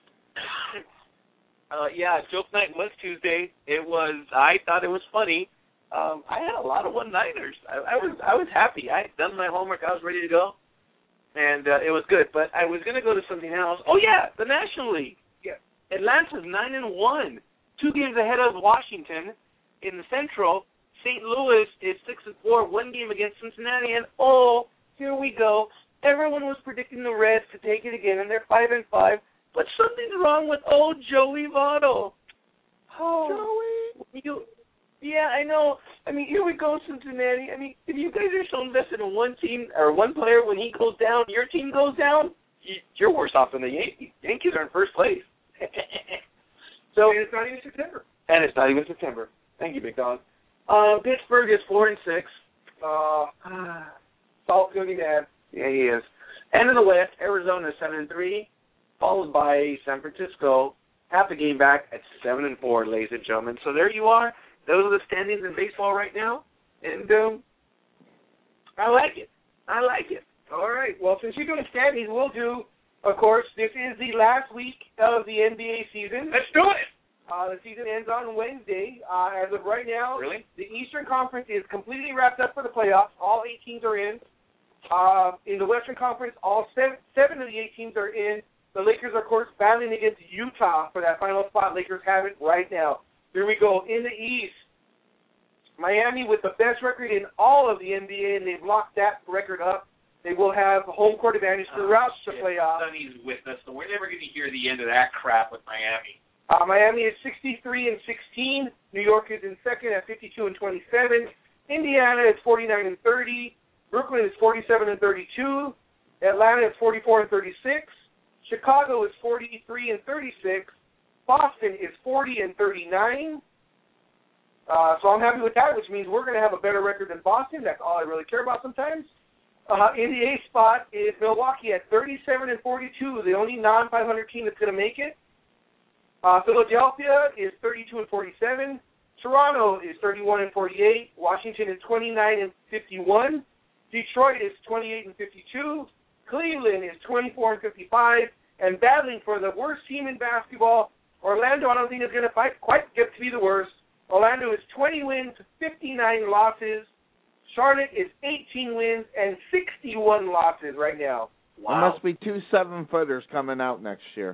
Uh, yeah, joke night was Tuesday. It was. I thought it was funny. Um, I had a lot of one-nighters. I, I was. I was happy. I had done my homework. I was ready to go, and uh, it was good. But I was going to go to something else. Oh yeah, the National League. Yeah. Atlanta's nine and one, two games ahead of Washington. In the Central, Saint Louis is six and four, one game against Cincinnati, and oh, here we go. Everyone was predicting the Reds to take it again, and they're five and five. But something's wrong with old Joey Votto. Oh, Joey. You, yeah, I know. I mean, here we go, Cincinnati. I mean, if you guys are so invested in one team or one player, when he goes down, your team goes down, you're worse off than the Yankees. Yankees are in first place. So and it's not even September. And it's not even September. Thank you, Big Dog. Uh, Pittsburgh is four and six. Uh, Salt's gonna be mad. Yeah, he is. End of the West, Arizona is seven and three, followed by San Francisco, half a game back at seven and four, ladies and gentlemen. So there you are. Those are the standings in baseball right now, and um, I like it. I like it. All right. Well, since you're doing standings, we'll do. Of course, this is the last week of the N B A season. Let's do it. Uh, the season ends on Wednesday. Uh, as of right now, really? The Eastern Conference is completely wrapped up for the playoffs. All eight teams are in. Uh, in the Western Conference, all seven, seven of the eight teams are in. The Lakers are, of course, battling against Utah for that final spot. Lakers have it right now. Here we go. In the East, Miami with the best record in all of the N B A, and they've locked that record up. They will have home court advantage throughout oh, the playoffs. Sonny's with us, so we're never going to hear the end of that crap with Miami. Uh, Miami is sixty-three and sixteen. New York is in second at fifty-two and twenty-seven. Indiana is forty-nine and thirty. Brooklyn is forty-seven and thirty-two. Atlanta is forty-four and thirty-six. Chicago is forty-three and thirty-six. Boston is forty and thirty-nine. Uh, so I'm happy with that, which means we're going to have a better record than Boston. That's all I really care about sometimes. Uh, in the eighth spot is Milwaukee at thirty-seven and forty-two, the only non five hundred team that's going to make it. Uh, Philadelphia is thirty-two and forty-seven. Toronto is thirty-one and forty-eight. Washington is twenty-nine and fifty-one. Detroit is twenty-eight and fifty-two. Cleveland is twenty-four and fifty-five. And battling for the worst team in basketball, Orlando, I don't think is going to fight quite get to be the worst. Orlando is twenty wins, fifty-nine losses. Charlotte is eighteen wins and sixty-one losses right now. Wow. There must be two seven-footers coming out next year.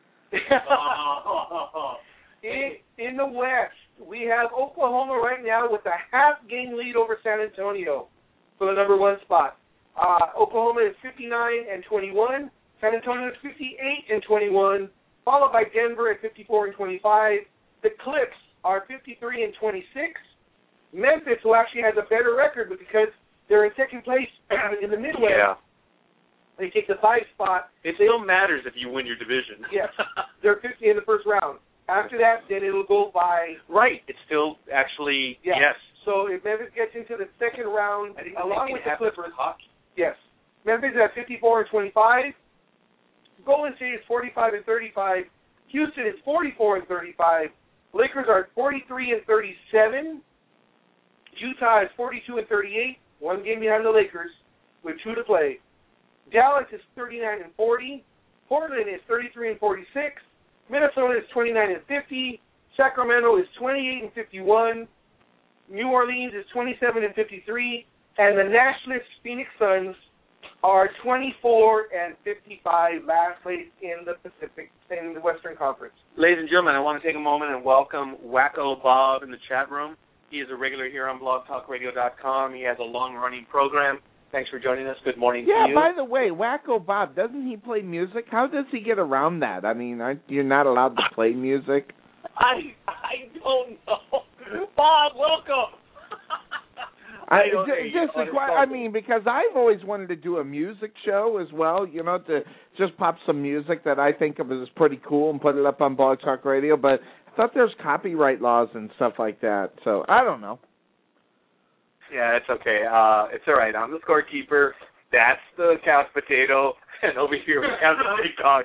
in, in the West, we have Oklahoma right now with a half-game lead over San Antonio for the number one spot. Uh, Oklahoma is fifty-nine and twenty-one. San Antonio is fifty-eight and twenty-one, followed by Denver at fifty-four and twenty-five. The Clips are fifty-three and twenty-six. Memphis, who actually has a better record, but because they're in second place in the Midwest, yeah. they take the five spot. It still matters if you win your division. Yes, they're fifty in the first round. After that, then it'll go by. Right, it's still actually yeah. yes. So if Memphis gets into the second round, along with the Clippers, hockey. Yes, Memphis is at fifty-four and twenty-five. Golden State is forty-five and thirty-five. Houston is forty-four and thirty-five. Lakers are forty-three and thirty-seven. Utah is forty-two and thirty-eight, one game behind the Lakers, with two to play. Dallas is thirty-nine and forty. Portland is thirty-three and forty-six. Minnesota is twenty-nine and fifty. Sacramento is twenty-eight and fifty-one. New Orleans is twenty-seven and fifty-three. And the Nationalist Phoenix Suns are twenty-four and fifty-five, last place in the Pacific, in the Western Conference. Ladies and gentlemen, I want to take a moment and welcome Wacko Bob in the chat room. He is a regular here on blog talk radio dot com. He has a long-running program. Thanks for joining us. Good morning yeah, to you. Yeah, by the way, Wacko Bob, doesn't he play music? How does he get around that? I mean, aren't, you're not allowed to play music? I I don't know. Bob, welcome. I, just, just a, I mean, because I've always wanted to do a music show as well, you know, to just pop some music that I think of as pretty cool and put it up on Blog Talk Radio, but I thought there's copyright laws and stuff like that, so I don't know. Yeah, it's okay. Uh, it's all right. I'm the scorekeeper. That's the couch potato, and over here we have the big dog.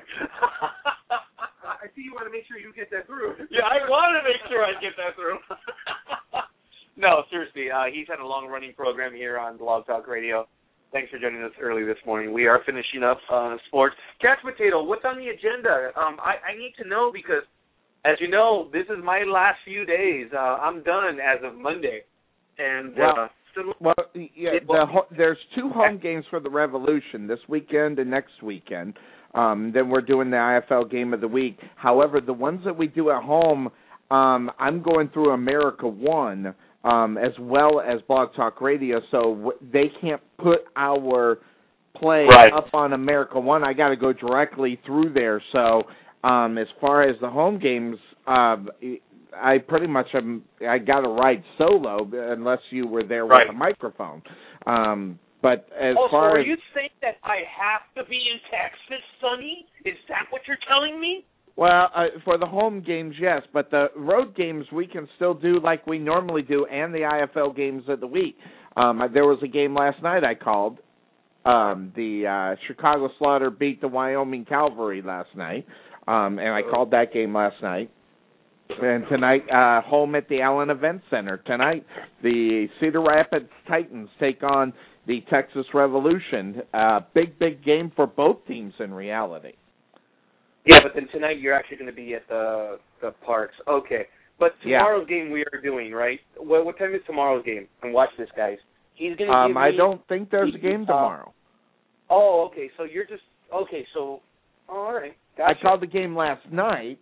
I see you want to make sure you get that through. Yeah, I want to make sure I get that through. No, seriously, uh, he's had a long-running program here on Blog Talk Radio. Thanks for joining us early this morning. We are finishing up uh, sports. Couch potato, what's on the agenda? Um, I, I need to know because, as you know, this is my last few days. Uh, I'm done as of Monday. And well, uh, still, well yeah, the ho- there's two home games for the Revolution this weekend and next weekend. Um, then we're doing the I F L Game of the Week. However, the ones that we do at home, um, I'm going through America One um, as well as Blog Talk Radio, so w- they can't put our play right. up on America One. I got to go directly through there. So um, as far as the home games, uh, I pretty much am, I got to ride solo unless you were there right. with a microphone. Um, but as oh, far so are as you saying that I have to be in Texas, Sonny? Is that what you're telling me? Well, uh, for the home games, yes, but the road games we can still do like we normally do, and the I F L games of the week. Um, there was a game last night I called. Um, the uh, Chicago Slaughter beat the Wyoming Cavalry last night, um, and I called that game last night. And tonight, uh, home at the Allen Event Center. Tonight, the Cedar Rapids Titans take on the Texas Revolution. Uh, big, big game for both teams in reality. Yeah, but then tonight you're actually going to be at the the parks. Okay. But tomorrow's yeah. game we are doing, right? What, what time is tomorrow's game? And watch this, guys. He's going to um, give I me, don't think there's a game tomorrow. Uh, oh, okay. So you're just, okay, so, oh, all right. Gotcha. I called the game last night,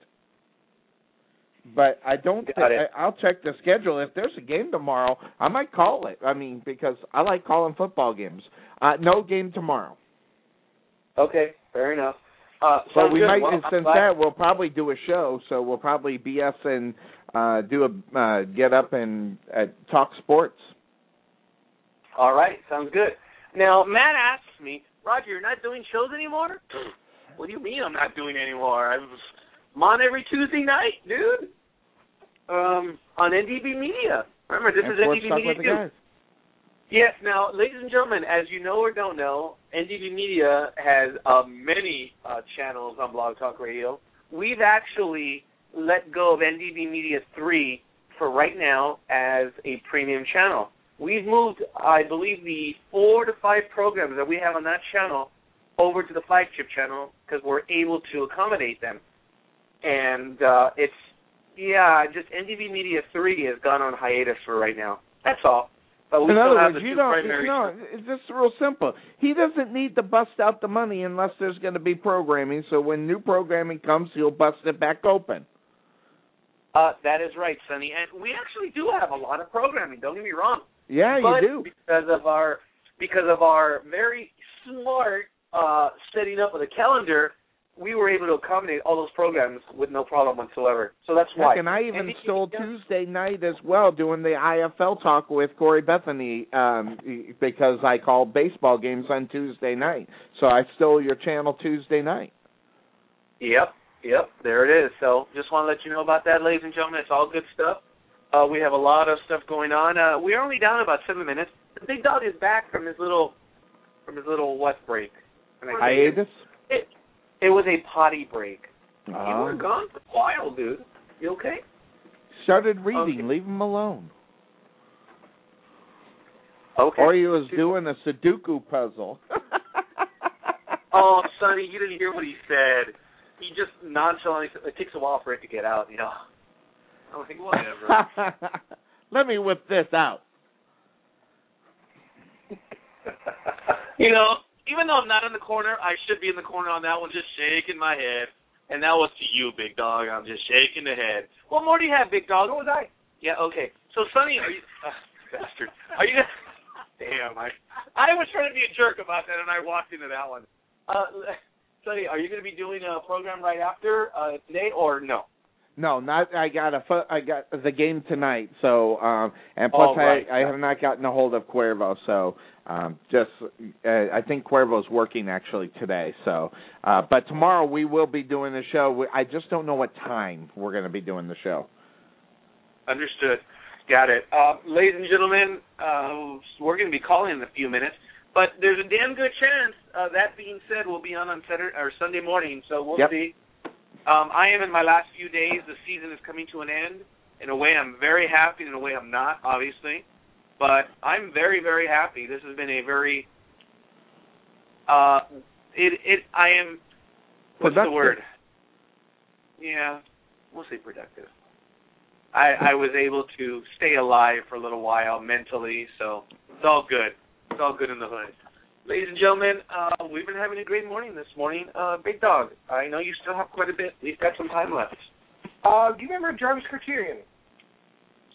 but I don't think, I, I'll check the schedule. If there's a game tomorrow, I might call it. I mean, because I like calling football games. Uh, no game tomorrow. Okay, fair enough. Uh, so we good. might, well, since that, we'll probably do a show. So we'll probably B S and uh, do a uh, get up and uh, talk sports. All right, sounds good. Now Matt asks me, Roger, you're not doing shows anymore? What do you mean I'm not doing anymore? I'm I'm on every Tuesday night, dude. Um, on N D B Media. Remember, this and is N D B Media too. Guys. Yes. Now, ladies and gentlemen, as you know or don't know, N D B Media has uh, many uh, channels on Blog Talk Radio. We've actually let go of N D B Media three for right now as a premium channel. We've moved, I believe, the four to five programs that we have on that channel over to the flagship channel because we're able to accommodate them. And uh, it's, yeah, just N D B Media three has gone on hiatus for right now. That's all. But we In still other have words, the you two don't, primary. no, it's just real simple. He doesn't need to bust out the money unless there's going to be programming, so when new programming comes, he'll bust it back open. Uh, that is right, Sonny. And we actually do have a lot of programming, don't get me wrong. Yeah, but you do. Because of our, because of our very smart uh, setting up of the calendar, we were able to accommodate all those programs with no problem whatsoever. So that's why. Heck, and I even and stole Tuesday night as well, doing the I F L talk with Corey Bethany um, because I called baseball games on Tuesday night. So I stole your channel Tuesday night. Yep, yep, there it is. So just want to let you know about that, ladies and gentlemen. It's all good stuff. Uh, we have a lot of stuff going on. Uh, we're only down about seven minutes. The big dog is back from his little, from his little what break? Hiatus? It, It was a potty break. Uh-huh. You were gone for a while, dude. You okay? Started reading. Okay. Leave him alone. Okay. Or he was doing a Sudoku puzzle. Oh, Sonny, you didn't hear what he said. He just nonchalantly, it takes a while for it to get out, you know. I was like, whatever. Let me whip this out. You know, even though I'm not in the corner, I should be in the corner on that one, just shaking my head. And that was to you, big dog. I'm just shaking the head. What more do you have, big dog? What was I? Yeah, okay. So, Sonny, are you... Uh, bastard. Are you... Damn, I I was trying to be a jerk about that, and I walked into that one. Uh, Sonny, are you going to be doing a program right after uh, today, or no? No, not. I got a. I got the game tonight. So, um, and plus, oh, right. I, I have not gotten a hold of Cuervo. So, um, just uh, I think Cuervo's working actually today. So, uh, but tomorrow we will be doing the show. I just don't know what time we're going to be doing the show. Understood. Got it. Uh, ladies and gentlemen, uh, we're going to be calling in a few minutes, but there's a damn good chance. Uh, that being said, we'll be on on Saturday or Sunday morning. So we'll yep. see. Um, I am in my last few days. The season is coming to an end. In a way, I'm very happy. In a way, I'm not, obviously. But I'm very, very happy. This has been a very, uh, it, it, I am, what's productive. the word? Yeah, we'll say productive. I, I was able to stay alive for a little while mentally, so it's all good. It's all good in the hood. Ladies and gentlemen, uh, we've been having a great morning this morning. Uh, Big Dog, I know you still have quite a bit. We've got some time left. Uh, do you remember Jarvis Criterion?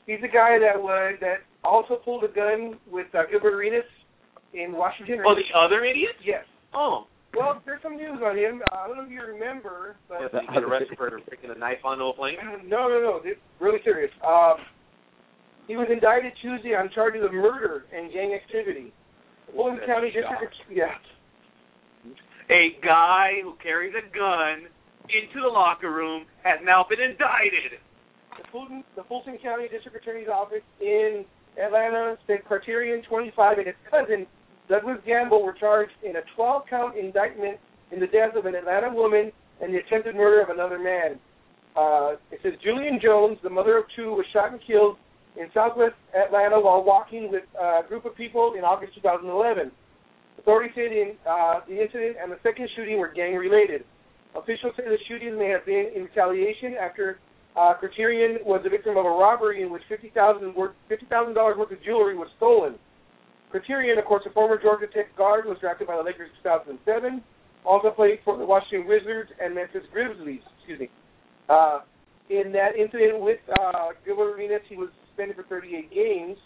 He's a guy that would that also pulled a gun with uh, Gilbert Arenas in Washington. Oh, the other idiot? Yes. Oh. Well, there's some news on him. Uh, I don't know if you remember, but Did he get arrested for picking a knife onto a plane? no, no, no. It's really serious. Um, he was indicted Tuesday on charges of murder and gang activity. Fulton That's County shocked. District. Yeah. A guy who carries a gun into the locker room has now been indicted. The Fulton, the Fulton County District Attorney's Office in Atlanta said Criterion twenty-five and his cousin, Douglas Gamble, were charged in a twelve-count indictment in the death of an Atlanta woman and the attempted murder of another man. Uh, it says Julian Jones, the mother of two, was shot and killed in southwest Atlanta while walking with a group of people in August two thousand eleven. Authorities said in, uh, the incident and the second shooting were gang-related. Officials say the shooting may have been in retaliation after uh, Criterion was the victim of a robbery in which fifty thousand dollars worth of jewelry was stolen. Criterion, of course, a former Georgia Tech guard, was drafted by the Lakers in two thousand seven. Also played for the Washington Wizards and Memphis Grizzlies. Excuse me. Uh, in that incident with uh, Gilbert Arenas, he was suspended for thirty-eight games.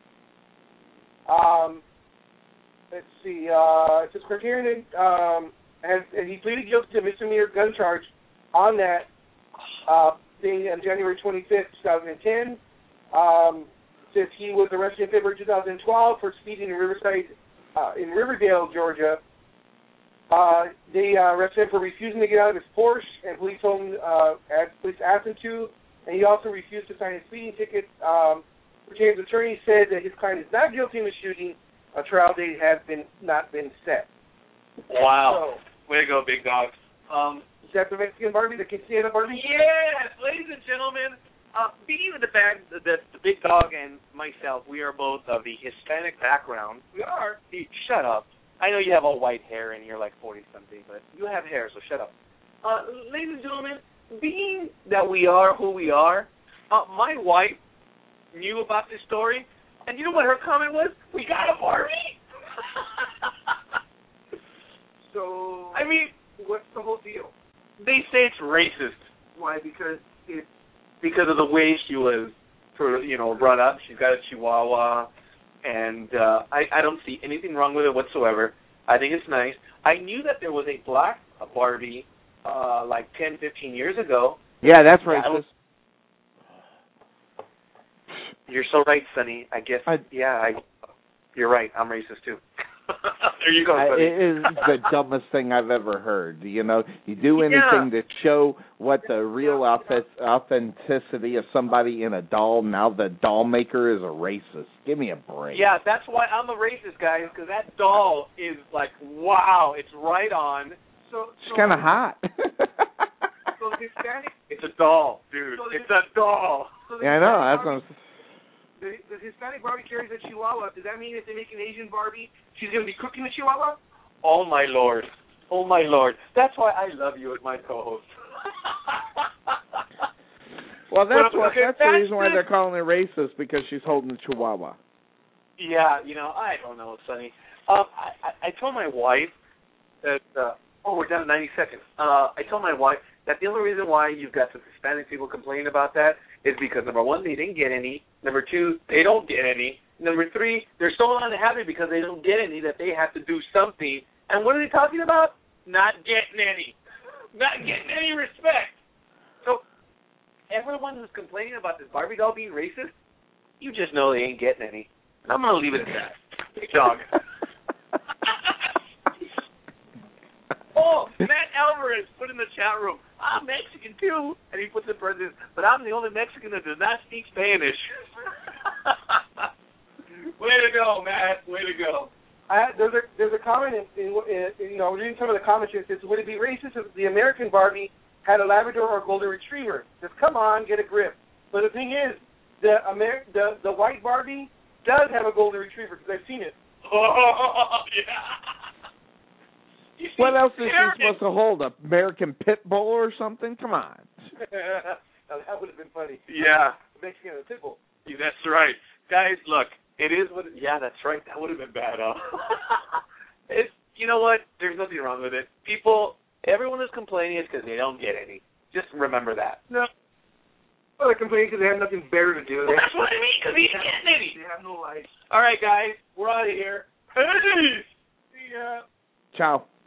Um, let's see. Uh, it says Criterion um, has and he pleaded guilty to a misdemeanor gun charge on that uh, thing on January twenty-fifth, twenty ten. Um, says he was arrested in February two thousand twelve for speeding in Riverside, uh, in Riverdale, Georgia. Uh, they uh, arrested him for refusing to get out of his Porsche, and police told him, uh, as police asked him to, and he also refused to sign his speeding ticket. Um, James' attorney said that his client is not guilty of the shooting. A trial date has been not been set. Wow. So, way to go, big dog. Um, is that the Mexican Barbie, the Quinceañera Barbie? Yes, ladies and gentlemen, uh, being the, bag, the, the, the big dog and myself, we are both of the Hispanic background. We are. Hey, shut up. I know you have all white hair and you're like forty-something, but you have hair, so shut up. Uh, ladies and gentlemen, being that we are who we are, uh, my wife knew about this story, and you know what her comment was? We got a Barbie! So, I mean, what's the whole deal? They say it's racist. Why? Because it's Because of the way she was, sort of, you know, brought up. She's got a Chihuahua, and uh, I, I don't see anything wrong with it whatsoever. I think it's nice. I knew that there was a black Barbie uh, like ten, fifteen years ago. Yeah, that's Yeah, I racist. was- You're so right, Sonny. I guess, I- yeah, I, you're right. I'm racist, too. There you go, I, Sonny. it is the dumbest thing I've ever heard. You know, you do anything Yeah. to show what the real authentic- authenticity of somebody in a doll. Now the doll maker is a racist. Give me a break. Yeah, that's why I'm a racist, guys, because that doll is like, wow, it's right on. so. It's so kind of hot. So the Hispanic. It's a doll, dude. So It's a doll. So the yeah, I know. Hispanic That's Barbie- what I'm, The, the Hispanic Barbie carries a Chihuahua. Does that mean if they make an Asian Barbie, she's going to be cooking the Chihuahua? Oh, my Lord. Oh, my Lord. That's why I love you as my co-host. well, that's Well, what. okay, That's the that's reason why the- they're calling her racist, because she's holding a Chihuahua. Yeah, you know, I don't know, Sonny. Um, I, I, I told my wife that, uh, oh, we're down to ninety seconds. Uh, I told my wife that the only reason why you've got some Hispanic people complaining about that is because, number one, they didn't get any. Number two, they don't get any. Number three, they're so unhappy because they don't get any that they have to do something. And what are they talking about? Not getting any. Not getting any respect. So everyone who's complaining about this Barbie doll being racist, you just know they ain't getting any. And I'm going to leave it at that. Big dog. Oh, Matt Alvarez put in the chat room, I'm Mexican too, and he puts in parentheses, but I'm the only Mexican that does not speak Spanish. Way to go, Matt. Way to go. I, there's a there's a comment in, in, in you know reading some of the comments here. It says, would it be racist if the American Barbie had a Labrador or a Golden Retriever? Just come on, get a grip. But the thing is, the Amer- the the white Barbie does have a Golden Retriever because I've seen it. Oh, yeah. What else is she supposed to hold? A American Pit Bull or something? Come on. Now, that would have been funny. Yeah. Mexican and a pit bull. Yeah, that's right. Guys, look, it is what it, yeah, that's right. That would have been bad, huh? It's, you know what? There's nothing wrong with it. People, everyone is complaining is because they don't get any. Just remember that. No. Well, they're complaining because they have nothing better to do. Well, that's what I mean, because he's getting it. They have no life. All right, guys. We're out of here. Hey! See ya. Ciao.